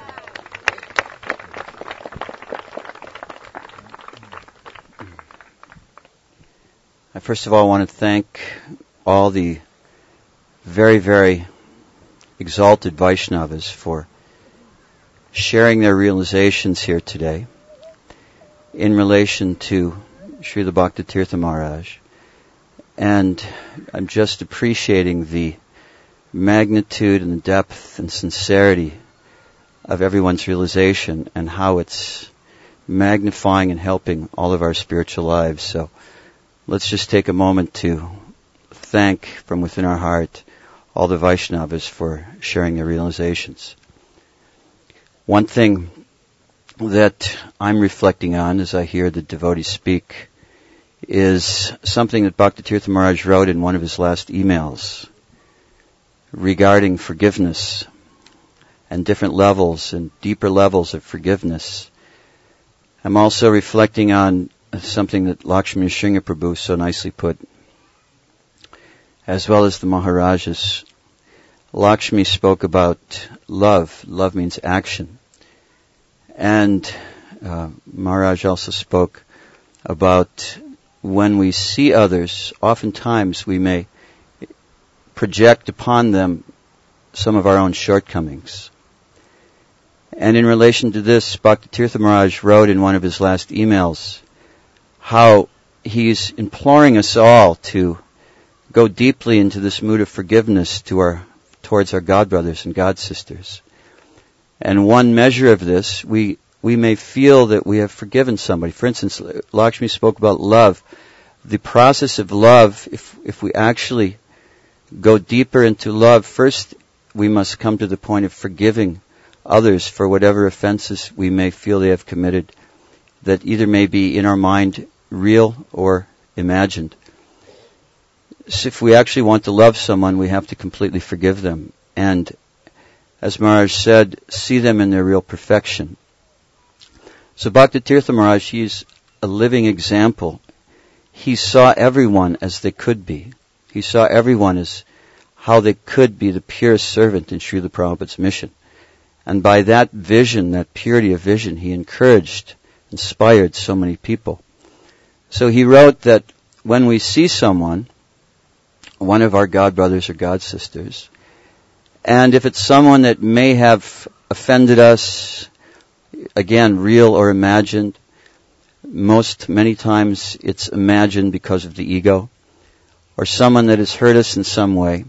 I first of all want to thank all the very, very exalted Vaishnavas for sharing their realizations here today in relation to Srila Bhakti Tirtha Maharaj. And I'm just appreciating the magnitude and the depth and sincerity of everyone's realization and how it's magnifying and helping all of our spiritual lives. So let's just take a moment to thank from within our heart all the Vaishnavas for sharing their realizations. One thing that I'm reflecting on as I hear the devotees speak is something that Bhakti Tirtha Maharaj wrote in one of his last emails regarding forgiveness and different levels and deeper levels of forgiveness. I'm also reflecting on something that Lakshmi Nrsimha Prabhu so nicely put, as well as the Maharajas. Lakshmi spoke about love. Love means action. And Maharaj also spoke about when we see others, oftentimes we may project upon them some of our own shortcomings. And in relation to this, Bhakti Tirtha Maharaj wrote in one of his last emails how he's imploring us all to go deeply into this mood of forgiveness towards our God brothers and God sisters. And one measure of this, we may feel that we have forgiven somebody. For instance, Lakshmi spoke about love. The process of love, if we actually go deeper into love, first we must come to the point of forgiving others for whatever offenses we may feel they have committed, that either may be in our mind real or imagined. So if we actually want to love someone, we have to completely forgive them. And as Maharaj said, see them in their real perfection. So Bhaktitirtha Maharaj, he's a living example. He saw everyone as they could be. He saw everyone as how they could be the purest servant in Srila Prabhupada's mission. And by that vision, that purity of vision, he encouraged, inspired so many people. So he wrote that when we see someone, one of our God brothers or God sisters, and if it's someone that may have offended us, again, real or imagined, many times it's imagined because of the ego, or someone that has hurt us in some way,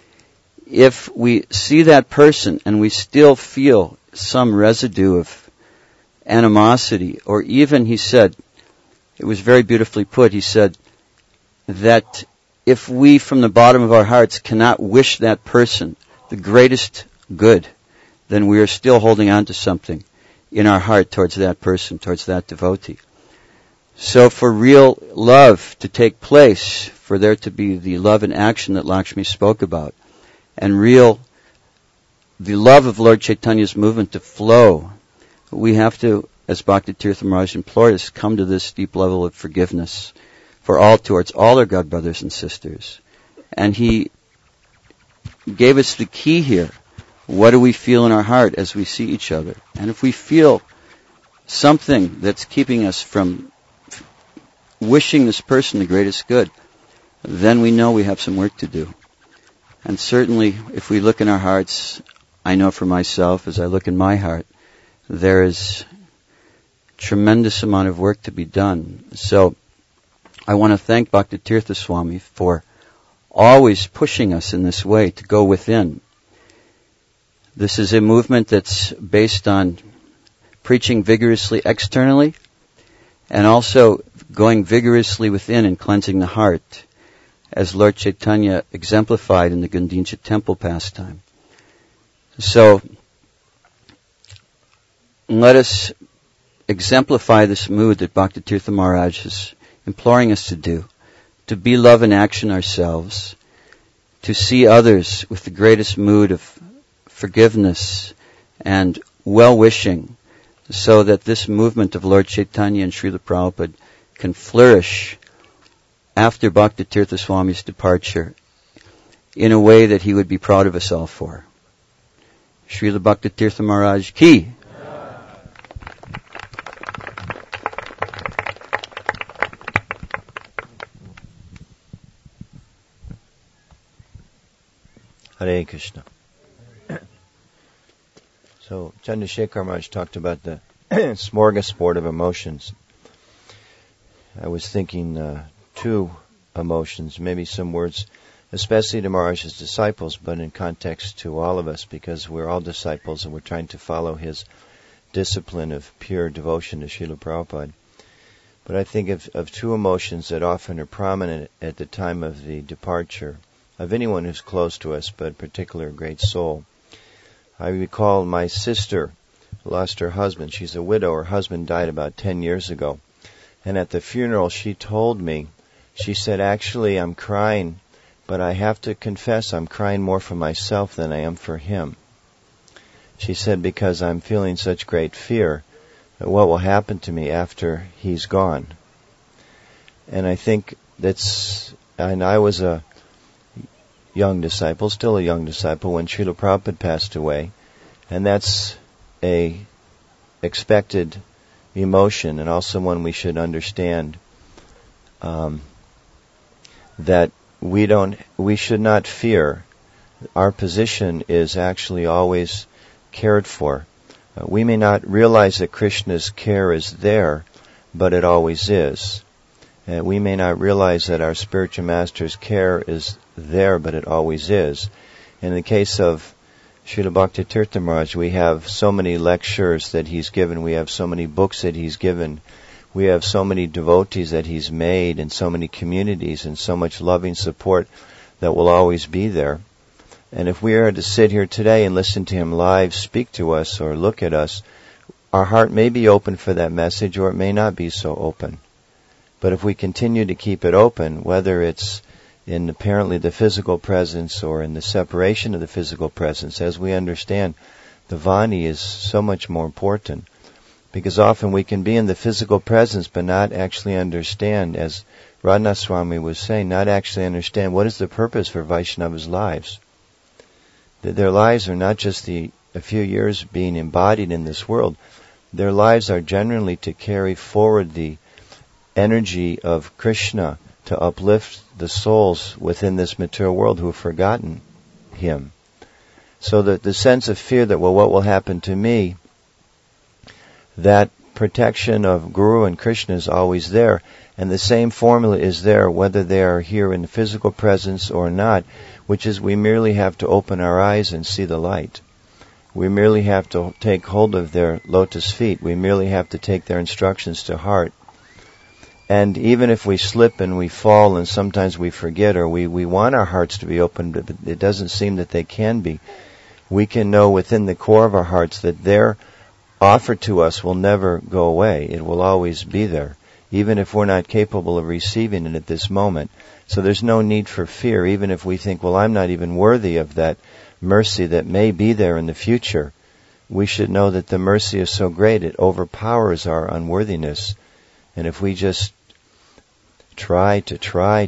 if we see that person and we still feel some residue of animosity, or even, he said, it was very beautifully put, he said that if we from the bottom of our hearts cannot wish that person the greatest good, then we are still holding on to something in our heart towards that person, towards that devotee. So for real love to take place, for there to be the love in action that Lakshmi spoke about, and the love of Lord Chaitanya's movement to flow, we have to, as Bhaktitirtha Maharaj implored us, come to this deep level of forgiveness for all, towards all our God brothers and sisters. And he gave us the key here. What do we feel in our heart as we see each other? And if we feel something that's keeping us from wishing this person the greatest good, then we know we have some work to do. And certainly, if we look in our hearts, I know for myself, as I look in my heart, there is tremendous amount of work to be done. So, I want to thank Bhaktitirtha Swami for always pushing us in this way to go within. This is a movement that's based on preaching vigorously externally, and also going vigorously within and cleansing the heart, as Lord Chaitanya exemplified in the Gandincha temple pastime. So, let us exemplify this mood that Bhaktitirtha Maharaj is imploring us to do, to be love in action ourselves, to see others with the greatest mood of forgiveness and well-wishing, so that this movement of Lord Chaitanya and Srila Prabhupada can flourish after Bhaktitirtha Swami's departure in a way that he would be proud of us all for. Srila Bhaktitirtha Maharaj ki. Hare Krishna. So Chandrasekhar Maharaj talked about the smorgasbord of emotions. I was thinking two emotions, maybe some words, especially to Maharaj's disciples, but in context to all of us, because we're all disciples and we're trying to follow his discipline of pure devotion to Srila Prabhupada. But I think of two emotions that often are prominent at the time of the departure of anyone who's close to us, but in particular a great soul. I recall my sister lost her husband. She's a widow. Her husband died about 10 years ago. And at the funeral, she told me, she said, actually, I'm crying, but I have to confess I'm crying more for myself than I am for him. She said, because I'm feeling such great fear that what will happen to me after he's gone. And I think and I was a young disciple, still a young disciple, when Srila Prabhupada passed away. And that's a expected emotion, and also one we should understand, that we should not fear. Our position is actually always cared for. We may not realize that Krishna's care is there, but it always is. We may not realize that our spiritual master's care is there, but it always is. In the case of Srila Bhaktitirtha Maharaj, we have so many lectures that he's given, we have so many books that he's given, we have so many devotees that he's made, and so many communities, and so much loving support that will always be there. And if we are to sit here today and listen to him live speak to us or look at us, our heart may be open for that message, or it may not be so open. But if we continue to keep it open, whether it's in apparently the physical presence or in the separation of the physical presence, as we understand, the Vani is so much more important. Because often we can be in the physical presence but not actually understand, as Radhanaswami was saying, not actually understand what is the purpose for Vaishnavas' lives. That their lives are not just a few years being embodied in this world. Their lives are generally to carry forward the energy of Krishna, to uplift the souls within this material world who have forgotten him. So that the sense of fear that, well, what will happen to me, that protection of Guru and Krishna is always there. And the same formula is there whether they are here in the physical presence or not, which is we merely have to open our eyes and see the light. We merely have to take hold of their lotus feet. We merely have to take their instructions to heart. And even if we slip and we fall and sometimes we forget, or we want our hearts to be open, but it doesn't seem that they can be, we can know within the core of our hearts that their offer to us will never go away. It will always be there, even if we're not capable of receiving it at this moment. So there's no need for fear, even if we think, well, I'm not even worthy of that mercy that may be there in the future. We should know that the mercy is so great, it overpowers our unworthiness. And if we just try to cry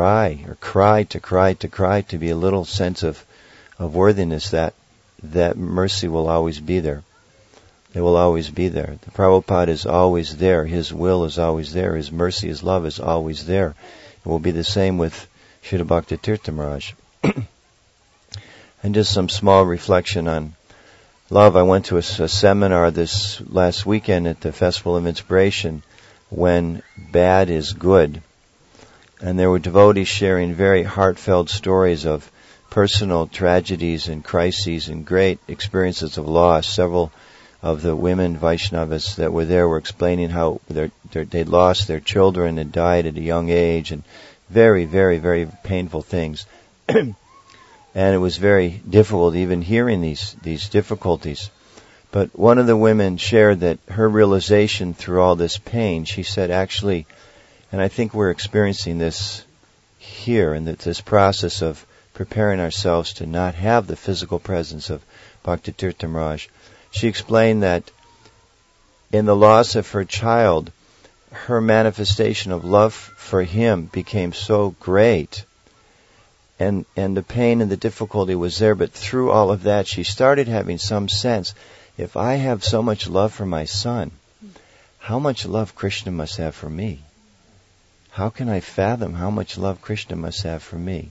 to be a little sense of worthiness, that mercy will always be there. It will always be there. The Prabhupada is always there. His will is always there. His mercy, His love is always there. It will be the same with Srila Bhaktitirtha Maharaj. And just some small reflection on love. I went to a seminar this last weekend at the Festival of Inspiration, When Bad is Good. And there were devotees sharing very heartfelt stories of personal tragedies and crises and great experiences of loss. Several of the women Vaishnavas that were there were explaining how they'd lost their children and died at a young age, and very, very, very painful things. And it was very difficult even hearing these difficulties. But one of the women shared that her realization through all this pain, she said, actually, and I think we're experiencing this here, and that this process of preparing ourselves to not have the physical presence of Bhaktitirtha Maharaj. She explained that in the loss of her child, her manifestation of love for him became so great, and the pain and the difficulty was there, but through all of that, she started having some sense, if I have so much love for my son, how much love Krishna must have for me? How can I fathom how much love Krishna must have for me?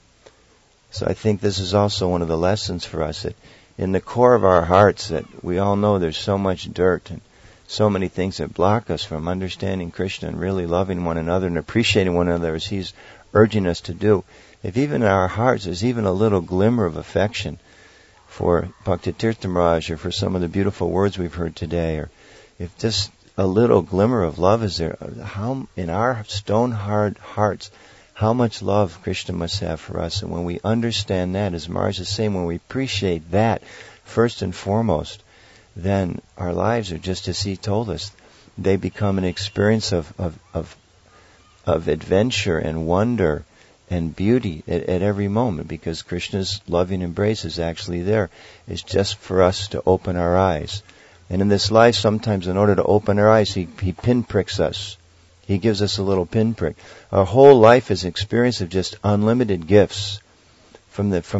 So I think this is also one of the lessons for us, that in the core of our hearts, that we all know there's so much dirt and so many things that block us from understanding Krishna and really loving one another and appreciating one another as He's urging us to do. If even in our hearts there's even a little glimmer of affection for Bhaktitirtha Maharaj, or for some of the beautiful words we've heard today, or if just a little glimmer of love is there, how in our stone-hard hearts, how much love Krishna must have for us. And when we understand that, as Maharaj is saying, when we appreciate that first and foremost, then our lives are just as he told us. They become an experience of adventure and wonder and beauty at every moment, because Krishna's loving embrace is actually there. It's just for us to open our eyes. And in this life, sometimes in order to open our eyes, he pinpricks us. He gives us a little pinprick. Our whole life is an experience of just unlimited gifts. From the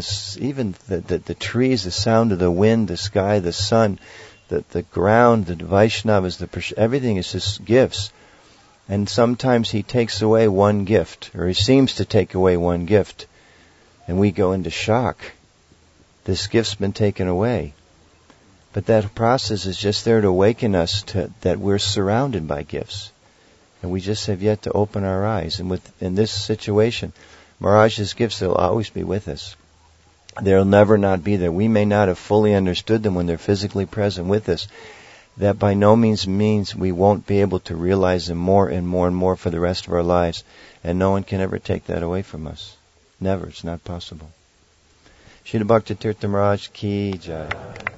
trees, the sound of the wind, the sky, the sun, the ground, the Vaishnavas, everything is just gifts. And sometimes he takes away one gift, or he seems to take away one gift, and we go into shock. This gift's been taken away. But that process is just there to awaken us to that we're surrounded by gifts. And we just have yet to open our eyes. And in this situation, Maharaj's gifts will always be with us. They'll never not be there. We may not have fully understood them when they're physically present with us. That by no means we won't be able to realize them more and more and more for the rest of our lives. And no one can ever take that away from us. Never. It's not possible. Srila Bhaktitirtha Maharaj Ki Jai.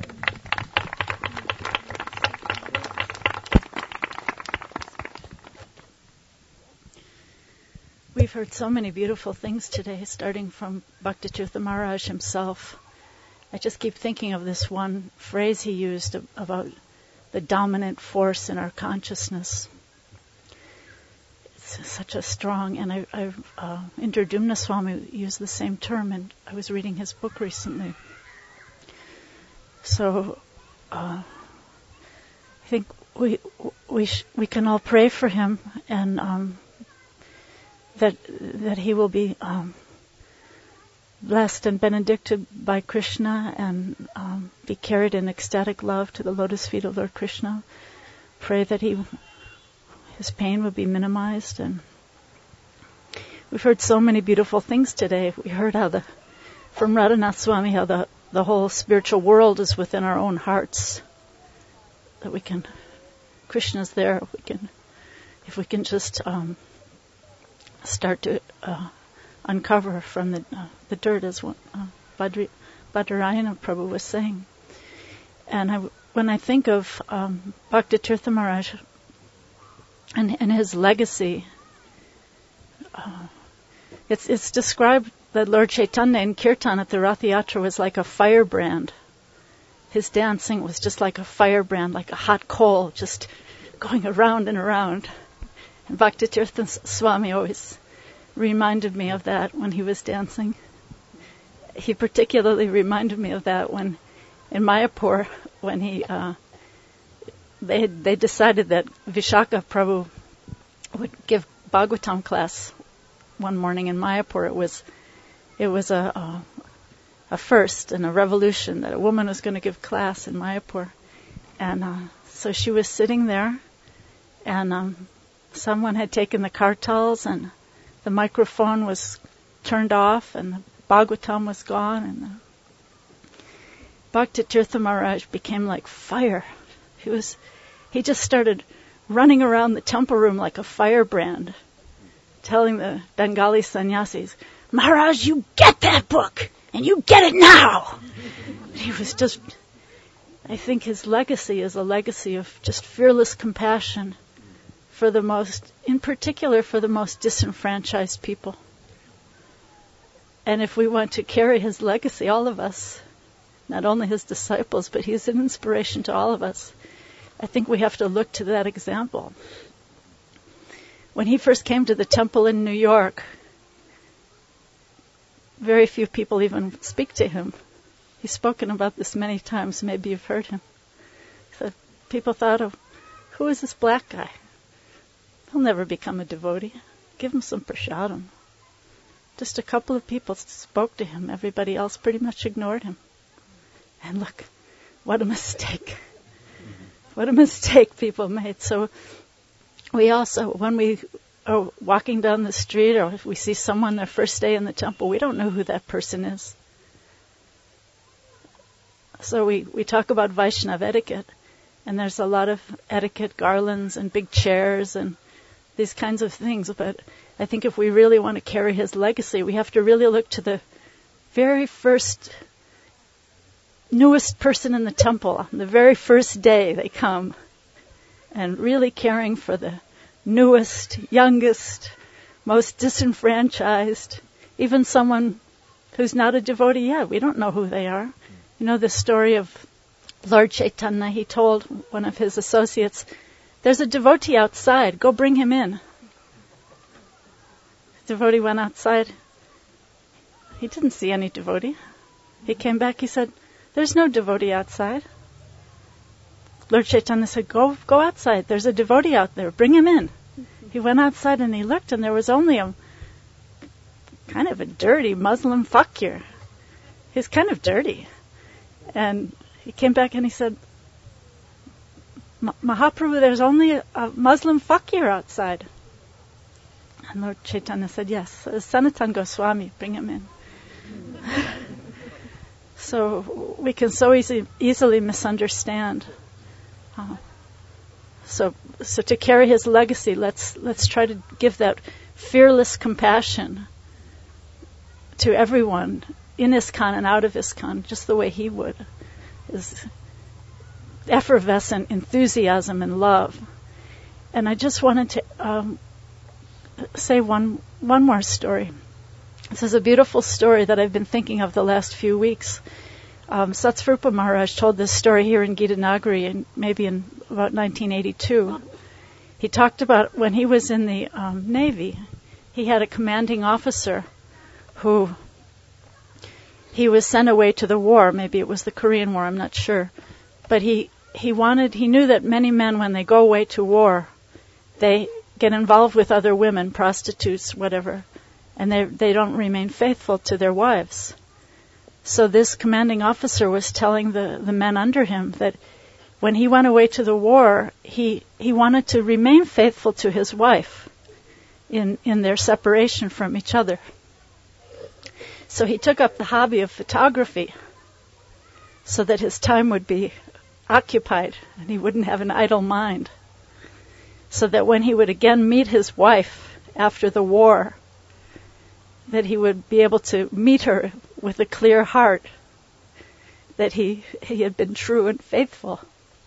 We've heard so many beautiful things today, starting from Bhaktitirtha Maharaj himself. I just keep thinking of this one phrase he used about the dominant force in our consciousness. It's such a strong, and Indradumna Swami used the same term, and I was reading his book recently. So I think we can all pray for him, and that he will be blessed and benedicted by Krishna and be carried in ecstatic love to the lotus feet of Lord Krishna. Pray that his pain will be minimized. And we've heard so many beautiful things today. We heard from Radhanath Swami how the whole spiritual world is within our own hearts. That Krishna's there. If we can just start to uncover from the dirt, as Badarayana Prabhu was saying. And when I think of Bhaktitirtha Maharaj and his legacy, it's described that Lord Chaitanya in Kirtan at the Rath Yatra was like a firebrand. His dancing was just like a firebrand, like a hot coal, just going around and around. And Bhaktitirtha Swami always reminded me of that when he was dancing. He particularly reminded me of that when in Mayapur, when they decided that Vishaka Prabhu would give Bhagavatam class one morning in Mayapur. It was a first and a revolution that a woman was going to give class in Mayapur. And so she was sitting there, and someone had taken the kartals, and the microphone was turned off, and the Bhagavatam was gone, and Bhaktitirtha Maharaj became like fire. He just started running around the temple room like a firebrand, telling the Bengali sannyasis, "Maharaj, you get that book, and you get it now!" He was just, I think his legacy is a legacy of just fearless compassion in particular for the most disenfranchised people. And if we want to carry his legacy, all of us, not only his disciples, but he's an inspiration to all of us, I think we have to look to that example. When he first came to the temple in New York, very few people even speak to him. He's spoken about this many times. Maybe you've heard him. So people thought of, who is this black guy? He'll never become a devotee. Give him some prasadam. Just a couple of people spoke to him. Everybody else pretty much ignored him. And look, what a mistake. What a mistake people made. So we also, when we are walking down the street or if we see someone their first day in the temple, we don't know who that person is. So we talk about Vaishnava etiquette, and there's a lot of etiquette, garlands and big chairs and these kinds of things. But I think if we really want to carry his legacy, we have to really look to the very first, newest person in the temple. On the very first day they come, and really caring for the newest, youngest, most disenfranchised, even someone who's not a devotee yet. We don't know who they are. You know the story of Lord Chaitanya. He told one of his associates, "There's a devotee outside. Go bring him in." The devotee went outside. He didn't see any devotee. He came back. He said, "There's no devotee outside." Lord Chaitanya said, Go outside. There's a devotee out there. Bring him in." He went outside and he looked, and there was only a kind of a dirty Muslim fakir. He's kind of dirty. And he came back and he said, Mahaprabhu, there's only a Muslim fakir outside. And Lord Chaitanya said, yes, Sanatan Goswami, bring him in. So we can so easily misunderstand. So to carry his legacy, let's try to give that fearless compassion to everyone in ISKCON and out of ISKCON, just the way he would. Is effervescent enthusiasm and love. And I just wanted to say one more story. This is a beautiful story that I've been thinking of the last few weeks. Satsvarupa Maharaj told this story here in Gita Nagari maybe in about 1982. He talked about when he was in the Navy, he had a commanding officer who he was sent away to the war. Maybe it was the Korean War, I'm not sure. But he knew that many men, when they go away to war, they get involved with other women, prostitutes, whatever, and they don't remain faithful to their wives. So this commanding officer was telling the men under him that when he went away to the war, he wanted to remain faithful to his wife in their separation from each other. So he took up the hobby of photography so that his time would be occupied and he wouldn't have an idle mind. So that when he would again meet his wife after the war, that he would be able to meet her with a clear heart, that he had been true and faithful.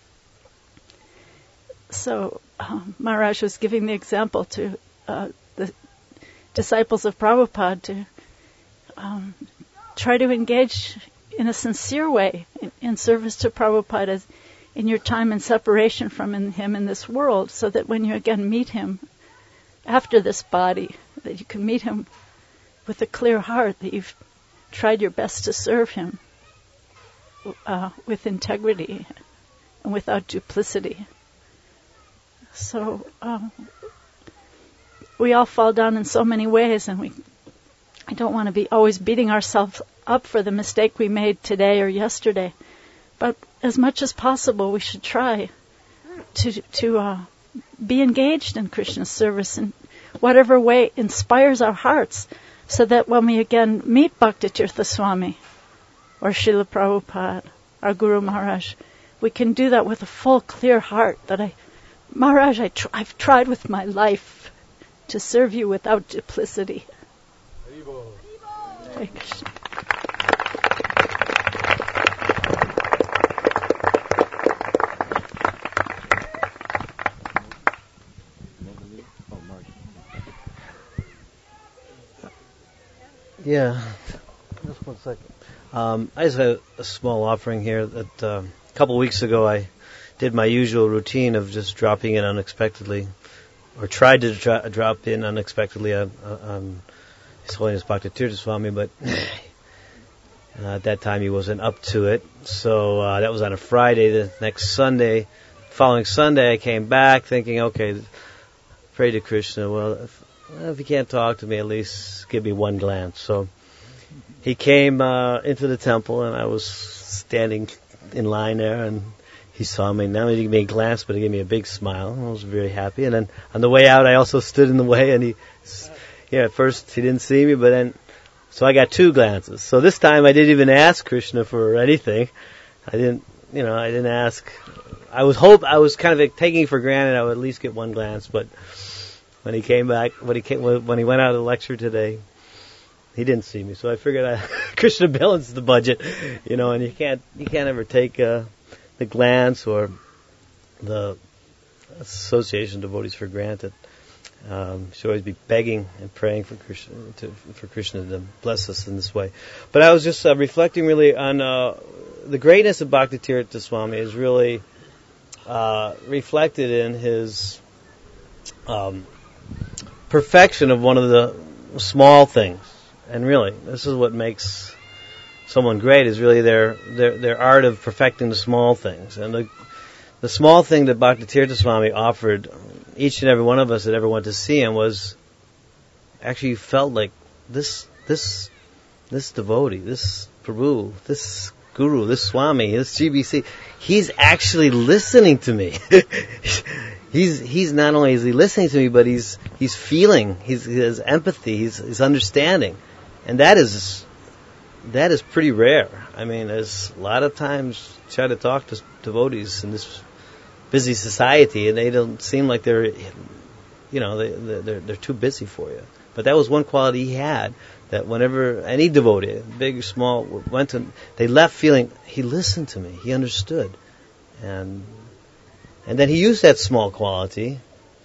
So Maharaj was giving the example to the disciples of Prabhupada to try to engage in a sincere way in service to Prabhupada as in your time in separation from him in this world, so that when you again meet him after this body, that you can meet him with a clear heart, that you've tried your best to serve him with integrity and without duplicity. So we all fall down in so many ways, and I don't want to be always beating ourselves up for the mistake we made today or yesterday. But as much as possible, we should try to be engaged in Krishna's service in whatever way inspires our hearts, so that when we again meet Bhaktitirtha Swami or Srila Prabhupada, our Guru Maharaj, we can do that with a full, clear heart that Maharaj, I've tried with my life to serve you without duplicity. Hare Krishna. Yeah, just 1 second. I just had a small offering here that a couple weeks ago I did my usual routine of just dropping in unexpectedly, or tried to drop in unexpectedly on His Holiness Bhaktitirtha Swami, but at that time he wasn't up to it. So that was on a Friday. The next Sunday, following Sunday, I came back thinking, okay, pray to Krishna. Well, if he can't talk to me, at least give me one glance. So he came into the temple, and I was standing in line there, and he saw me. Not only did he give me a glance, but he gave me a big smile. I was very happy. And then on the way out, I also stood in the way, and at first he didn't see me, but then, so I got 2 glances. So this time I didn't even ask Krishna for anything. I didn't ask. I was kind of taking for granted I would at least get 1 glance, but when he came back, when he went out of the lecture today, he didn't see me. So I figured Krishna balanced the budget, and you can't ever take the glance or the association of devotees for granted. Should always be begging and praying for Krishna to bless us in this way. But I was just reflecting really on the greatness of Bhaktitirtha Swami is really reflected in his perfection of one of the small things. And really, this is what makes someone great, is really their art of perfecting the small things. And the small thing that Bhaktitirtha Swami offered each and every one of us that ever went to see him was actually you felt like this devotee, this Prabhu, this guru, this Swami, this GBC, he's actually listening to me. He's not only is he listening to me, but he's feeling, he has empathy, he's understanding. And that is pretty rare. I mean, there's a lot of times try to talk to devotees in this busy society, and they don't seem like they're too busy for you. But that was one quality he had, that whenever any devotee, big or small, went to, they left feeling, he listened to me, he understood. And then he used that small quality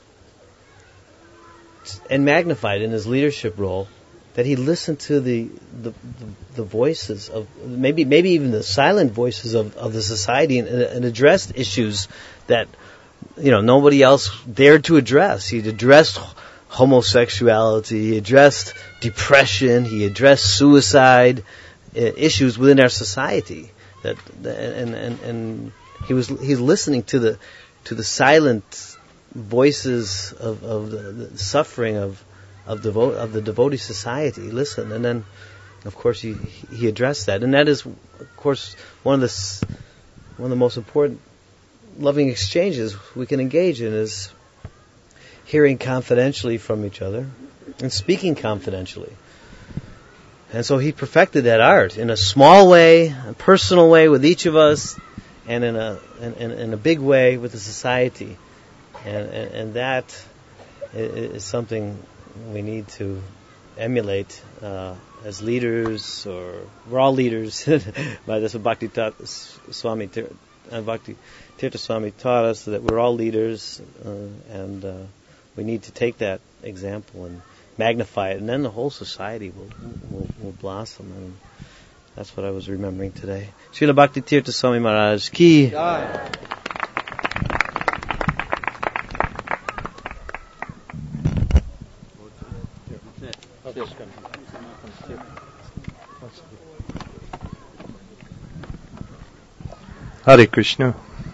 and magnified in his leadership role, that he listened to the voices of, maybe even the silent voices of the society, and addressed issues that nobody else dared to address. He addressed homosexuality, he addressed depression, he addressed suicide issues within our society. And he's listening to the silent voices of the suffering of the devotee society. Listen, and then of course he addressed that, and that is of course one of the most important loving exchanges we can engage in, is hearing confidentially from each other and speaking confidentially. And so he perfected that art in a small way, a personal way with each of us, and in a big way with the society. And that is something we need to emulate as leaders, or we're all leaders. By this, Bhakti Tirtha Swami taught us that we're all leaders, and we need to take that example and magnify it, and then the whole society will blossom. And that's what I was remembering today. Srila Bhakti Tirtha Swami Maharaj ki. Hare Krishna.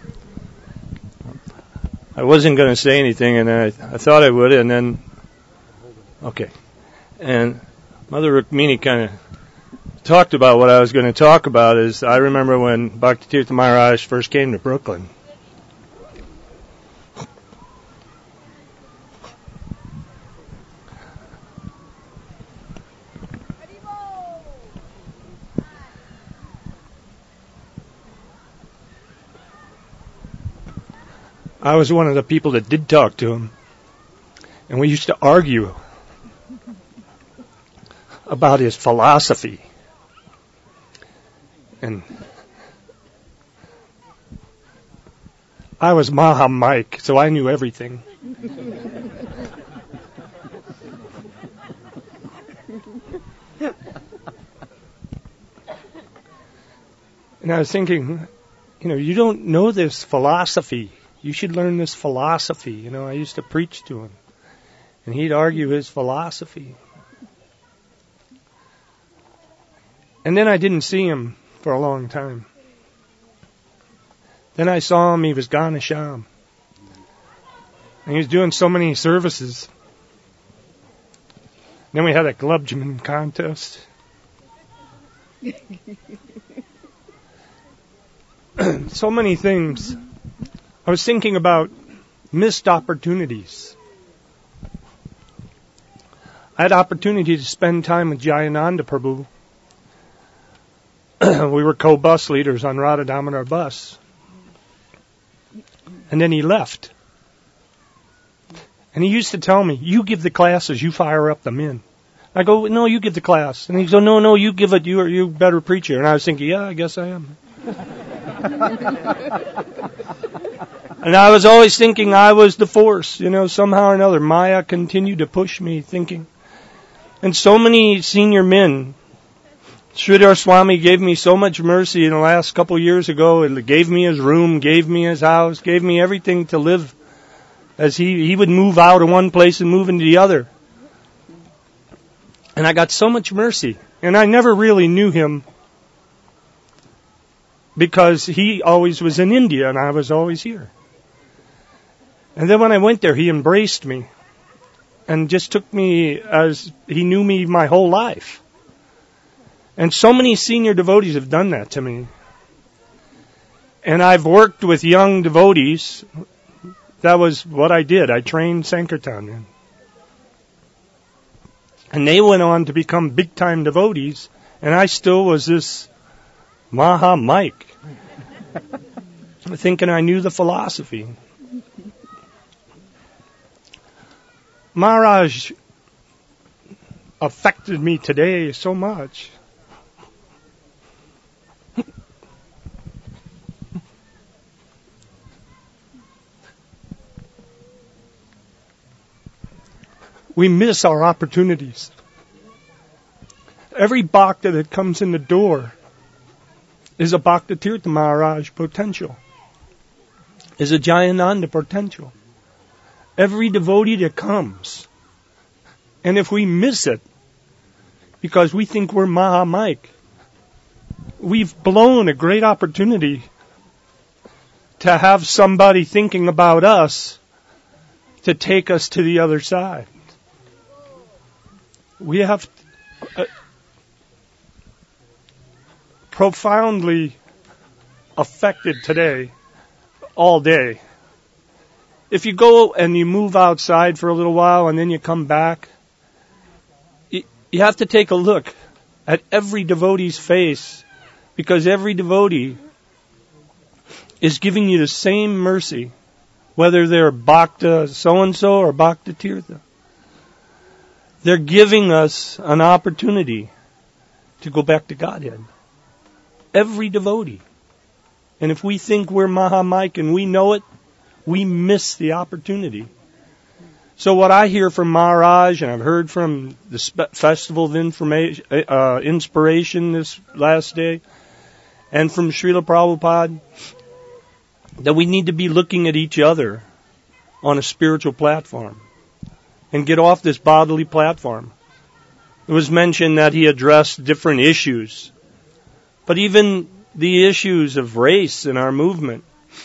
I wasn't going to say anything, and I thought I would, and then, okay. And Mother Rukmini kind of talked about what I was going to talk about. Is I remember when Bhakti Tirtha Maharaj first came to Brooklyn. I was one of the people that did talk to him, and we used to argue about his philosophy. And I was Maha Mike, so I knew everything. And I was thinking, you don't know this philosophy. You should learn this philosophy. I used to preach to him, and he'd argue his philosophy. And then I didn't see him for a long time. Then I saw him, he was Ganesham. And he was doing so many services. Then we had a Glubjaman contest. So many things. I was thinking about missed opportunities. I had opportunity to spend time with Jayananda Prabhu. We were co-bus leaders on Radha Damodar bus. And then he left. And he used to tell me, you give the classes, you fire up the men. I go, no, you give the class. And he goes, no, you give it, you're a better preacher. And I was thinking, yeah, I guess I am. And I was always thinking I was the force, somehow or another. Maya continued to push me, thinking. And so many senior men, Sridhar Swami gave me so much mercy in the last couple of years ago. It gave me his room, gave me his house, gave me everything to live. As he would move out of one place and move into the other. And I got so much mercy. And I never really knew him, because he always was in India and I was always here. And then when I went there, he embraced me and just took me as he knew me my whole life. And so many senior devotees have done that to me. And I've worked with young devotees. That was what I did. I trained Sankirtan. And they went on to become big-time devotees, and I still was this Maha Mike, thinking I knew the philosophy. Maharaj affected me today so much. We miss our opportunities. Every bhakta that comes in the door is a Bhakti Tirtha Maharaj potential, is a Jayananda potential. Every devotee that comes, and if we miss it because we think we're Maha Mike, we've blown a great opportunity to have somebody thinking about us to take us to the other side. We have profoundly affected today, all day. If you go and you move outside for a little while and then you come back, you have to take a look at every devotee's face, because every devotee is giving you the same mercy, whether they're Bhakta so-and-so or Bhakti Tirtha. They're giving us an opportunity to go back to Godhead. Every devotee. And if we think we're Maha Mike and we know it, we miss the opportunity. So what I hear from Maharaj, and I've heard from the Festival of Inspiration this last day, and from Srila Prabhupada, that we need to be looking at each other on a spiritual platform and get off this bodily platform. It was mentioned that he addressed different issues, but even the issues of race in our movement,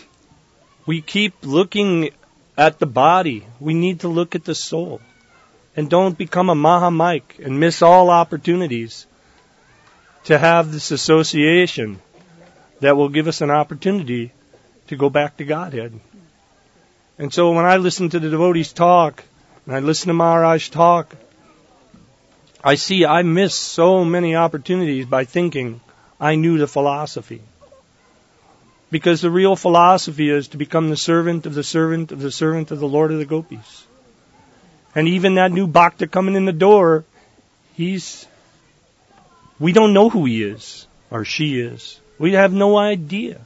we keep looking at the body. We need to look at the soul. And don't become a Maha Mike and miss all opportunities to have this association that will give us an opportunity to go back to Godhead. And so when I listen to the devotees talk, and I listen to Maharaj talk, I see I miss so many opportunities by thinking I knew the philosophy. Because the real philosophy is to become the servant of the servant of the servant of the Lord of the Gopis. And even that new bhakta coming in the door, we don't know who he is or she is. We have no idea.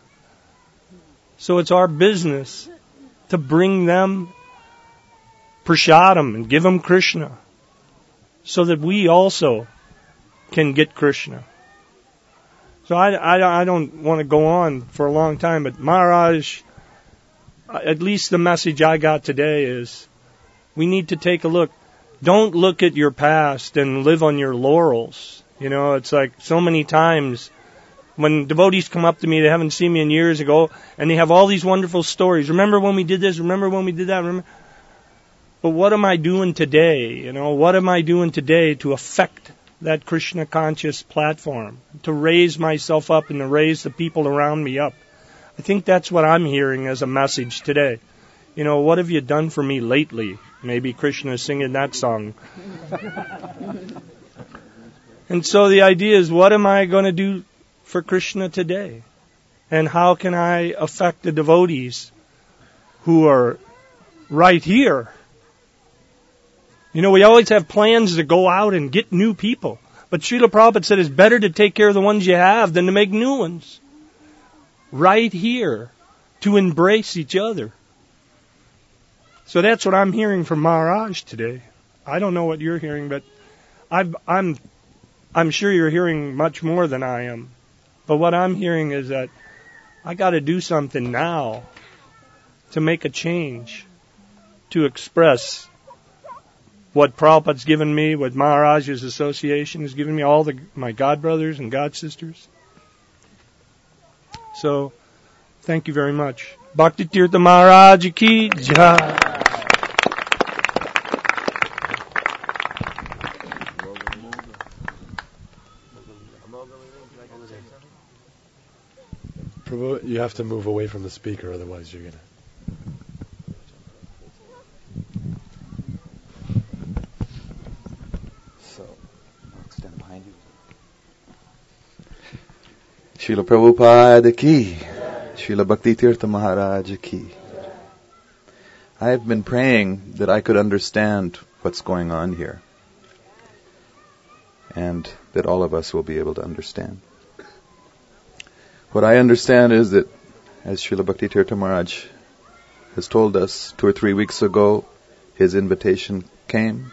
So it's our business to bring them prasadam and give them Krishna, so that we also can get Krishna. So I don't want to go on for a long time, but Maharaj, at least the message I got today is we need to take a look. Don't look at your past and live on your laurels. You know, it's like so many times when devotees come up to me, they haven't seen me in years ago, and they have all these wonderful stories. Remember when we did this? Remember when we did that? Remember? But what am I doing today? You know, what am I doing today to affect that Krishna conscious platform, to raise myself up and to raise the people around me up? I think that's what I'm hearing as a message today. You know, what have you done for me lately? Maybe Krishna is singing that song. And so the idea is, what am I going to do for Krishna today? And how can I affect the devotees who are right here? You know, we always have plans to go out and get new people. But Srila Prabhupada said it's better to take care of the ones you have than to make new ones. Right here, to embrace each other. So that's what I'm hearing from Maharaj today. I don't know what you're hearing, but I'm sure you're hearing much more than I am. But what I'm hearing is that I got to do something now to make a change, to express what Prabhupada's given me, what Maharaj's association has given me, all my God brothers and God sisters. So, thank you very much. Bhakti Tirtha Maharaj ki jai. Prabhu, you have to move away from the speaker, otherwise you're gonna. So, I'll stand behind you. Srila Prabhupada ki, Srila Bhakti Tirtha Maharaj ki. I have been praying that I could understand what's going on here, and that all of us will be able to understand. What I understand is that, as Srila Bhakti Tirtha Maharaj has told us 2 or 3 weeks ago, his invitation came.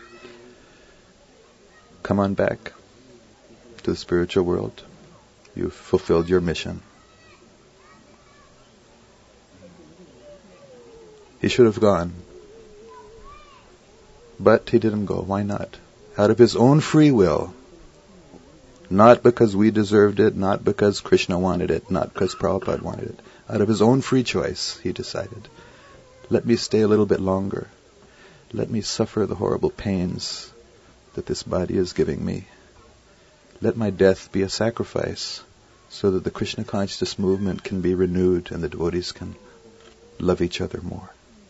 Come on back to the spiritual world. You've fulfilled your mission. He should have gone. But he didn't go. Why not? Out of his own free will. Not because we deserved it, not because Krishna wanted it, not because Prabhupada wanted it. Out of his own free choice, he decided, let me stay a little bit longer. Let me suffer the horrible pains that this body is giving me. Let my death be a sacrifice so that the Krishna consciousness movement can be renewed and the devotees can love each other more.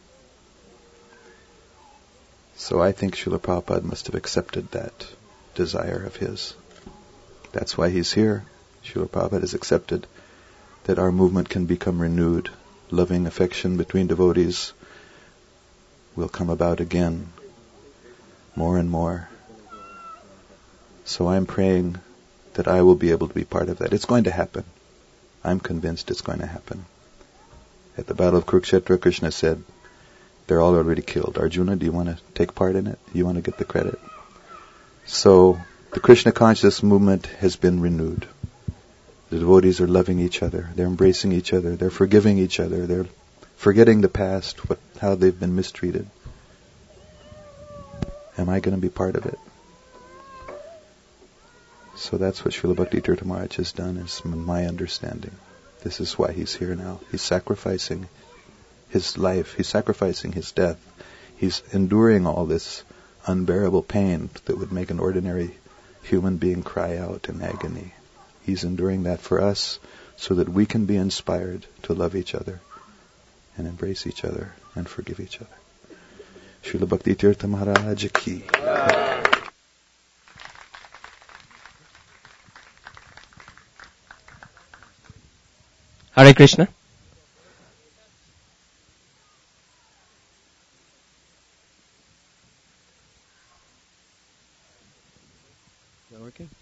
So I think Srila Prabhupada must have accepted that desire of his. That's why he's here. Srila Prabhupada has accepted that our movement can become renewed. Loving affection between devotees will come about again, more and more. So I'm praying that I will be able to be part of that. It's going to happen. I'm convinced it's going to happen. At the Battle of Kurukshetra, Krishna said, they're all already killed. Arjuna, do you want to take part in it? You want to get the credit? So, the Krishna consciousness movement has been renewed. The devotees are loving each other. They're embracing each other. They're forgiving each other. They're forgetting the past, how they've been mistreated. Am I going to be part of it? So that's what Srila Bhakti Tirtha Maharaj has done, is my understanding. This is why he's here now. He's sacrificing his life. He's sacrificing his death. He's enduring all this unbearable pain that would make an ordinary human being cry out in agony. He's enduring that for us so that we can be inspired to love each other and embrace each other and forgive each other. Srila Bhakti Tirtha Maharaj ki. Hare Krishna. Is that working?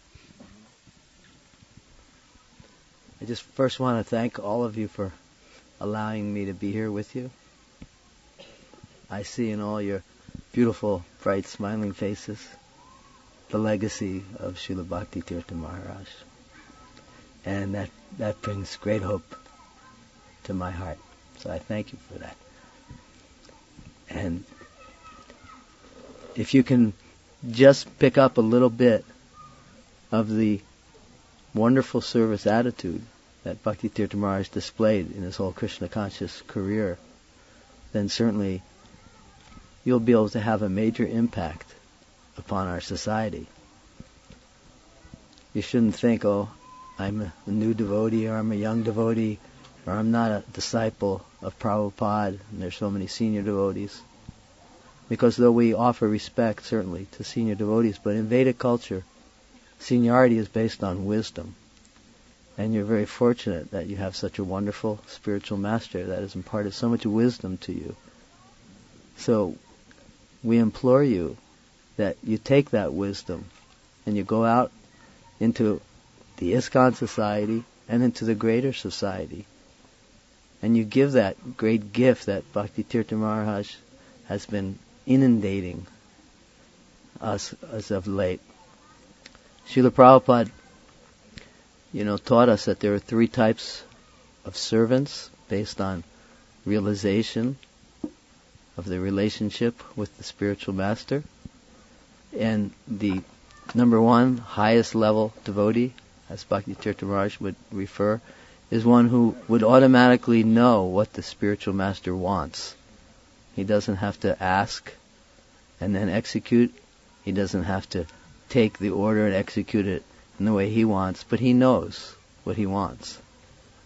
I just first want to thank all of you for allowing me to be here with you. I see in all your beautiful, bright, smiling faces the legacy of Srila Bhakti Tirtha Maharaj. And that brings great hope to my heart. So I thank you for that. And if you can just pick up a little bit of the wonderful service attitude that Bhakti Tirtha Maharaj displayed in his whole Krishna conscious career, then certainly you'll be able to have a major impact upon our society. You shouldn't think, oh, I'm a new devotee, or I'm a young devotee, or I'm not a disciple of Prabhupada, and there's so many senior devotees. Because though we offer respect, certainly, to senior devotees, but in Vedic culture, seniority is based on wisdom. And you're very fortunate that you have such a wonderful spiritual master that has imparted so much wisdom to you. So we implore you that you take that wisdom and you go out into the ISKCON society and into the greater society. And you give that great gift that Bhakti Tirtha Maharaj has been inundating us as of late. Srila Prabhupada, taught us that there are 3 types of servants based on realization of the relationship with the spiritual master. And the number 1, highest level devotee, as Bhakti Tirtha Maharaj would refer, is one who would automatically know what the spiritual master wants. He doesn't have to ask and then execute. He doesn't have to take the order and execute it in the way he wants, but he knows what he wants.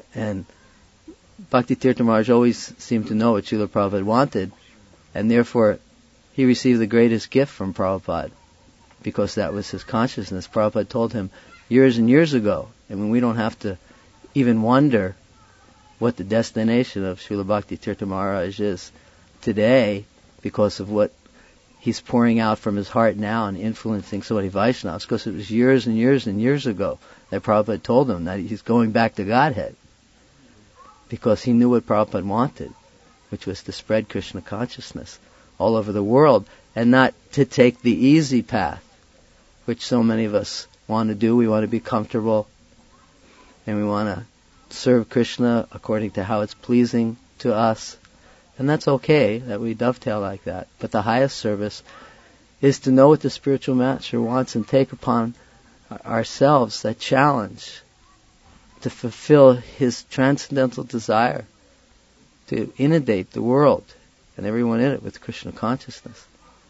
And Bhakti Tirtha Maharaj always seemed to know what Srila Prabhupada wanted, and therefore he received the greatest gift from Prabhupada, because that was his consciousness. Prabhupada told him years and years ago, and we don't have to even wonder what the destination of Srila Bhakti Tirtha Maharaj is today, because of what he's pouring out from his heart now and influencing so many Vaishnavas, because it was years and years and years ago that Prabhupada told him that he's going back to Godhead, because he knew what Prabhupada wanted, which was to spread Krishna consciousness all over the world, and not to take the easy path, which so many of us want to do. We want to be comfortable, and we want to serve Krishna according to how it's pleasing to us. And that's okay that we dovetail like that. But the highest service is to know what the spiritual master wants and take upon ourselves that challenge to fulfill his transcendental desire to inundate the world and everyone in it with Krishna consciousness.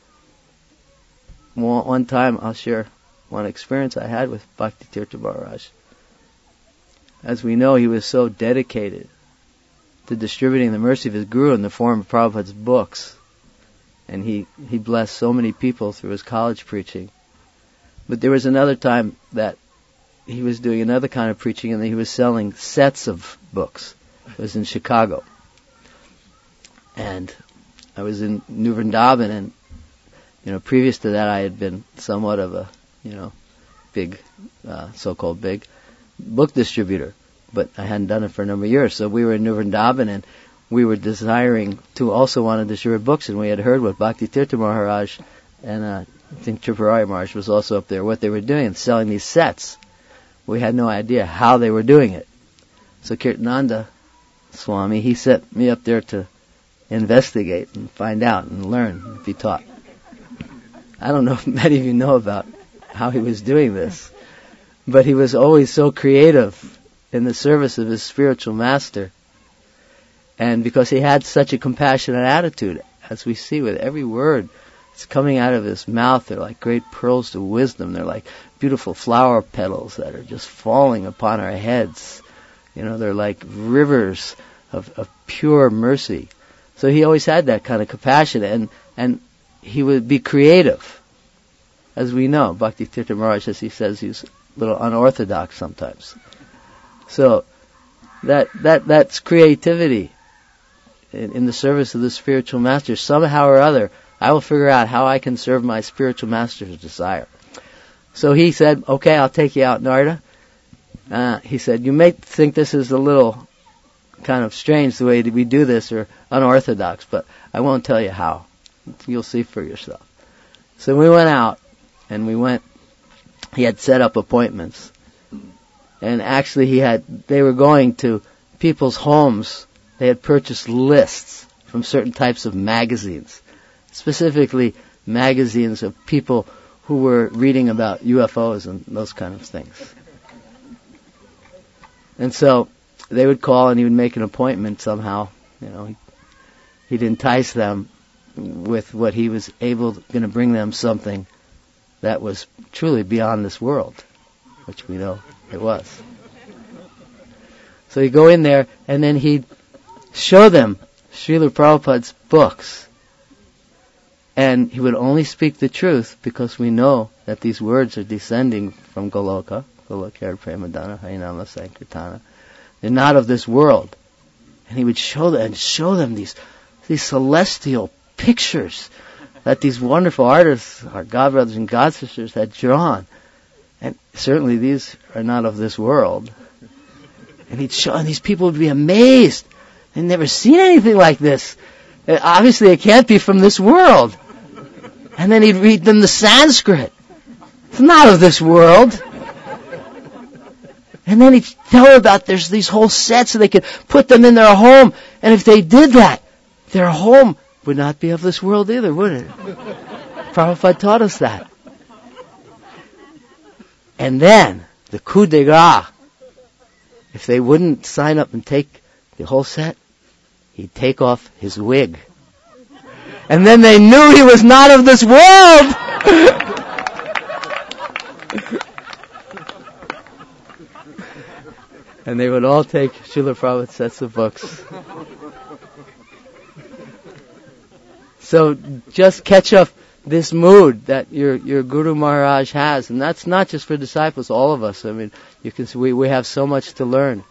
One time, I'll share one experience I had with Bhakti Tirtha Maharaj. As we know, he was so dedicated to distributing the mercy of his Guru in the form of Prabhupada's books. And he blessed so many people through his college preaching. But there was another time that he was doing another kind of preaching, and he was selling sets of books. It was in Chicago. And I was in New Vrindavan, and previous to that I had been somewhat of a, big, so-called big book distributor. But I hadn't done it for a number of years. So we were in New Vrindavan, and we were desiring to also want to distribute books, and we had heard what Bhakti Tirtha Maharaj and I think Tripurari Maharaj was also up there, what they were doing, selling these sets. We had no idea how they were doing it. So Kirtananda Swami, he set me up there to investigate and find out and learn and be taught. I don't know if many of you know about how he was doing this, but he was always so creative in the service of his spiritual master. And because he had such a compassionate attitude, as we see with every word that's coming out of his mouth, they're like great pearls of wisdom. They're like beautiful flower petals that are just falling upon our heads. They're like rivers of pure mercy. So he always had that kind of compassion, and he would be creative. As we know, Bhakti Tirtha Maharaj, as he says, he's a little unorthodox sometimes. So that's creativity in the service of the spiritual master. Somehow or other, I will figure out how I can serve my spiritual master's desire. So he said, okay, I'll take you out, Narada. He said, you may think this is a little kind of strange the way we do this, or unorthodox, but I won't tell you how. You'll see for yourself. So we went out, and he had set up appointments. And actually they were going to people's homes. They had purchased lists from certain types of magazines, specifically magazines of people who were reading about UFOs and those kind of things. And so they would call, and he would make an appointment somehow. He'd entice them with what he was going to bring them something that was truly beyond this world, which we know it was. So he'd go in there, and then he'd show them Srila Prabhupada's books. And he would only speak the truth, because we know that these words are descending from Goloka, Golokara Premadana, Harinama Sankirtana. They're not of this world. And he would show them these celestial pictures that these wonderful artists, our godbrothers and godsisters, had drawn. And certainly these are not of this world. And he'd show, and these people would be amazed. They'd never seen anything like this. Obviously it can't be from this world. And then he'd read them the Sanskrit. It's not of this world. And then he'd tell them about there's these whole sets so they could put them in their home. And if they did that, their home would not be of this world either, would it? Prabhupada taught us that. And then, the coup de grace, if they wouldn't sign up and take the whole set, he'd take off his wig. And then they knew he was not of this world! And they would all take Srila Prabhupada's sets of books. So just catch up this mood that your Guru Maharaj has, and that's not just for disciples, all of us. I mean, you can see we have so much to learn.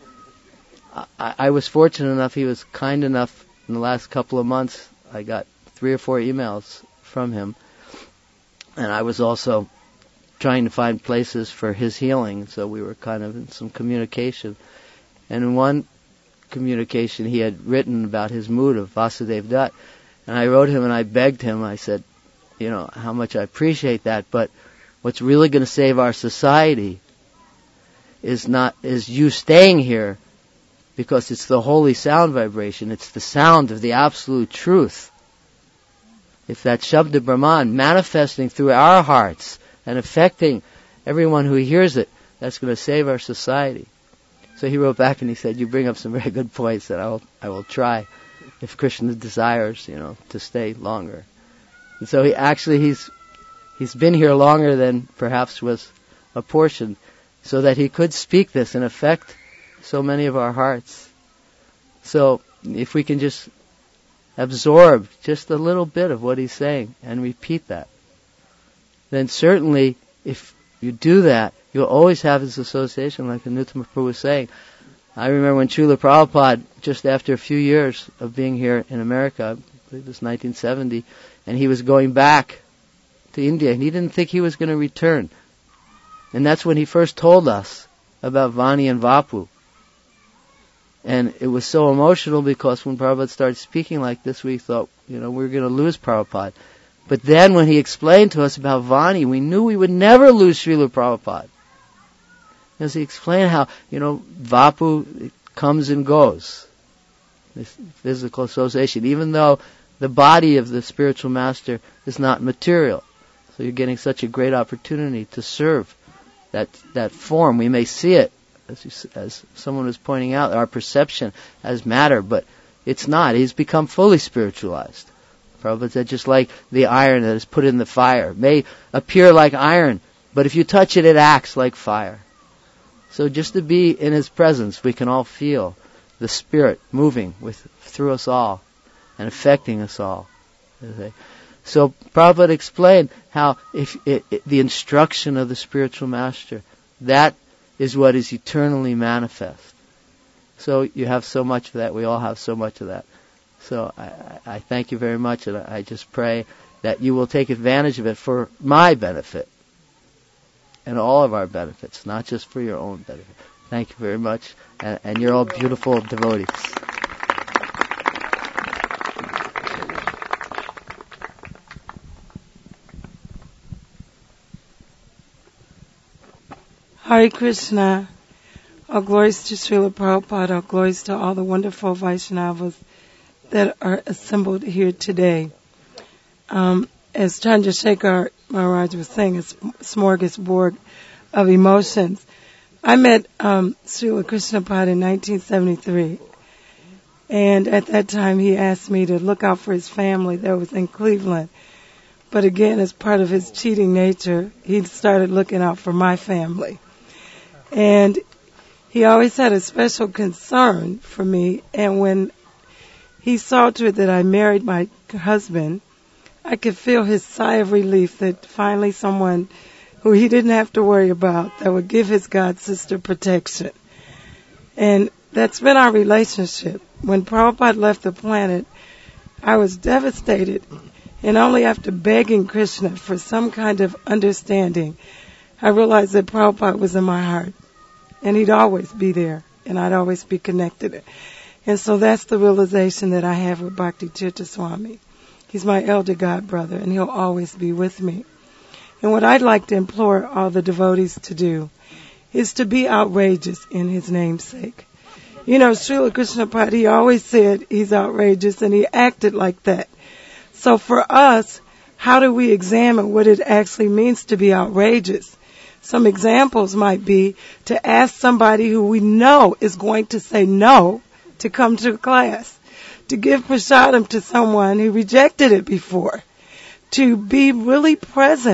I was fortunate enough, he was kind enough in the last couple of months, I got 3 or 4 emails from him, and I was also trying to find places for his healing, so we were kind of in some communication. And in one communication he had written about his mood of Vasudev Dutt, and I wrote him and I begged him, I said, you know, how much I appreciate that, but what's really going to save our society is you staying here, because it's the holy sound vibration, it's the sound of the absolute truth. It's that Shabda Brahman manifesting through our hearts and affecting everyone who hears it, that's going to save our society. So he wrote back and he said, you bring up some very good points that I will try, if Krishna desires, you know, to stay longer. And so he's been here longer than perhaps was apportioned, so that he could speak this and affect so many of our hearts. So if we can just absorb just a little bit of what he's saying and repeat that, then certainly if you do that, you'll always have this association, like Anuttama Prabhu was saying. I remember when Srila Prabhupada, just after a few years of being here in America, I believe it was 1970, and he was going back to India, and he didn't think he was going to return. And that's when he first told us about Vani and Vapu. And it was so emotional, because when Prabhupada started speaking like this, we thought, you know, we're going to lose Prabhupada. But then when he explained to us about Vani, we knew we would never lose Srila Prabhupada. As he explained how, you know, Vapu comes and goes, this physical association, even though the body of the spiritual master is not material. So you're getting such a great opportunity to serve that form. We may see it, as someone was pointing out, our perception as matter, but it's not. He's become fully spiritualized. Prabhupada said, just like the iron that is put in the fire may appear like iron, but if you touch it, it acts like fire. So just to be in his presence, we can all feel the Spirit moving through us all and affecting us all. So Prabhupada explained how the instruction of the spiritual master, that is what is eternally manifest. So you have so much of that. We all have so much of that. So I thank you very much, and I just pray that you will take advantage of it for my benefit and all of our benefits, not just for your own benefit. Thank you very much, and you're all beautiful devotees. Hare Krishna. All glories to Srila Prabhupada. All glories to all the wonderful Vaishnavas that are assembled here today. As Chandrasekhar Maharaj was saying, it's a smorgasbord of emotions. I met Srila Krishna Prabhupada in 1973. And at that time he asked me to look out for his family that was in Cleveland. But again, as part of his cheating nature, he started looking out for my family. And he always had a special concern for me. And when he saw to it that I married my husband, I could feel his sigh of relief that finally someone who he didn't have to worry about, that would give his god sister protection. And that's been our relationship. When Prabhupada left the planet, I was devastated. And only after begging Krishna for some kind of understanding, I realized that Prabhupada was in my heart. And he'd always be there. And I'd always be connected. And so that's the realization that I have with Bhakti Tirtha Swami. He's my elder god brother, and he'll always be with me. And what I'd like to implore all the devotees to do is to be outrageous in his namesake. You know, Srila Krishna Prabhupada, he always said he's outrageous, and he acted like that. So for us, how do we examine what it actually means to be outrageous? Some examples might be to ask somebody who we know is going to say no to come to class, to give prasadam to someone who rejected it before, to be really present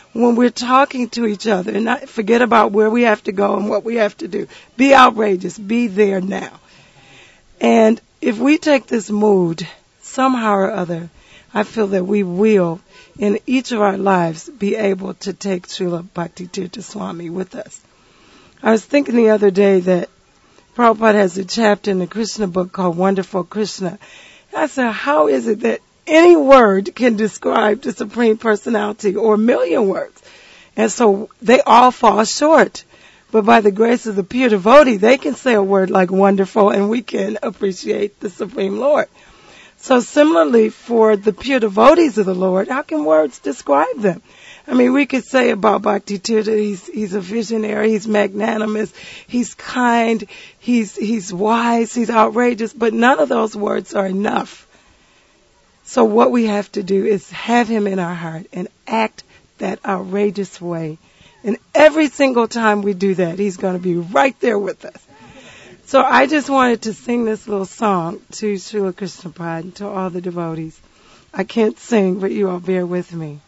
when we're talking to each other and not forget about where we have to go and what we have to do. Be outrageous. Be there now. And if we take this mood, somehow or other, I feel that we will, in each of our lives, be able to take Srila Bhaktitirtha Swami with us. I was thinking the other day that Prabhupada has a chapter in the Krishna book called Wonderful Krishna. I said, how is it that any word can describe the Supreme Personality, or a million words? And so they all fall short. But by the grace of the pure devotee, they can say a word like wonderful, and we can appreciate the Supreme Lord. So similarly, for the pure devotees of the Lord, how can words describe them? I mean, we could say about Bhaktitirtha, he's a visionary, he's magnanimous, he's kind, he's wise, he's outrageous, but none of those words are enough. So what we have to do is have him in our heart and act that outrageous way. And every single time we do that, he's going to be right there with us. So I just wanted to sing this little song to Srila Krishnapada and to all the devotees. I can't sing, but you all bear with me.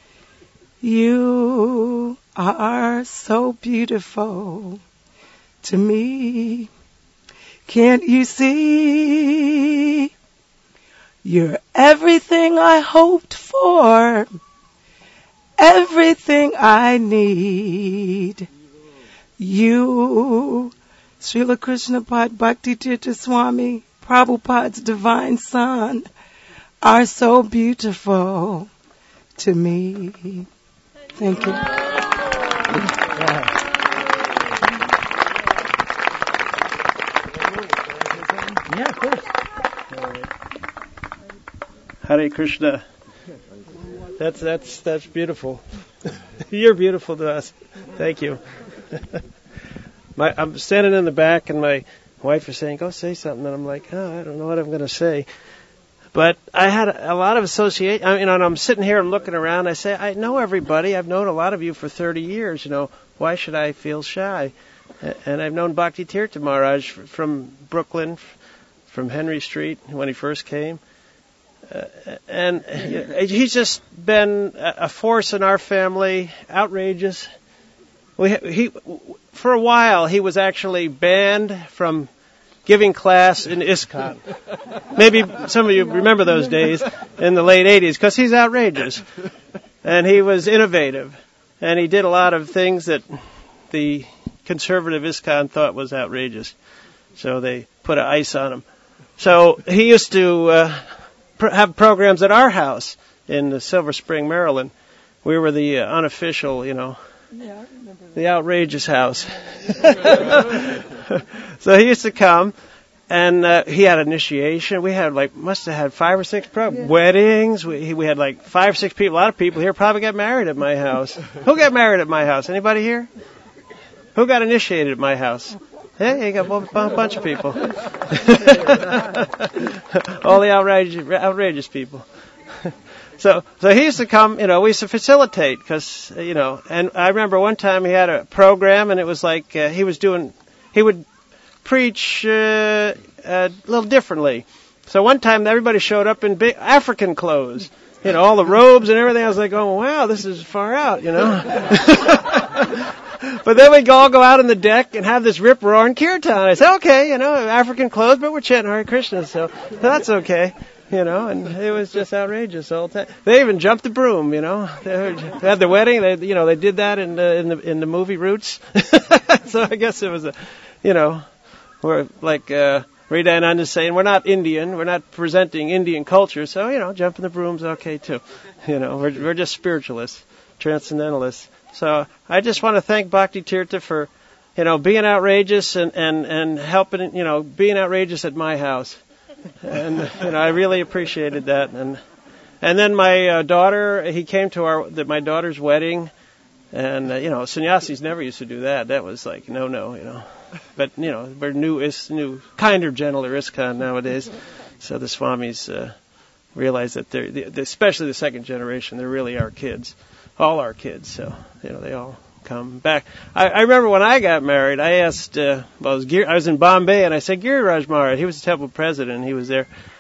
You are so beautiful to me. Can't you see? You're everything I hoped for, everything I need. You, Srila Krishnapada Bhaktitirtha Swami, Prabhupada's divine son, are so beautiful to me. Thank you. Yeah, of course. Hare Krishna. That's beautiful. You're beautiful to us. Thank you. I'm standing in the back, and my wife is saying, "Go say something," and I'm like, "Oh, I don't know what I'm going to say." But I had a lot of association. I mean, and I'm sitting here and looking around. I say, I know everybody. I've known a lot of you for 30 years. You know, why should I feel shy? And I've known Bhaktitirtha Maharaj from Brooklyn, from Henry Street when he first came. And he's just been a force in our family, outrageous. For a while, he was actually banned from giving class in ISKCON. Maybe some of you remember those days in the late 80s, because he's outrageous. And he was innovative. And he did a lot of things that the conservative ISKCON thought was outrageous. So they put an ice on him. So he used to have programs at our house in Silver Spring, Maryland. We were the unofficial, the outrageous house. So he used to come, and he had initiation. We had must have had 5 or 6 weddings. We had 5 or 6 people. A lot of people here probably got married at my house. Who got married at my house? Anybody here? Who got initiated at my house? Hey, you got a bunch of people. All the outrageous people. So he used to come, we used to facilitate, because, and I remember one time he had a program, and it was like he would preach a little differently. So one time everybody showed up in big African clothes, all the robes and everything. I was like, oh, wow, this is far out, But then we'd all go out on the deck and have this rip-roaring kirtan. I said, okay, African clothes, but we're chanting Hare Krishna, so that's okay. And it was just outrageous all the time. They even jumped the broom, They had the wedding, they did that in the movie Roots. So I guess it was we're like Hridayananda is saying, we're not Indian, we're not presenting Indian culture, so jumping the broom's okay too. We're just spiritualists, transcendentalists. So I just want to thank Bhaktitirtha for being outrageous and helping, being outrageous at my house. And I really appreciated that. And then my daughter, he came to my daughter's wedding, and sannyasis never used to do that. That was like no. But we're new, kinder, gentler ISKCON nowadays. So the Swamis realize that they're especially the second generation, they're really our kids, all our kids. So they all come back. I remember when I got married, I asked, I was in Bombay, and I said, Giriraj Maharaj, he was the temple president, and he was there.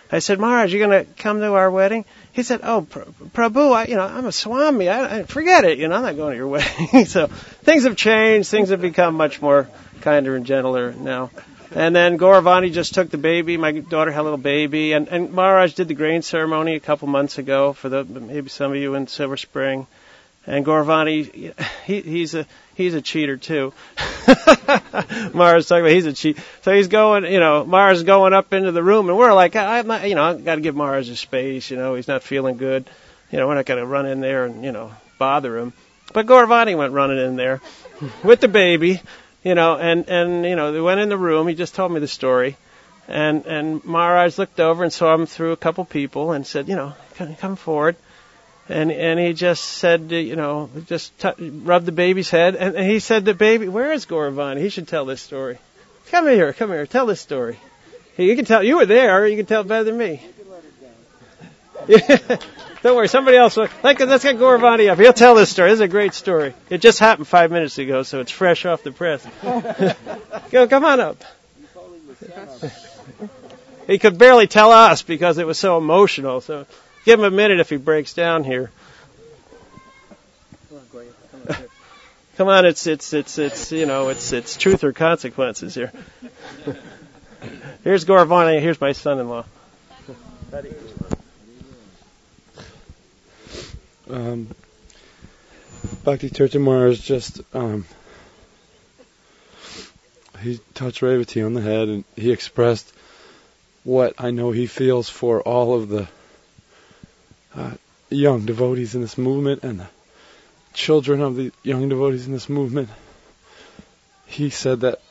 I said, Maharaj, you going to come to our wedding? He said, oh, Prabhu, I'm a Swami. I forget it. I'm not going to your wedding. So things have changed. Things have become much more kinder and gentler now. And then Gauravani just took the baby. My daughter had a little baby. And Maharaj did the grain ceremony a couple months ago for maybe some of you in Silver Spring. And Gauravani, he's a cheater too. Maharaj's talking about he's a cheat. So he's going, Maharaj's going up into the room, and we're like, I've got to give Maharaj his space. He's not feeling good. We're not going to run in there and bother him. But Gauravani went running in there with the baby, and they went in the room. He just told me the story, and Maharaj looked over and saw him through a couple people and said, come forward. And he just said, rubbed the baby's head. And he said, the baby, where is Gauravani? He should tell this story. Come here, tell this story. You can tell, you were there, you can tell it better than me. Don't worry, somebody else, let's get Gauravani up. He'll tell this story. This is a great story. It just happened 5 minutes ago, so it's fresh off the press. Come on up. He could barely tell us because it was so emotional, so... Give him a minute if he breaks down here. Come on, it's truth or consequences here. Here's Gauravani, here's my son-in-law. Bhakti Tirtha Maharaj just he touched Revati on the head, and he expressed what I know he feels for all of the young devotees in this movement and the children of the young devotees in this movement. He said that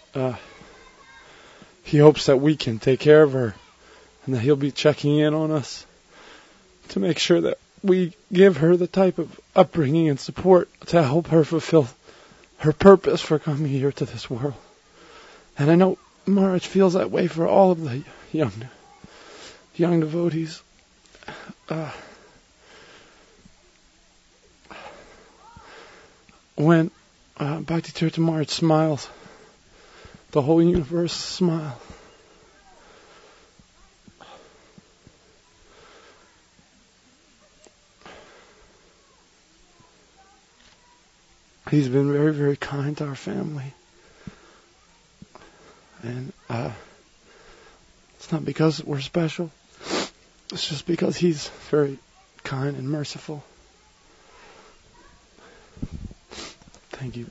he hopes that we can take care of her and that he'll be checking in on us to make sure that we give her the type of upbringing and support to help her fulfill her purpose for coming here to this world. And I know Maharaj feels that way for all of the young devotees. When Bhakti Tirtha Maharaj smiles, the whole universe smiles. He's been very, very kind to our family. And it's not because we're special. It's just because he's very kind and merciful. Thank you.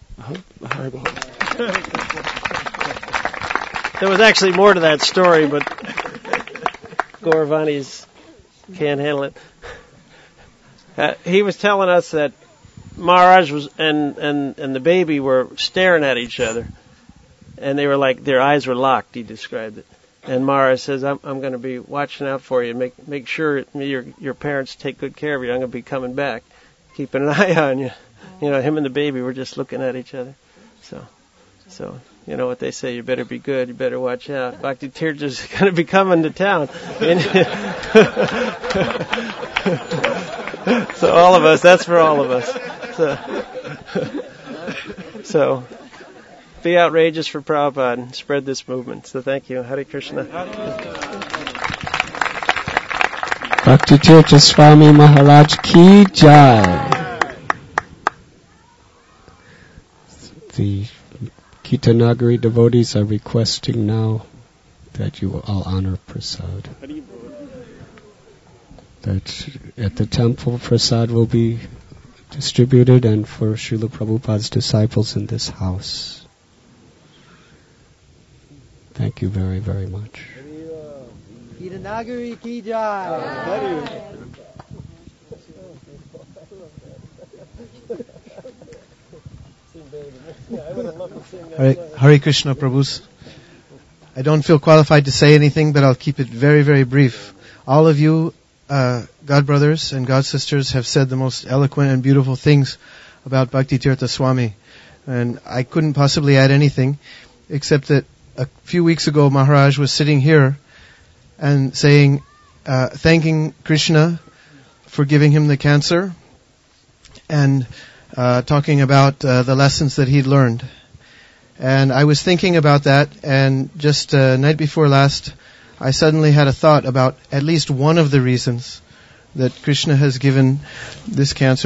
There was actually more to that story, but Gauravani's can't handle it. He was telling us that Maharaj was and the baby were staring at each other, and they were like their eyes were locked. He described it, and Maharaj says, "I'm going to be watching out for you. Make sure your parents take good care of you. I'm going to be coming back, keeping an eye on you." Him and the baby were just looking at each other. So you know what they say, you better be good, you better watch out. Bhakti Tirtha's going to be coming to town. So all of us, that's for all of us. So be outrageous for Prabhupada and spread this movement. So thank you. Hare Krishna. Bhakti Tirtha Swami Maharaj Ki Jai. The Kitanagari devotees are requesting now that you all honor Prasad. That at the temple Prasad will be distributed and for Srila Prabhupada's disciples in this house. Thank you very, very much. Kitanagari Ki Jai. Hare Krishna, Prabhus. I don't feel qualified to say anything, but I'll keep it very, very brief. All of you, God brothers and God sisters, have said the most eloquent and beautiful things about Bhakti Tirtha Swami. And I couldn't possibly add anything, except that a few weeks ago Maharaj was sitting here and saying, thanking Krishna for giving him the cancer, and talking about the lessons that he'd learned. And I was thinking about that, and just night before last, I suddenly had a thought about at least one of the reasons that Krishna has given this cancer